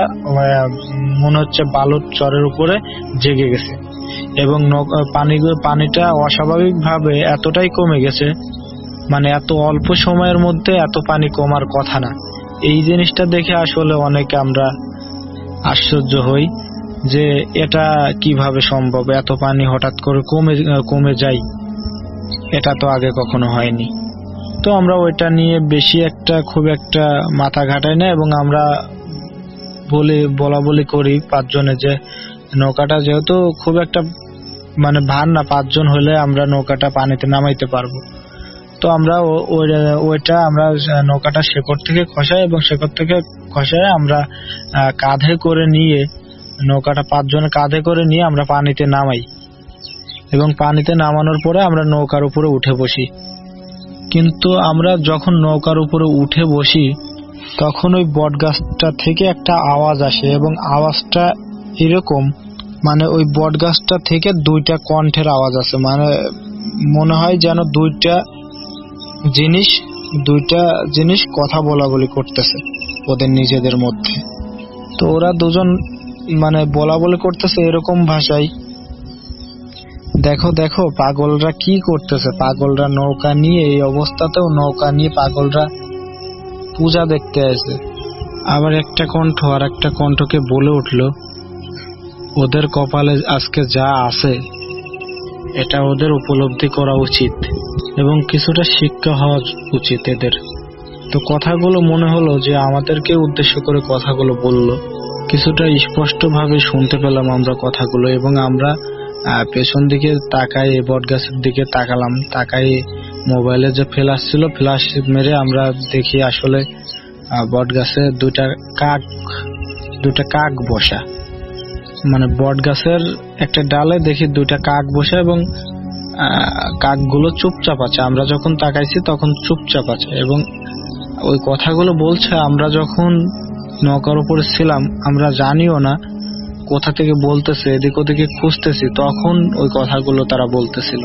মনে হচ্ছে বালুর চরের উপরে জেগে গেছে এবং পানি পানিটা অস্বাভাবিক ভাবে এতটাই কমে গেছে, মানে এত অল্প সময়ের মধ্যে এত পানি কমার কথা না। এই জিনিসটা দেখে আসলে অনেকে আমরা আশ্চর্য হই যে এটা কিভাবে সম্ভব, এত পানি হঠাৎ করে কমে কমে যায়, এটা তো আগে কখনো হয়নি। তো আমরা ওইটা নিয়ে বেশি একটা খুব একটা মাথা ঘাটাই না এবং আমরা বলি বলা বলি করি পাঁচজনে যে নৌকাটা যেহেতু খুব একটা মানে ভার না, পাঁচজন হলে আমরা নৌকাটা পানিতে নামাইতে পারবো। তো আমরা ওইটা আমরা নৌকাটা শেকড় থেকে খসাই এবং শেকড় থেকে খসাই আমরা কাঁধে করে নিয়ে নৌকাটা পাঁচজনে কাঁধে করে নিয়ে আমরা পানিতে নামাই এবং পানিতে নামানোর পরে আমরা নৌকার উপরে উঠে বসি। কিন্তু আমরা যখন নৌকার উপরে উঠে বসি তখন ওই বট গাছটা থেকে একটা আওয়াজ আসে এবং আওয়াজটা এরকম মানে ওই বট গাছটা থেকে দুইটা কণ্ঠের আওয়াজ আছে, মানে মনে হয় যেন দুইটা জিনিস দুইটা জিনিস কথা বলা বলি করতেছে ওদের নিজেদের মধ্যে। তো ওরা দুজন মানে বলা বলি করতেছে এরকম ভাষায়, দেখো দেখো পাগলরা কি করতেছে, পাগলরা নৌকা নিয়ে, এই অবস্থাতেও নৌকা নিয়ে পাগলরা পূজা দেখতে আসে। আবার একটা কণ্ঠ আর একটা কণ্ঠকে বলে উঠল, ওদের কপালে আজকে যা আছে এটা ওদের উপলব্ধি করা উচিত এবং কিছুটা শিক্ষা হওয়া উচিত এদের। তো কথাগুলো মনে হলো যে আমাদেরকে উদ্দেশ্য করে কথাগুলো বলল, কিছুটা স্পষ্টভাবে শুনতে পেলাম আমরা কথাগুলো। এবং আমরা পেছন দিকে তাকাই, বট গাছের দিকে তাকালাম, তাকাই মোবাইলে যে ফ্ল্যাশ ছিল ফ্ল্যাশ মেরে আমরা দেখি আসলে বট গাছে দুইটা কাক দুইটা কাক বসা, মানে বট গাছের একটা ডালে দেখি দুইটা কাক বসা এবং কাকগুলো চুপচাপ আছে। আমরা যখন তাকাইছি তখন চুপচাপ আছে এবং ওই কথাগুলো বলছে। আমরা যখন নৌকার উপরে ছিলাম আমরা জানিও না কোথা থেকে বলতেছে, এদিক ওদিকে খুঁজতেছি, তখন ওই কথাগুলো তারা বলতেছিল।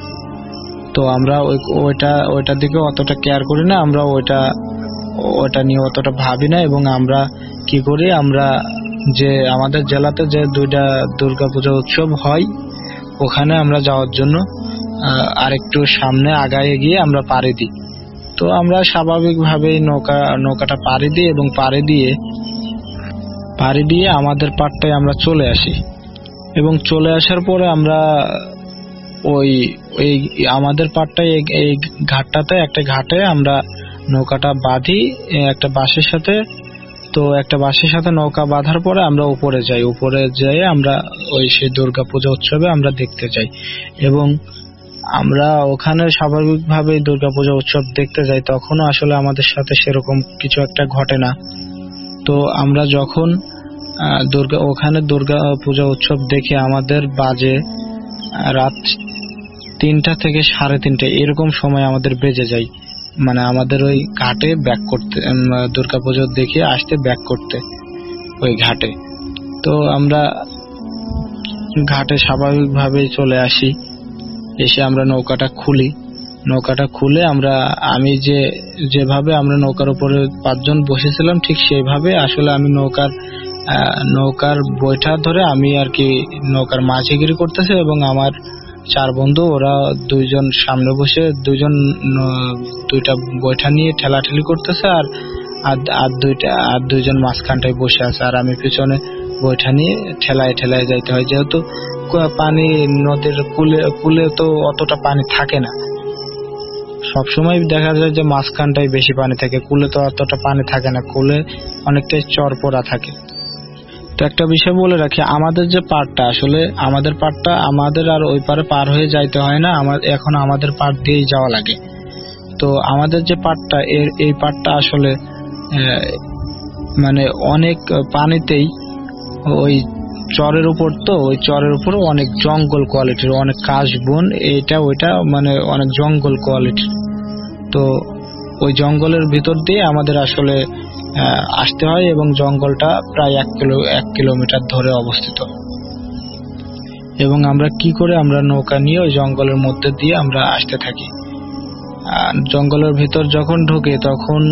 তো আমরা ওই ওইটা ওইটার দিকে অতটা কেয়ার করি না, আমরা ওইটা ওইটা নিয়ে অতটা ভাবি না। এবং আমরা কি করি, আমরা যে আমাদের জেলাতে যে দুইটা দুর্গাপূজা উৎসব হয় ওখানে আমরা যাওয়ার জন্য আরেকটু সামনে আগায় গিয়ে আমরা পাড়ি দিই। তো আমরা স্বাভাবিকভাবেই নৌকা নৌকাটা পাড়ি দিই এবং পাড়ি দিয়ে পাড়ি দিয়ে আমাদের পাড়টায় আমরা চলে আসি। এবং চলে আসার পরে আমরা ওই এই আমাদের পাড়টায় এই ঘাটটাতে একটা ঘাটে আমরা নৌকাটা বাঁধি একটা বাঁশের সাথে। তো একটা বাঁশের সাথে নৌকা বাঁধার পরে আমরা উপরে যাই, উপরে যাই আমরা ওই সেই দুর্গা পূজা উৎসবে আমরা দেখতে যাই। এবং আমরা ওখানে স্বাভাবিকভাবে দুর্গা পূজা উৎসব দেখতে যাই, তখনও আসলে আমাদের সাথে সেরকম কিছু একটা ঘটে না। তো আমরা যখন দুর্গা ওখানে দুর্গা পূজা উৎসব দেখে আমাদের বাজে রাত তিনটা থেকে সাড়ে তিনটা এরকম সময় আমাদের বেজে যায়, মানে আমাদের ওই ঘাটে ব্যাক করতে, দুর্গা পুজো দেখে আসতে ব্যাক করতে ওই ঘাটে। তো আমরা ঘাটে স্বাভাবিকভাবেই চলে আসি, এসে আমরা নৌকাটা খুলি। নৌকাটা খুলে আমরা আমি যে যেভাবে আমরা নৌকার উপরে পাঁচজন বসেছিলাম ঠিক সেইভাবে আসলে আমি নৌকার নৌকার বৈঠা ধরে আমি আর কি নৌকার মাঝিগিরি করতেছি এবং আমার চার বন্ধু ওরা দুইজন সামনে বসে দুইজন দুইটা বৈঠা নিয়ে ঠেলাঠেলি করতেছে আর আর দুইটা আর দুইজন মাঝখানটায় বসে আছে আর আমি পিছনে বৈঠা নিয়ে ঠেলায় ঠেলায় যাইতে হয়। যেহেতু পানি নদীর কুলে কুলে তো অতটা পানি থাকে না, সবসময় দেখা যায় যে মাঝখানটাই বেশি পানি থাকে, কুলে তো অতটা পানি থাকে না, কুলে অনেকটাই চরপড়া থাকে। তো একটা বিষয় বলে রাখি, আমাদের যে পাড়টা আসলে আমাদের পাড়টা আমাদের আর ওই পারে পার হয়ে যাইতে হয় না, এখন আমাদের পাড় দিয়েই যাওয়া লাগে। তো আমাদের যে পাড়টা এর এই পাড়টা আসলে মানে অনেক পানিতেই ওই চরের উপর, তো ওই চরের উপর অনেক জঙ্গল কোয়ালিটির, অনেক কাশবন এটা ওইটা মানে অনেক জঙ্গল কোয়ালিটির। তো ওই জঙ্গলের ভিতর দিয়ে আমাদের আসলে আসতে হয় এবং জঙ্গলটা প্রায় এক কিলো এক কিলোমিটার ধরে অবস্থিত। এবং আমরা কি করে আমরা নৌকা নিয়ে ওই জঙ্গলের মধ্যে দিয়ে আমরা আসতে থাকি। জঙ্গলের ভিতর যখন ঢুকে তখন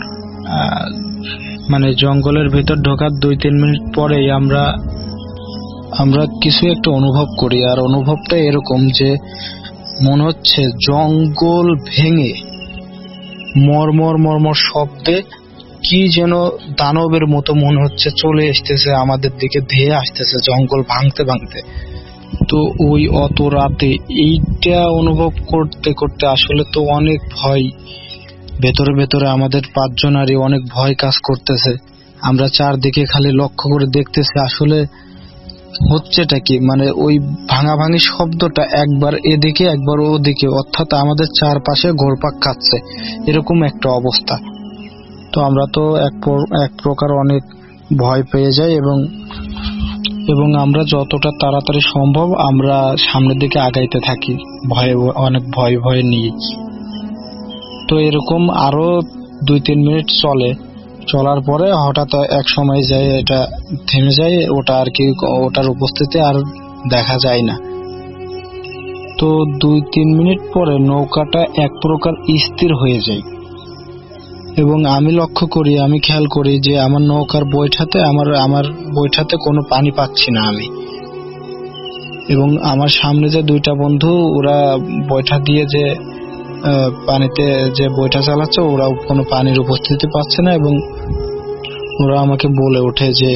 মানে জঙ্গলের ভিতর ঢোকার দুই তিন মিনিট পরেই আমরা আমরা কিছু একটা অনুভব করি। আর অনুভবটা এরকম যে মনে হচ্ছে জঙ্গল ভেঙে মরমর মরমর শব্দে কি যেন দানবের মতো মনে হচ্ছে চলে আসতেছে আমাদের দিকে, ধেয়ে আসতেছে জঙ্গল ভাঙতে ভাঙতে। তো ওই অত রাতে এইটা অনুভব করতে করতে আসলে তো অনেক ভয় ভেতরে ভেতরে আমাদের পাঁচজনারই অনেক ভয় কাজ করতেছে। আমরা চারদিকে খালি লক্ষ্য করে দেখতেছি আসলে হচ্ছেটা কি, মানে ওই ভাঙাভাঙি শব্দটা একবার এদিকে একবার ওদিকে, অর্থাৎ আমাদের চারপাশে ঘোরপাক খাচ্ছে এরকম একটা অবস্থা। তো আমরা তো এক এক প্রকার অনেক ভয় পেয়ে যাই এবং এবং আমরা যতটা তাড়াতাড়ি সম্ভব আমরা সামনের দিকে আগাইতে থাকি ভয়ে, অনেক ভয় ভয়ে নিয়ে। তো এরকম আরো দুই তিন মিনিট চলে, চলার পরে হঠাৎ এক সময় যায় এটা থেমে যায়, ওটা আর কি ওটার উপস্থিতি আর দেখা যায় না। তো দুই তিন মিনিট পরে নৌকাটা এক প্রকার স্থির হয়ে যায় এবং আমি লক্ষ্য করি, আমি খেয়াল করি যে আমার নৌকার বৈঠাতে আমার আমার বৈঠাতে কোনো পানি পাচ্ছি না আমি। এবং আমার সামনে যে দুইটা বন্ধু ওরা বৈঠা দিয়ে যে পানিতে যে বৈঠা চালাচ্ছে ওরা কোনো পানির উপস্থিতি পাচ্ছে না এবং ওরা আমাকে বলে ওঠে যে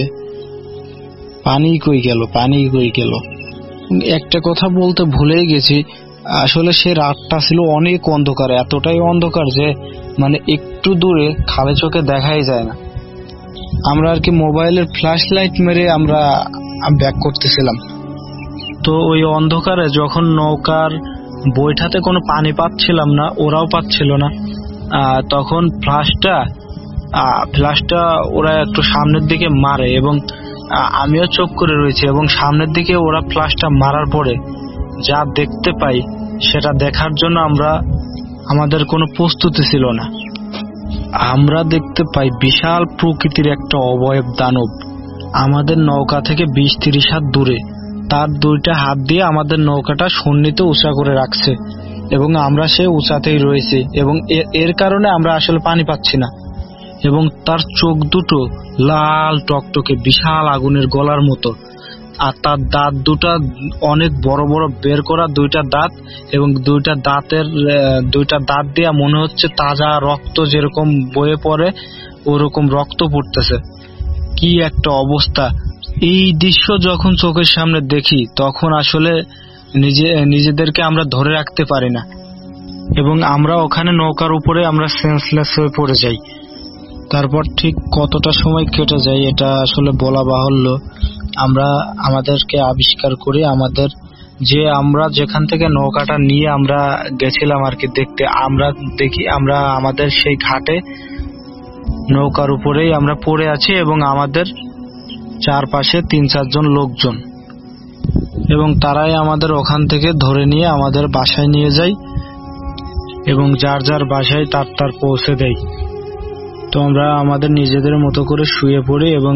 পানি কই গেল, পানি কই গেল। একটা কথা বলতে ভুলেই গেছি, আসলে সে রাতটা ছিল অনেক অন্ধকার, এতটাই অন্ধকার যে মানে একটু দূরে খালি চোখে দেখাই যায় না। আমরা আর কি মোবাইলের ফ্ল্যাশ লাইট মেরে আমরা ব্যাক করতেছিলাম। তো ওই অন্ধকারে যখন নৌকার বৈঠাতে কোনো পানি পাচ্ছিলাম না, ওরাও পাচ্ছিল না, তখন ফ্ল্যাশটা ফ্ল্যাশটা ওরা একটু সামনের দিকে মারে এবং আমিও চোখ করে রয়েছি এবং সামনের দিকে ওরা ফ্ল্যাশটা মারার পরে যা দেখতে পাই সেটা দেখার জন্য আমরা আমাদের কোনো প্রস্তুতি ছিল না। আমরা দেখতে পাই বিশাল প্রকৃতির একটা অবয়ব দানব আমাদের নৌকা থেকে বিশ ত্রিশ হাত দূরে, তার দুইটা হাত দিয়ে আমাদের নৌকাটা সন্নিতে উঁচা করে রাখছে এবং আমরা সে উঁচাতেই রয়েছি এবং এর কারণে আমরা আসলে পানি পাচ্ছি না। এবং তার চোখ দুটো লাল টকটকে বিশাল আগুনের গলার মতো, আর তার দাঁত দুটা অনেক বড় বড় বের করা দুইটা দাঁত এবং দুইটা দাঁতের দুইটা দাঁত দিয়ে মনে হচ্ছে তাজা রক্ত যেরকম বয়ে পড়ে ওরকম রক্ত পড়তেছে। কি একটা অবস্থা! এই দৃশ্য যখন চোখের সামনে দেখি তখন আসলে নিজে নিজেদেরকে আমরা ধরে রাখতে পারি না এবং আমরা ওখানে নৌকার উপরে আমরা সেন্সলেস হয়ে পড়ে যাই। তারপর ঠিক কতটা সময় কেটে যায় এটা আসলে বলা বাহুল্য। আমরা আমাদেরকে আবিষ্কার করি, আমাদের যে আমরা যেখান থেকে নৌকাটা নিয়ে আমরা গেছিলাম আর কি দেখতে, আমরা দেখি আমরা আমাদের সেই ঘাটে নৌকার উপরেই আমরা পড়ে আছি এবং আমাদের চারপাশে তিন চারজন লোকজন এবং তারাই আমাদের ওখান থেকে ধরে নিয়ে আমাদের বাসায় নিয়ে যায় এবং যার যার বাসায় তার তার পৌঁছে দেয়। তো আমরা আমাদের নিজেদের মতো করে শুয়ে পড়ি এবং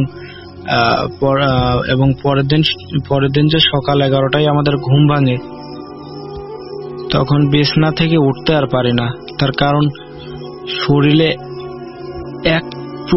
এবং পরের দিন পরের দিন যে সকাল এগারোটায় আমাদের ঘুম ভাঙে, তখন বিছানা থেকে উঠতে আর পারি না। তার কারণ শরীরে এক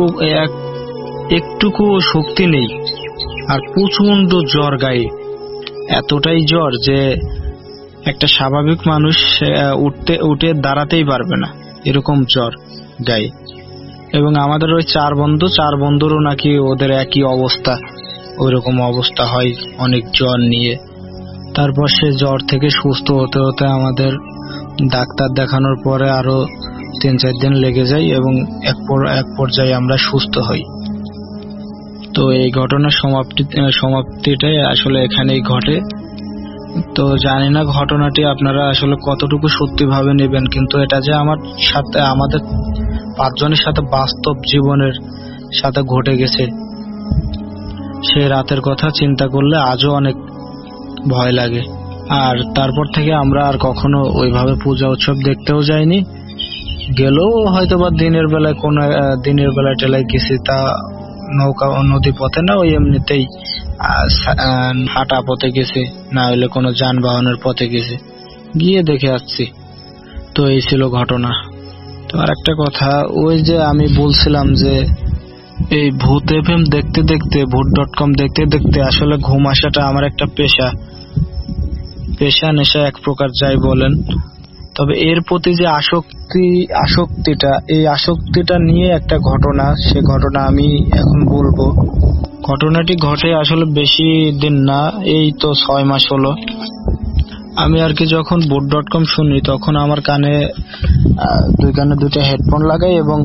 একটুকু শক্তি নেই আর প্রচন্ড জ্বর গায়ে, এতটাই জ্বর যে একটা স্বাভাবিক মানুষ উঠতে উঠে দাঁড়াতেই পারবে না, এরকম জ্বর গায়ে। এবং আমাদের ওই চার বন্ধু চার বন্ধুরও নাকি ওদের একই অবস্থা, ওইরকম অবস্থা হয় অনেক জ্বর নিয়ে। তারপর সে জ্বর থেকে সুস্থ হতে হতে আমাদের ডাক্তার দেখানোর পরে আরো তিন চার দিন লেগে যায় এবং এক এক পর্যায়ে আমরা সুস্থ হই। তো এই ঘটনার সমাপ্তি সমাপ্তিটাই আসলে এখানেই ঘটে। তো জানি না ঘটনাটি আপনারা আসলে কতটুকু সত্যিভাবে নেবেন, কিন্তু এটা যে আমার সাথে আমাদের পাঁচজনের সাথে বাস্তব জীবনের সাথে ঘটে গেছে, সে রাতের কথা চিন্তা করলে আজও অনেক ভয় লাগে। আর তারপর থেকে আমরা আর কখনো ওইভাবে পূজা উৎসব দেখতেও যাইনি, গেলেও হয়তো বা দিনের বেলায় কোন দিনের বেলায় টেলায় গেছি, তা নৌকা নদী পথে না, ওই এমনিতেই হাঁটা পথে গেছি, না হলে কোনো যানবাহনের পথে গেছি, গিয়ে দেখে আসছি। তো এই ছিল ঘটনা। তো আর একটা কথা, ওই যে আমি বলছিলাম যে এই ভূত এফএম দেখতে দেখতে ভূত ডট কম দেখতে দেখতে আসলে ঘুম আসাটা আমার একটা পেশা পেশা নেশা এক প্রকার যাই বলেন। তবে এর প্রতি যে আসক্তি আসক্তিটা এই আসক্তিটা নিয়ে একটা ঘটনা, সে ঘটনা আমি এখন বলবো। ঘটনাটি ঘটে আসলে বেশি দিন না, এই তো ছয় মাস হলো। আমি আর কি যখন বুট ডট কম শুনি তখন আমার কানে দুই কানে দুইটা হেডফোন লাগাই এবং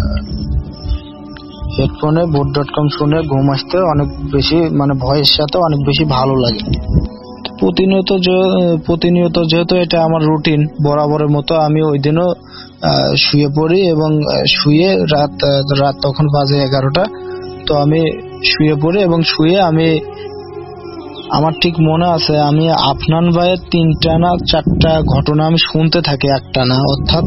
হেডফোনে বুট ডট কম শুনে ঘুম আসতে অনেক বেশি মানে ভয়ের সাথে অনেক বেশি ভালো লাগে। প্রতিনিয়ত প্রতিনিয়ত যেহেতু এটা আমার রুটিন বরাবরের মতো, আমি ওই দিনও শুয়ে পড়ি এবং শুয়ে রাত রাত তখন বাজে এগারোটা। তো আমি শুয়ে পড়ি এবং শুয়ে আমি আমার ঠিক মনে আছে আমি আফনান ভাইয়ের তিনটা না চারটা ঘটনা আমি শুনতে থাকি একটা না, অর্থাৎ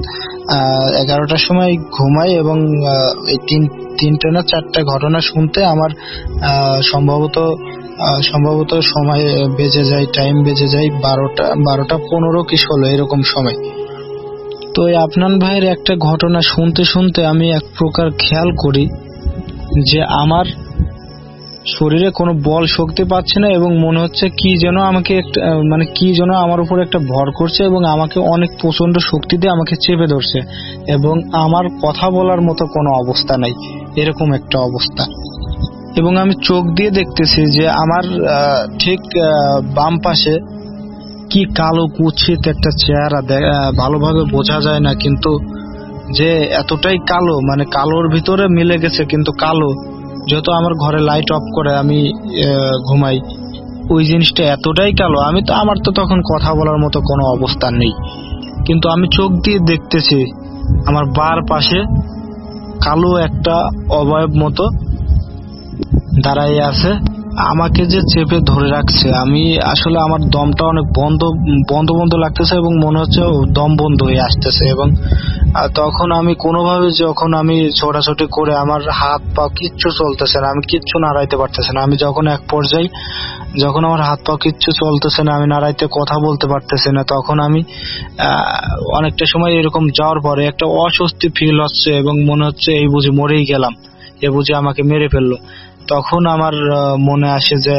এগারোটার সময় ঘুমাই এবং এই তিন তিনটে না চারটা ঘটনা শুনতে আমার সম্ভবত সম্ভবত সময় বেজে যায়, টাইম বেজে যায় বারোটা বারোটা পনেরো কি ষোলো এরকম সময়। তো এই আপনার ভাইয়ের একটা ঘটনা শুনতে শুনতে আমি এক প্রকার খেয়াল করি যে আমার শরীরে কোনো বল শক্তি পাচ্ছে না এবং মনে হচ্ছে কি যেন আমাকে মানে কি যেন আমার উপর একটা ভর করছে এবং আমাকে অনেক প্রচন্ড শক্তি দিয়ে আমাকে চেপে ধরছে এবং আমার কথা বলার মতো কোনো অবস্থা নাই, এরকম একটা অবস্থা। এবং আমি চোখ দিয়ে দেখতেছি যে আমার ঠিক বাম পাশে কি কালো কুৎসিত একটা চেহারা, ভালোভাবে বোঝা যায় না, কিন্তু যে এতটাই কালো, মানে কালোর ভিতরে মিলে গেছে কিন্তু কালো। যেহেতু আমার ঘরে লাইট অফ করে আমি ঘুমাই, ওই জিনিসটা এতটাই কালো, আমি তো আমার তো তখন কথা বলার মতো কোনো অবস্থা নেই, কিন্তু আমি চোখ দিয়ে দেখতেছি আমার বার পাশে কালো একটা অবয়ব মতো দাঁড়াইয়ে আছে, আমাকে যে চেপে ধরে রাখছে। আমি আসলে আমার দমটা অনেক বন্ধ বন্ধ বন্ধ লাগতেছে এবং মনে হচ্ছে দম বন্ধ হয়ে আসতেছে। এবং তখন আমি কোনোভাবে যখন আমি ছোটাছুটি করে আমার হাত পা কিচ্ছু চলতেছে না, আমি কিচ্ছু নাড়াইতে পারতেছে না। আমি যখন এক পর্যায়ে যখন আমার হাত পা কিচ্ছু চলতেছে না, আমি নাড়াইতে কথা বলতে পারতেছি না, তখন আমি অনেকটা সময় এরকম যাওয়ার পরে একটা অস্বস্তি ফিল হচ্ছে এবং মনে হচ্ছে এই বুঝি মরেই গেলাম, এ বুঝি আমাকে মেরে ফেললো। তখন আমার মনে আসে যে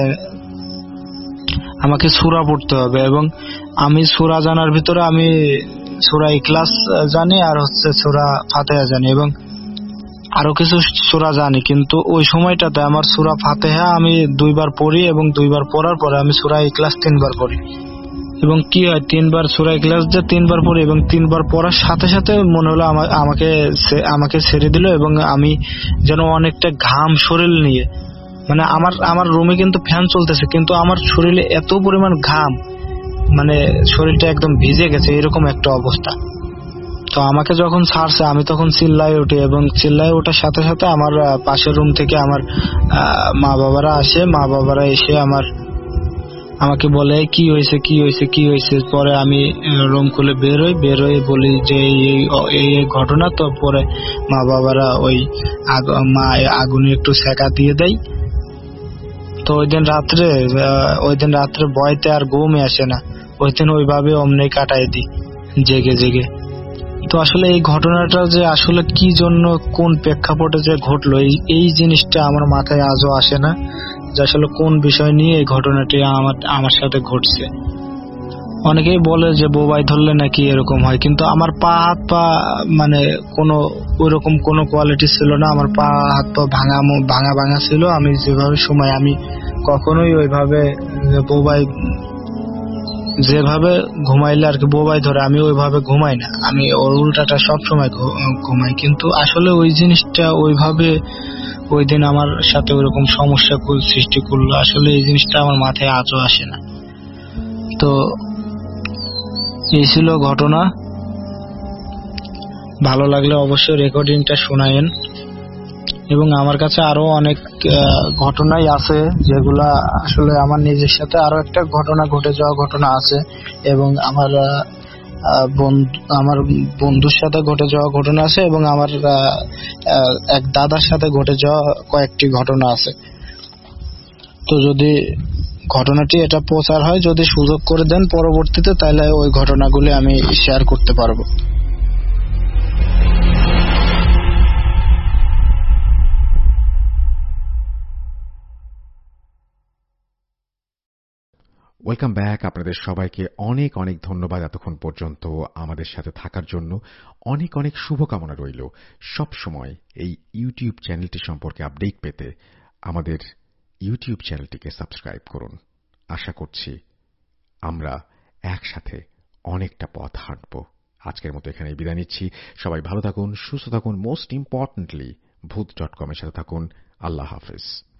আমাকে সূরা পড়তে হবে এবং আমি সূরা জানার ভিতরে আমি সূরা ইখলাস জানি আর হচ্ছে সূরা ফাতিহা জানি এবং আরো কিছু সূরা জানি, কিন্তু ওই সময়টাতে আমার সূরা ফাতিহা আমি দুইবার পড়ি এবং দুইবার পড়ার পরে আমি সূরা ইখলাস তিনবার পড়ি। এবং কি হয়, তিনবার সূরা ইখলাস যে তিনবার পড়ি এবং তিনবার পড়ার সাথে সাথে মনে হলো আমাকে আমাকে ছেড়ে দিল এবং আমি যেন অনেকটা ঘাম শরীর নিয়ে, মানে আমার আমার রুমে কিন্তু ফ্যান চলতেছে কিন্তু আমার শরীরে এত পরিমাণ ঘাম, মানে শরীরটা একদম ভিজে গেছে, এরকম একটা অবস্থা। তো আমাকে যখন ছাড়ছে আমি তখন চিল্লায় উঠি এবং চিল্লায় ওঠার সাথে সাথে আমার পাশের রুম থেকে আমার মা বাবারা আসে। মা বাবারা এসে আমার আমাকে বলে কি হয়েছে কি হয়েছে কি হয়েছে পরে আমি রুম খুলে বের হই, বের হয়ে বলি যে এই এই ঘটনা। তো পরে মা বাবারা ওই মা আগুনে একটু সেকা দিয়ে দেয়। তো ওই দিন রাত্রে ওই দিন রাত্রে ভয়তে আর ঘুমই আসে না, ওই দিন ওইভাবে অমনি কাটাই দিই জেগে জেগে। তো আসলে এই ঘটনাটা যে আসলে কি জন্য কোন প্রেক্ষাপটে যে ঘটলো এই জিনিসটা আমার মাথায় আজও আসে না, যে আসলে কোন বিষয় নিয়ে এই ঘটনাটি আমার আমার সাথে ঘটছে। অনেকেই বলে যে বোবাই ধরলে নাকি এরকম হয়, কিন্তু আমার পা হাত পা মানে কোনো ওইরকম কোনো কোয়ালিটি ছিল না, আমার পা হাত পা ভাঙা ভাঙা ভাঙা ছিল। আমি যেভাবে সময় আমি কখনোই ওইভাবে বোবাই যেভাবে ঘুমাইলে আর কি বোবাই ধরে আমি ওইভাবে ঘুমাই না, আমি ওর উল্টাটা সব সময় ঘুমাই। কিন্তু আসলে ওই জিনিসটা ওইভাবে ওই দিন আমার সাথে ওইরকম সমস্যা সৃষ্টি করলো, আসলে এই জিনিসটা আমার মাথায় আজও আসে না। তো এই ছিল ঘটনা। ভালো লাগলে অবশ্যই রেকর্ডিংটা শোনায়েন। এবং আমার কাছে আরো অনেক ঘটনাই আছে যেগুলা আসলে আমার নিজের সাথে আরো একটা ঘটনা ঘটে যাওয়া ঘটনা আছে এবং আমার আমার বন্ধুর সাথে ঘটে যাওয়া ঘটনা আছে এবং আমার এক দাদার সাথে ঘটে যাওয়া কয়েকটি ঘটনা আছে। তো যদি ঘটনাটি এটা প্রচার হয়, যদি সুযোগ করে দেন পরবর্তীতে, তাহলে ওই ঘটনাগুলি আমি শেয়ার করতে পারবো। Welcome back. আপনাদের সবাইকে অনেক অনেক ধন্যবাদ এতক্ষণ পর্যন্ত আমাদের সাথে থাকার জন্য। অনেক অনেক শুভকামনা রইল। সব সময় এই ইউটিউব চ্যানেলটি সম্পর্কে আপডেট পেতে আমাদের ইউটিউব চ্যানেলটিকে সাবস্ক্রাইব করুন। আশা করছি আমরা একসাথে অনেকটা পথ হাঁটব। আজকের মতো এখানেই বিদায় নিচ্ছি। সবাই ভালো থাকুন, সুস্থ থাকুন, মোস্ট ইম্পর্টেন্টলি ভূত ডট কম এর সাথে থাকুন। আল্লাহ হাফেজ।